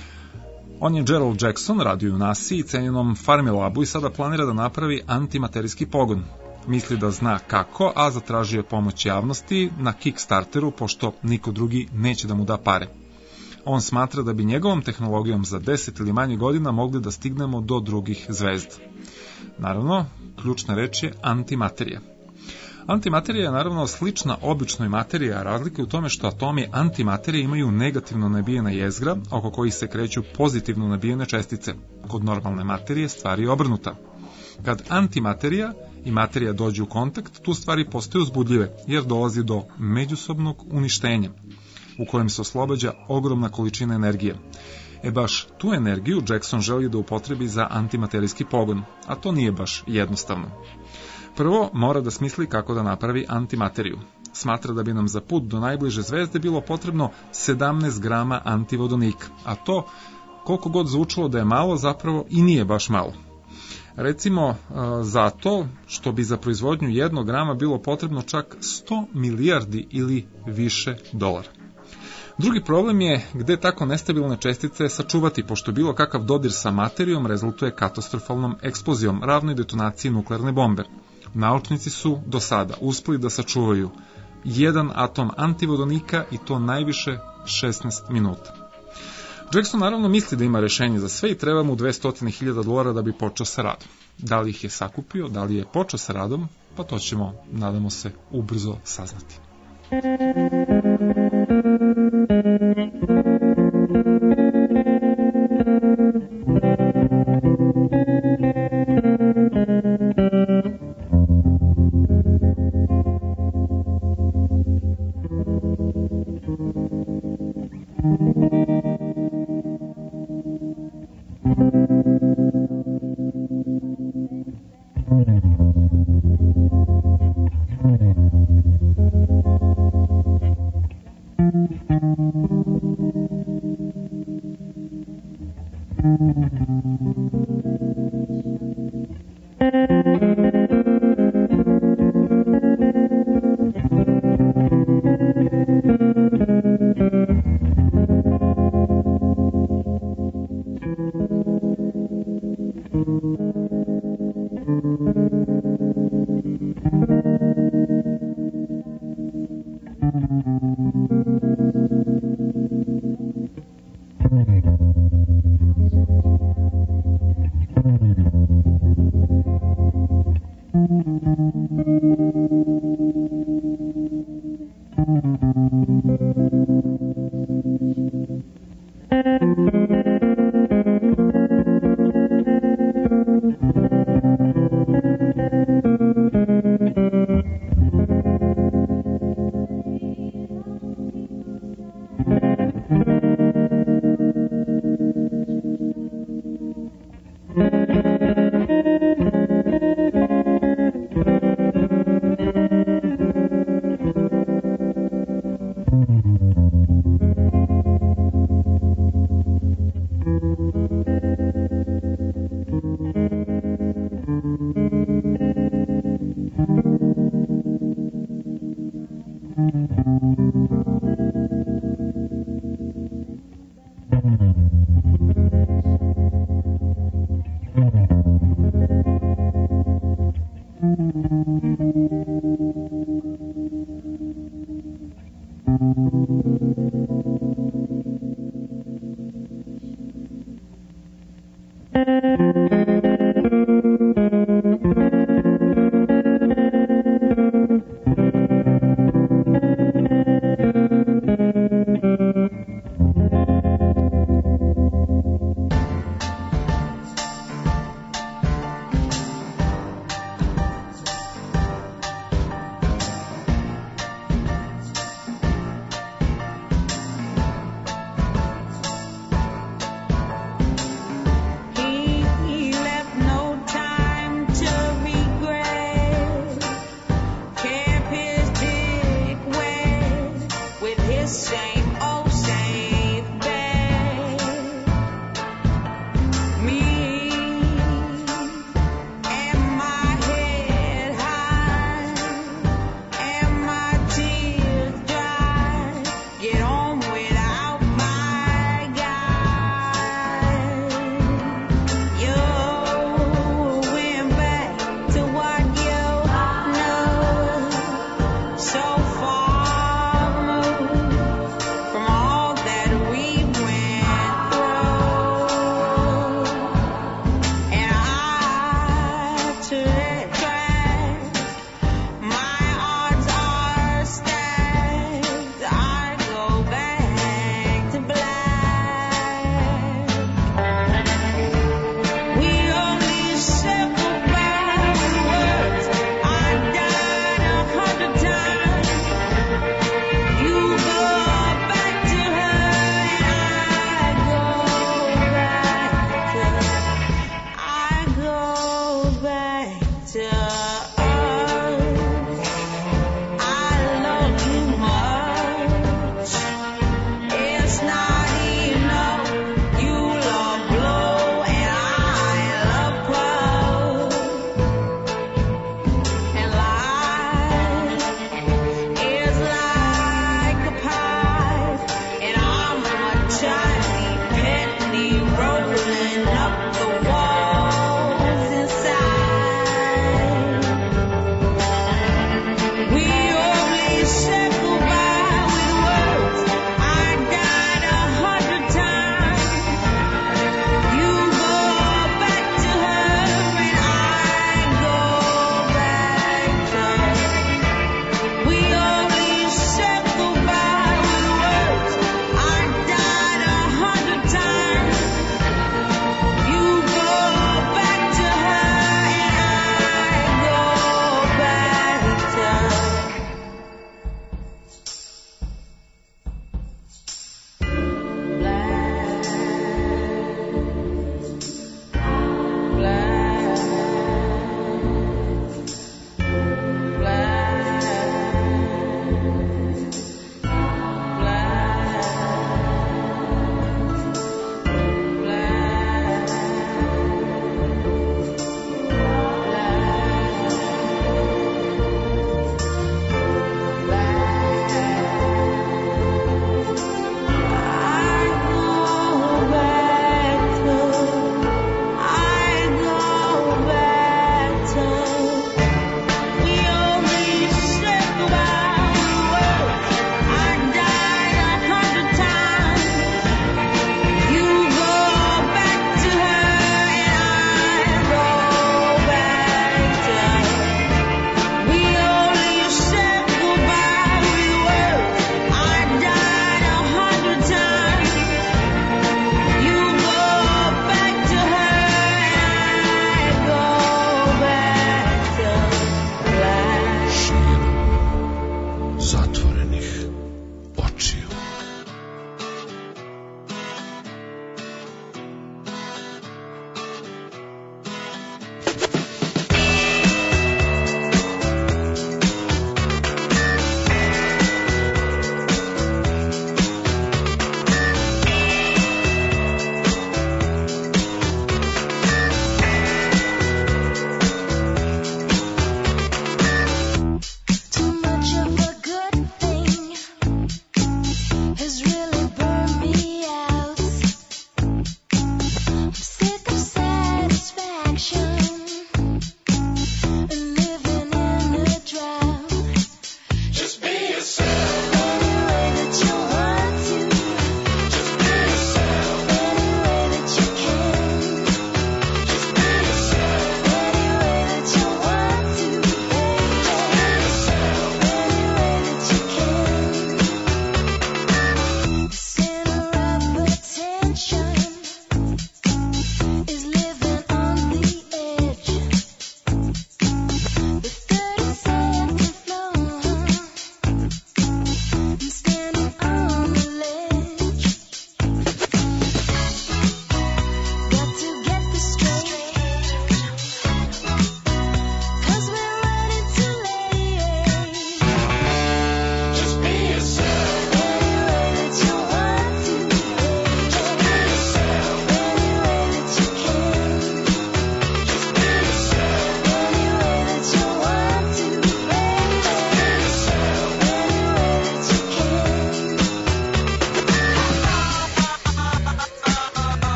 On je Gerald Jackson, radio u NASA i cenjenom Fermilabu i sada planira da napravi antimaterijski pogon. Misli da zna kako, a zatražio je pomoć javnosti na Kickstarteru, pošto niko drugi neće da mu da pare. On smatra da bi njegovom tehnologijom za deset ili manje godina mogli da stignemo do drugih zvezda. Naravno, ključna reč je antimaterija. Antimaterija je naravno slična običnoj materiji, a razlika je u tome što atomi antimaterije imaju negativno nabijena jezgra, oko kojih se kreću pozitivno nabijene čestice. Kod normalne materije stvar je obrnuta. Kad antimaterija i materija dođu u kontakt, tu stvari postaju uzbudljive, jer dolazi do međusobnog uništenja, u kojem se oslobađa ogromna količina energije. E baš tu energiju Jackson želi da upotrebi za antimaterijski pogon, a to nije baš jednostavno. Prvo, mora da smisli kako da napravi antimateriju. Smatra da bi nam za put do najbliže zvezde bilo potrebno sedamnaest grama antivodonika, a to koliko god zvučalo da je malo, zapravo i nije baš malo. Recimo, zato što bi za proizvodnju jednog grama bilo potrebno čak sto milijardi ili više dolara. Drugi problem je gde tako nestabilne čestice sačuvati, pošto bilo kakav dodir sa materijom rezultuje katastrofalnom eksplozijom, ravnoj detonaciji nuklearne bombe. Naučnici su do sada uspeli da sačuvaju jedan atom antivodonika i to najviše šesnaest minuta. Jackson naravno misli da ima rešenje za sve i treba mu dvesta hiljada dolara da bi počeo sa radom. Da li ih je sakupio, da li je počeo sa radom, pa to ćemo, nadamo se, ubrzo saznati.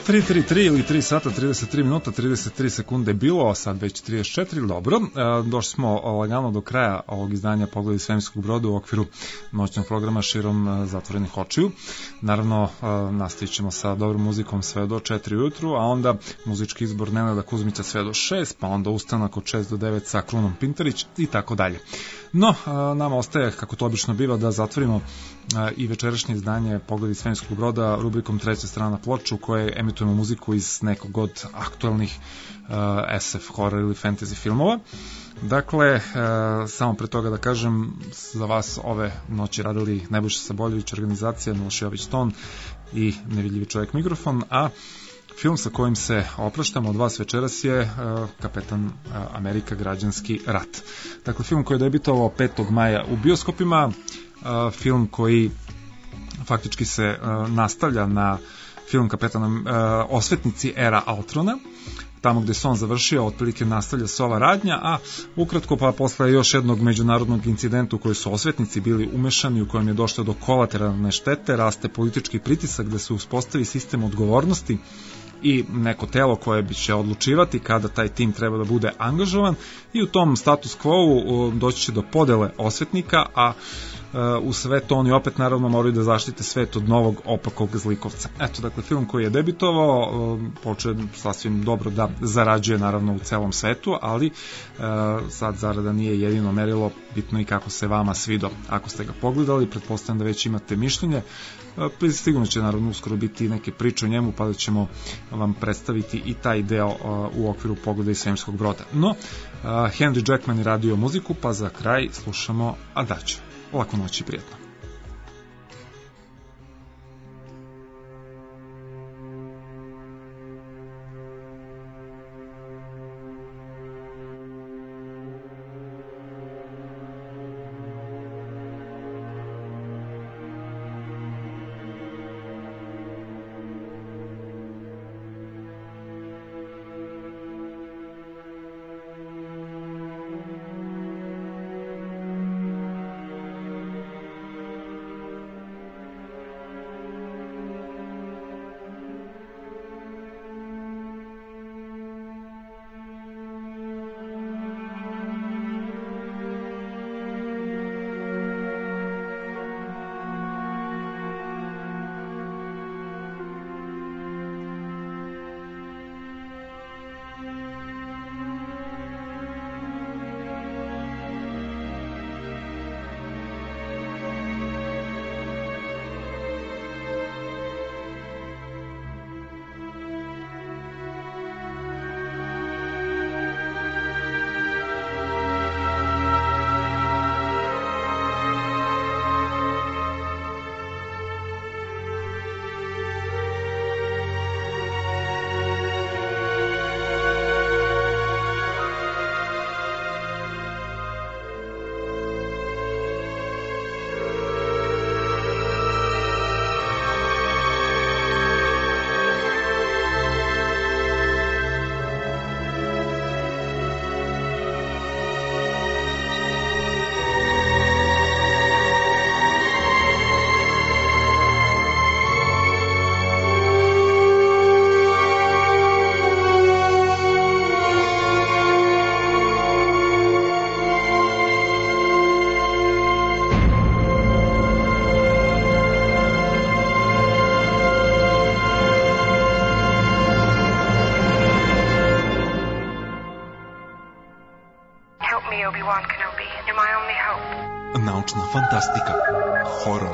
tri tri tri ili tri sata trideset tri minuta trideset tri sekunde je bilo, sad već trideset četiri, dobro. E, došli smo lagano do kraja ovog izdanja Pogledi svemirskog broda u okviru noćnog programa Širom e, zatvorenih očiju. Naravno, e, nastavit ćemo sa dobrom muzikom sve do četiri ujutru, a onda muzički izbor Nenada Kuzmića sve do šest, pa onda ustanak od šest do devet sa Krunom Pintarić i tako dalje. No, e, nama ostaje, kako to obično biva, da zatvorimo i večerašnje izdanje Pogledi svemirskog broda rubrikom Treća strana ploče, u kojoj emitujemo muziku iz nekog od aktualnih uh, es ef, horror ili fantasy filmova. Dakle, uh, samo pre toga da kažem, za vas ove noći radili Nebojša Saboljević, organizacija Miloš Jović ton i Nevidljivi čovjek mikrofon, a film sa kojim se opraštamo od vas večeras je uh, Kapetan uh, Amerika građanski rat. Dakle, film koji je debitovao petog maja u bioskopima, uh, film koji faktički se uh, nastavlja na film Kapetan uh, Osvetnici era Altrona, tamo gde se on završio, otprilike nastavlja se ova radnja, a ukratko pa posle još jednog međunarodnog incidenta u kojoj su osvetnici bili umešani, u kojem je došlo do kolateralne štete, raste politički pritisak da se uspostavi sistem odgovornosti i neko telo koje bi će odlučivati kada taj tim treba da bude angažovan, i u tom status quo doći će do podele osvetnika, a u sve to oni opet naravno moraju da zaštite svet od novog opakog zlikovca. Eto, dakle, film koji je debitovao počeo sasvim dobro da zarađuje naravno u celom svetu, ali sad zarada nije jedino merilo, bitno i kako se vama svido. Ako ste ga pogledali, pretpostavljam da već imate mišljenje, sigurno će naravno uskoro biti neke priče o njemu, pa da ćemo vam predstaviti i taj deo u okviru Pogleda iz svemirskog broda. No, Henry Jackman je radio muziku, pa za kraj slušamo Adagio. Laku noć i prijetno. Naučna fantastika, horor,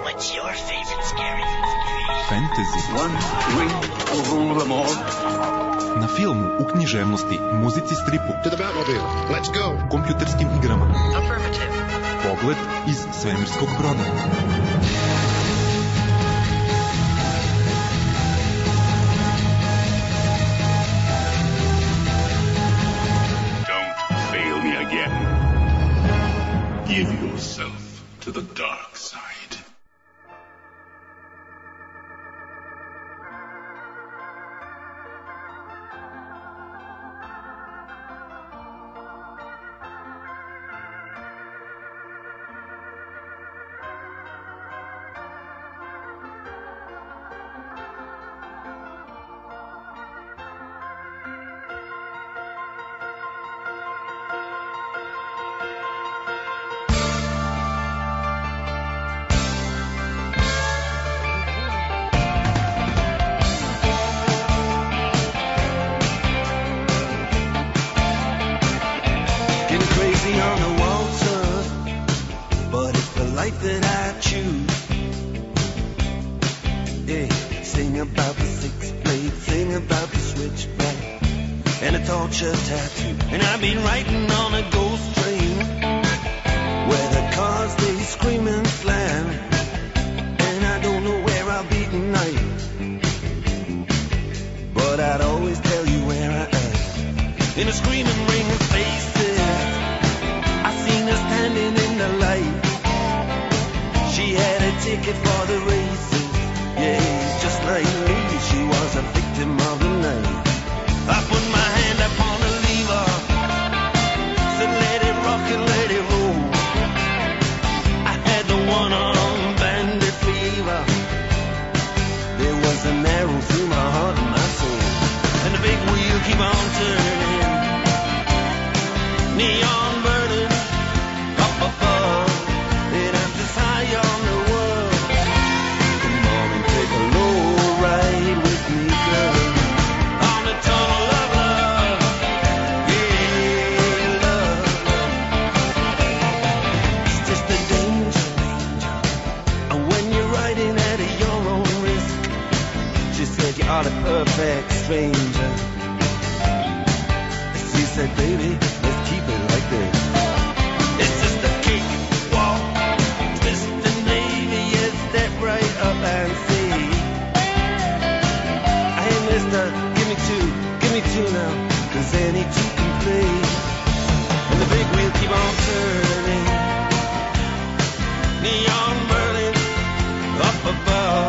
fantasy, na filmu, u književnosti, muzici, stripu, kompjuterskim igrama. Pogled iz svemirskog broda. Don't fail me again. Give yourself to the dark side. life that I choose. Yeah, sing about the six-blade, sing about the switchback, and a torture tattoo. And I've been riding on a ghost train where the cars they scream and slam, and I don't know where I'll be tonight, but I'd always tell you where I am. In a screaming ring of faces, I seen her standing in the light. She had a ticket for the races, yeah, just like me, she was a victim of the night. I put my hand upon the lever, said let it rock and let it roll. I had the one-armed bandit fever. There was an arrow through my heart and my soul, and the big wheel keep on turning, neon burning up above, and I'm just high on the world. Come on and take a low ride with me, girl, on the tunnel of love. Yeah, love, it's just a danger, danger, and when you're riding at your own risk. She said you are the perfect stranger. She said, baby, let's keep it like this. It's just a kick, walk, twist and navy, yeah, step right up and see. Hey, mister, give me two, give me two now, cause any two can play. And the big wheel keep on turning, neon burning up above.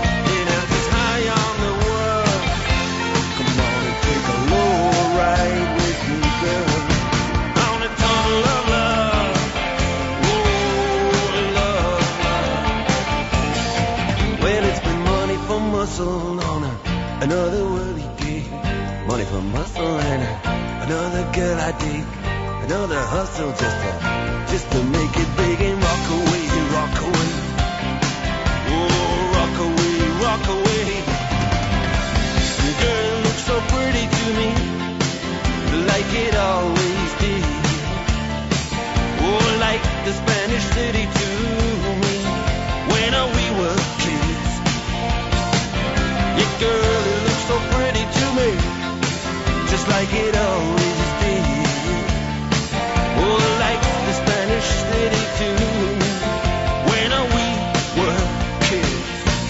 On a, another worldly gig, money for muscle and a, another girl I dig, another hustle just to, just to make it big and rock away, rock away, oh rock away, rock away. The girl looks so pretty to me, like it always did, oh like the Spanish city to me, when we were kids. Yeah, girl, it looks so pretty to me, just like it always did. Oh, like the Spanish city to me, when we were kids.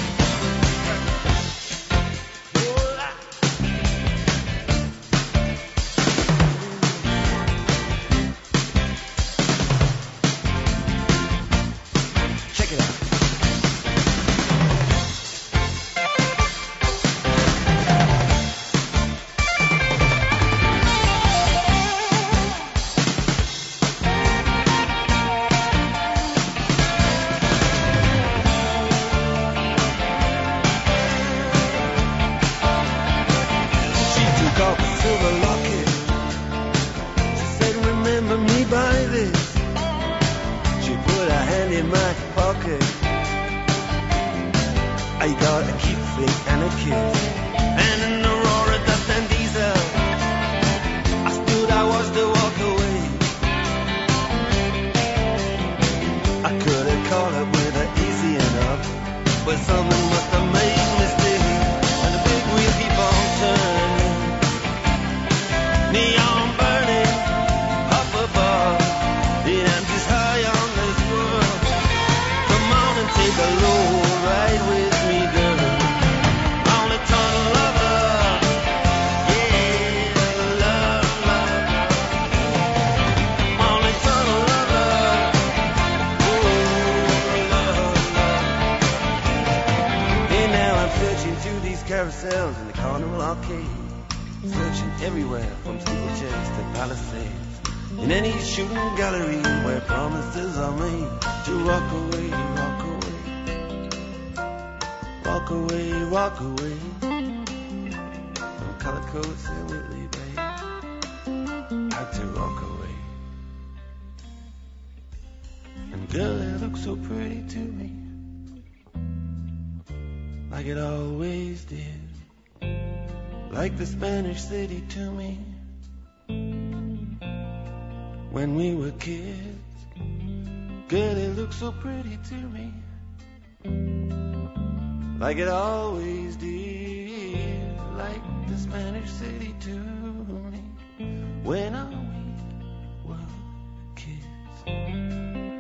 Check it out. Carousels in the Carnival Arcade, searching everywhere from steeplechase to palisades, in any shooting gallery where promises are made to rock away, rock away, rock away, rock away, from color coats and Whitley Bay, out to rock away. And girl, it looks so pretty to me, like it always did, like the Spanish city to me, when we were kids. Girl, it looks so pretty to me, like it always did, like the Spanish city to me, when I we were kids.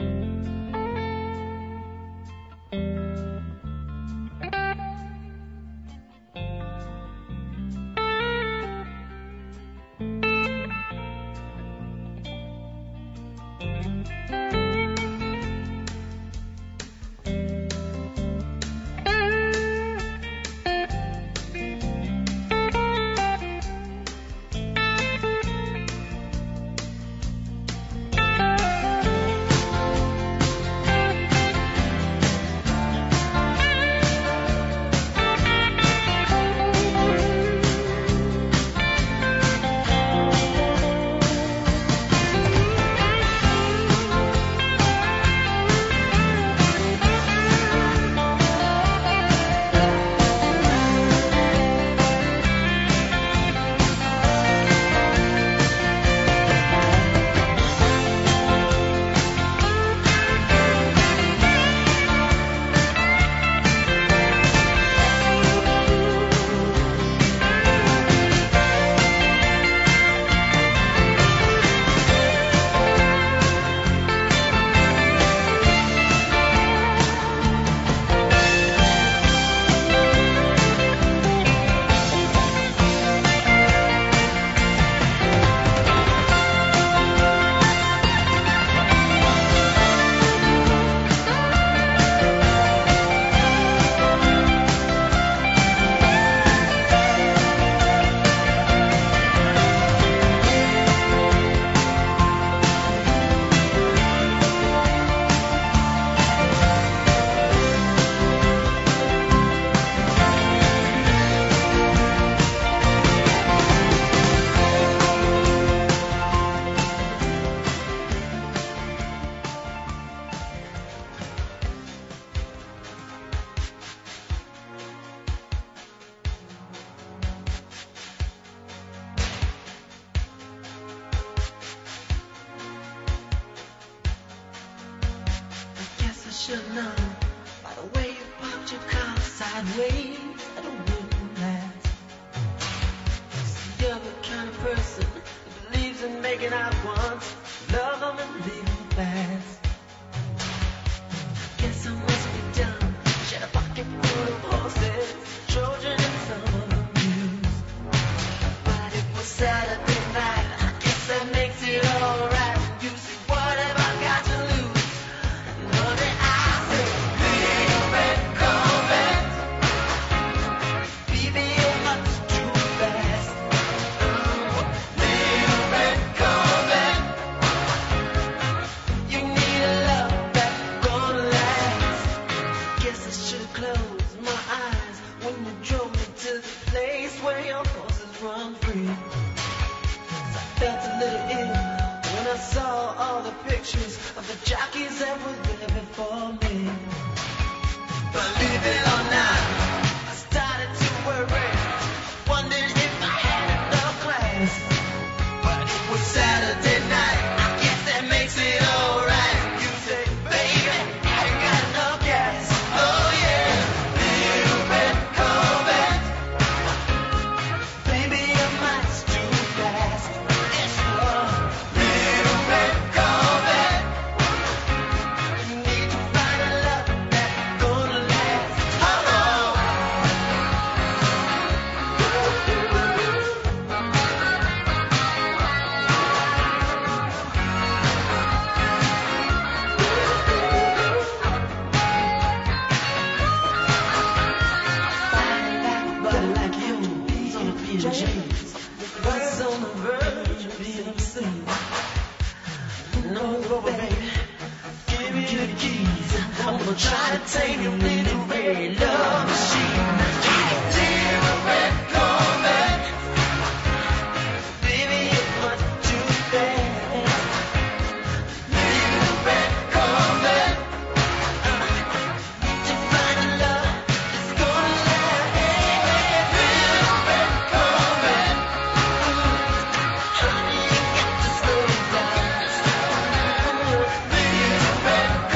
should know by the way you parked your car sideways at a wooden glass. See, you're the kind of person who believes in making out once, love them and leave them fast. Guess I must be dumb. Shed a pocket full of horses, Trojan and some of the mules. But it was Saturday night, I guess that makes it alright. You see, what have I got to lose? Nothing. I say, little red Corvette, baby, you're much too fast. Little red Corvette, you need a love that's gonna last. Guess I should've closed my eyes when you drove me to the place where your horses run free. 'Cause I felt a little ill when I saw all the pictures of the jockeys that were there before me. Believe it or not, I started to worry. Wondered if I had enough class. But it was Saturday night, I guess that makes it alright. You say, baby, I ain't got enough gas. Oh yeah, little red Corvette, baby, you're much too fast. Yes, you are. Little red Corvette, you need to find a love that's gonna last. Oh, but like you, he's on a P and J. He's on the verge of being obscene. No, baby, give me the keys. I'm gonna try to take your little red love machine. Little red Corvette, baby, you're much too fast. Little red Corvette, need to find a love that's gonna last. Little red Corvette, honey, you got to slow down. Little red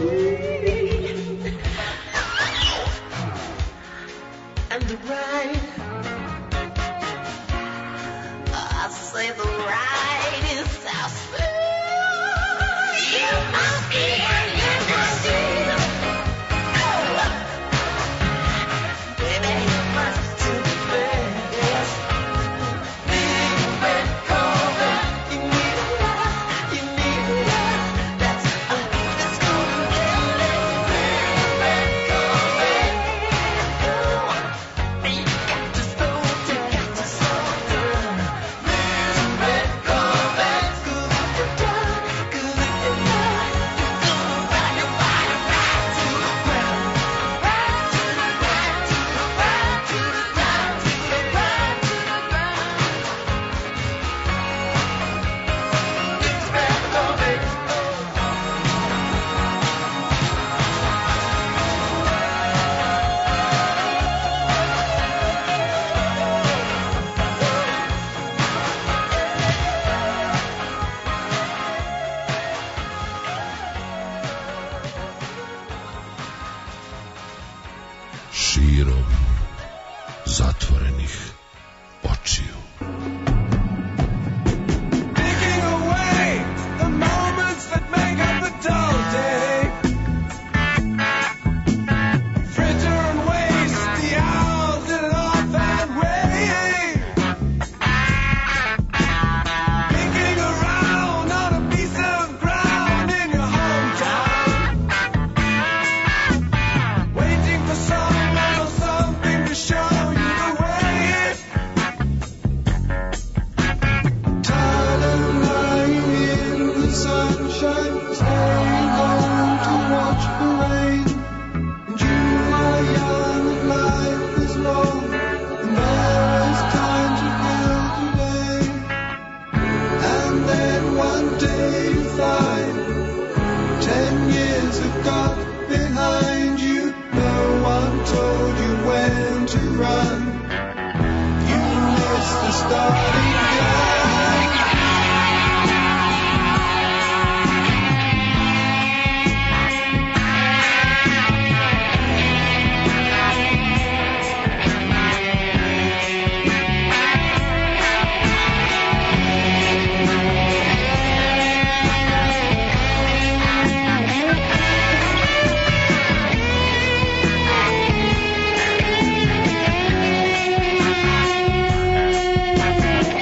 And the ride, I say the ride is so smooth. You must be in liberty. Baby, you must do the best. Big red carpet, you need a lot, you need a lot. That's a that's gonna get lit. Big red carpet. You got to slow, you got to slow down. Big red carpet, good if you done, good if you not. You're gonna ride your body right to the ground, right to the ground, to the ground, to the ground, to the ground, to the ground. Big red carpet. Širom zatvorenih očiju. Taking away the moments that make up the dull day. Fritter and waste the hours in an offhand way. Picking around on a piece of ground in your hometown. Waiting for someone or something to show you the way. Tired of lying in the sunshine, staying home to watch the rain. And you are young and life is long, and there is time to kill today. And then one day you find ten years have got behind you. No one told you when to run. You missed the starting gun. Thank you.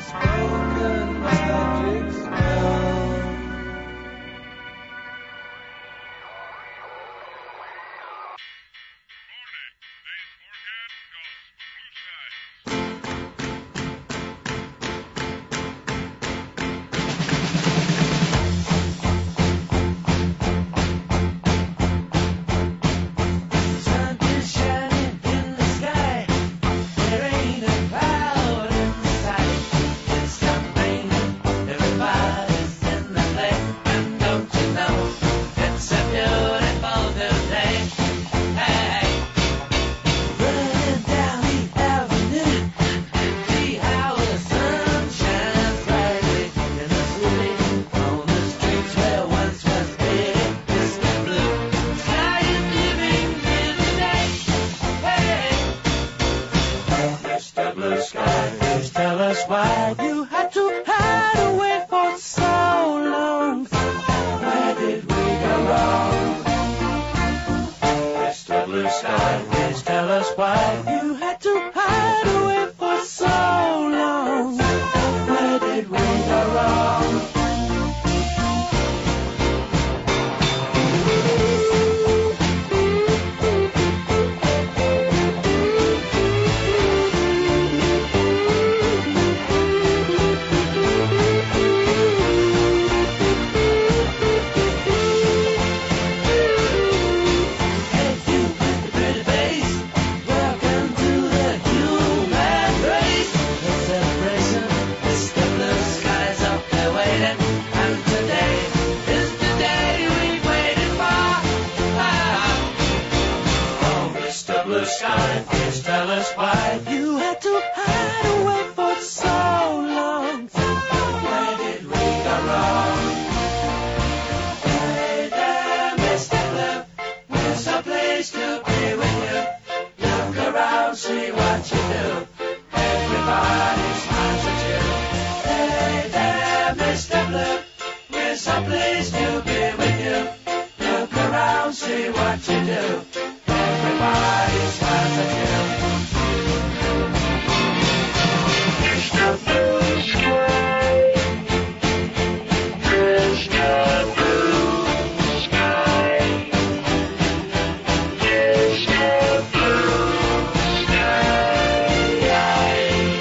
spoken magic spell. Sun is shining in the sky. There ain't a cloud in sight. It's not raining. Everybody's in the play. And don't you know it's a beautiful new day? Hey, running down the avenue, see how the sun shines brightly in the city. On the streets where once was big, Mister Blue. Sky is living in the day. Hey, Mister Blue Sky, please tell us why you had to hide away for so long. Where did we go wrong? Mister Blue Sky, please tell us why you had to hide away for so long. Where did we go wrong? Hey, you with the pretty face, welcome to the human race. The celebration, Mister Blue Sky's up there waiting, and today is the day we've waited for. Ah. Oh, Mister Blue Sky, please tell us why you had to hide away for so long. Where did we go wrong? Hey there, Mister Blue, we're so pleased to be with you. Look around, see what you do. Everybody smiles at you. Hey there, Mister Blue, we're so pleased to be with you. Look around, see what you do. Everybody smiles at you. Mister Blue Sky, Mister Blue Sky, Mister Blue Sky.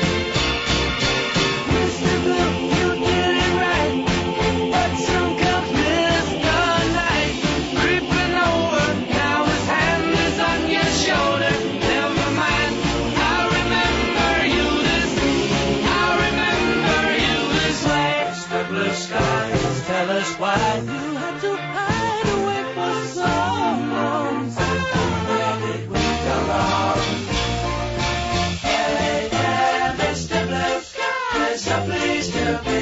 Mister Blue, you did it right, but some comes Mister Night, creeping over. Now his hand is on your shoulder. Never mind, I remember you this. I remember you this way. Mister Blue Sky, tell us why you had to hide away for so long. Where did we go wrong? Hey there, Mister Blue Sky, we're so pleased to be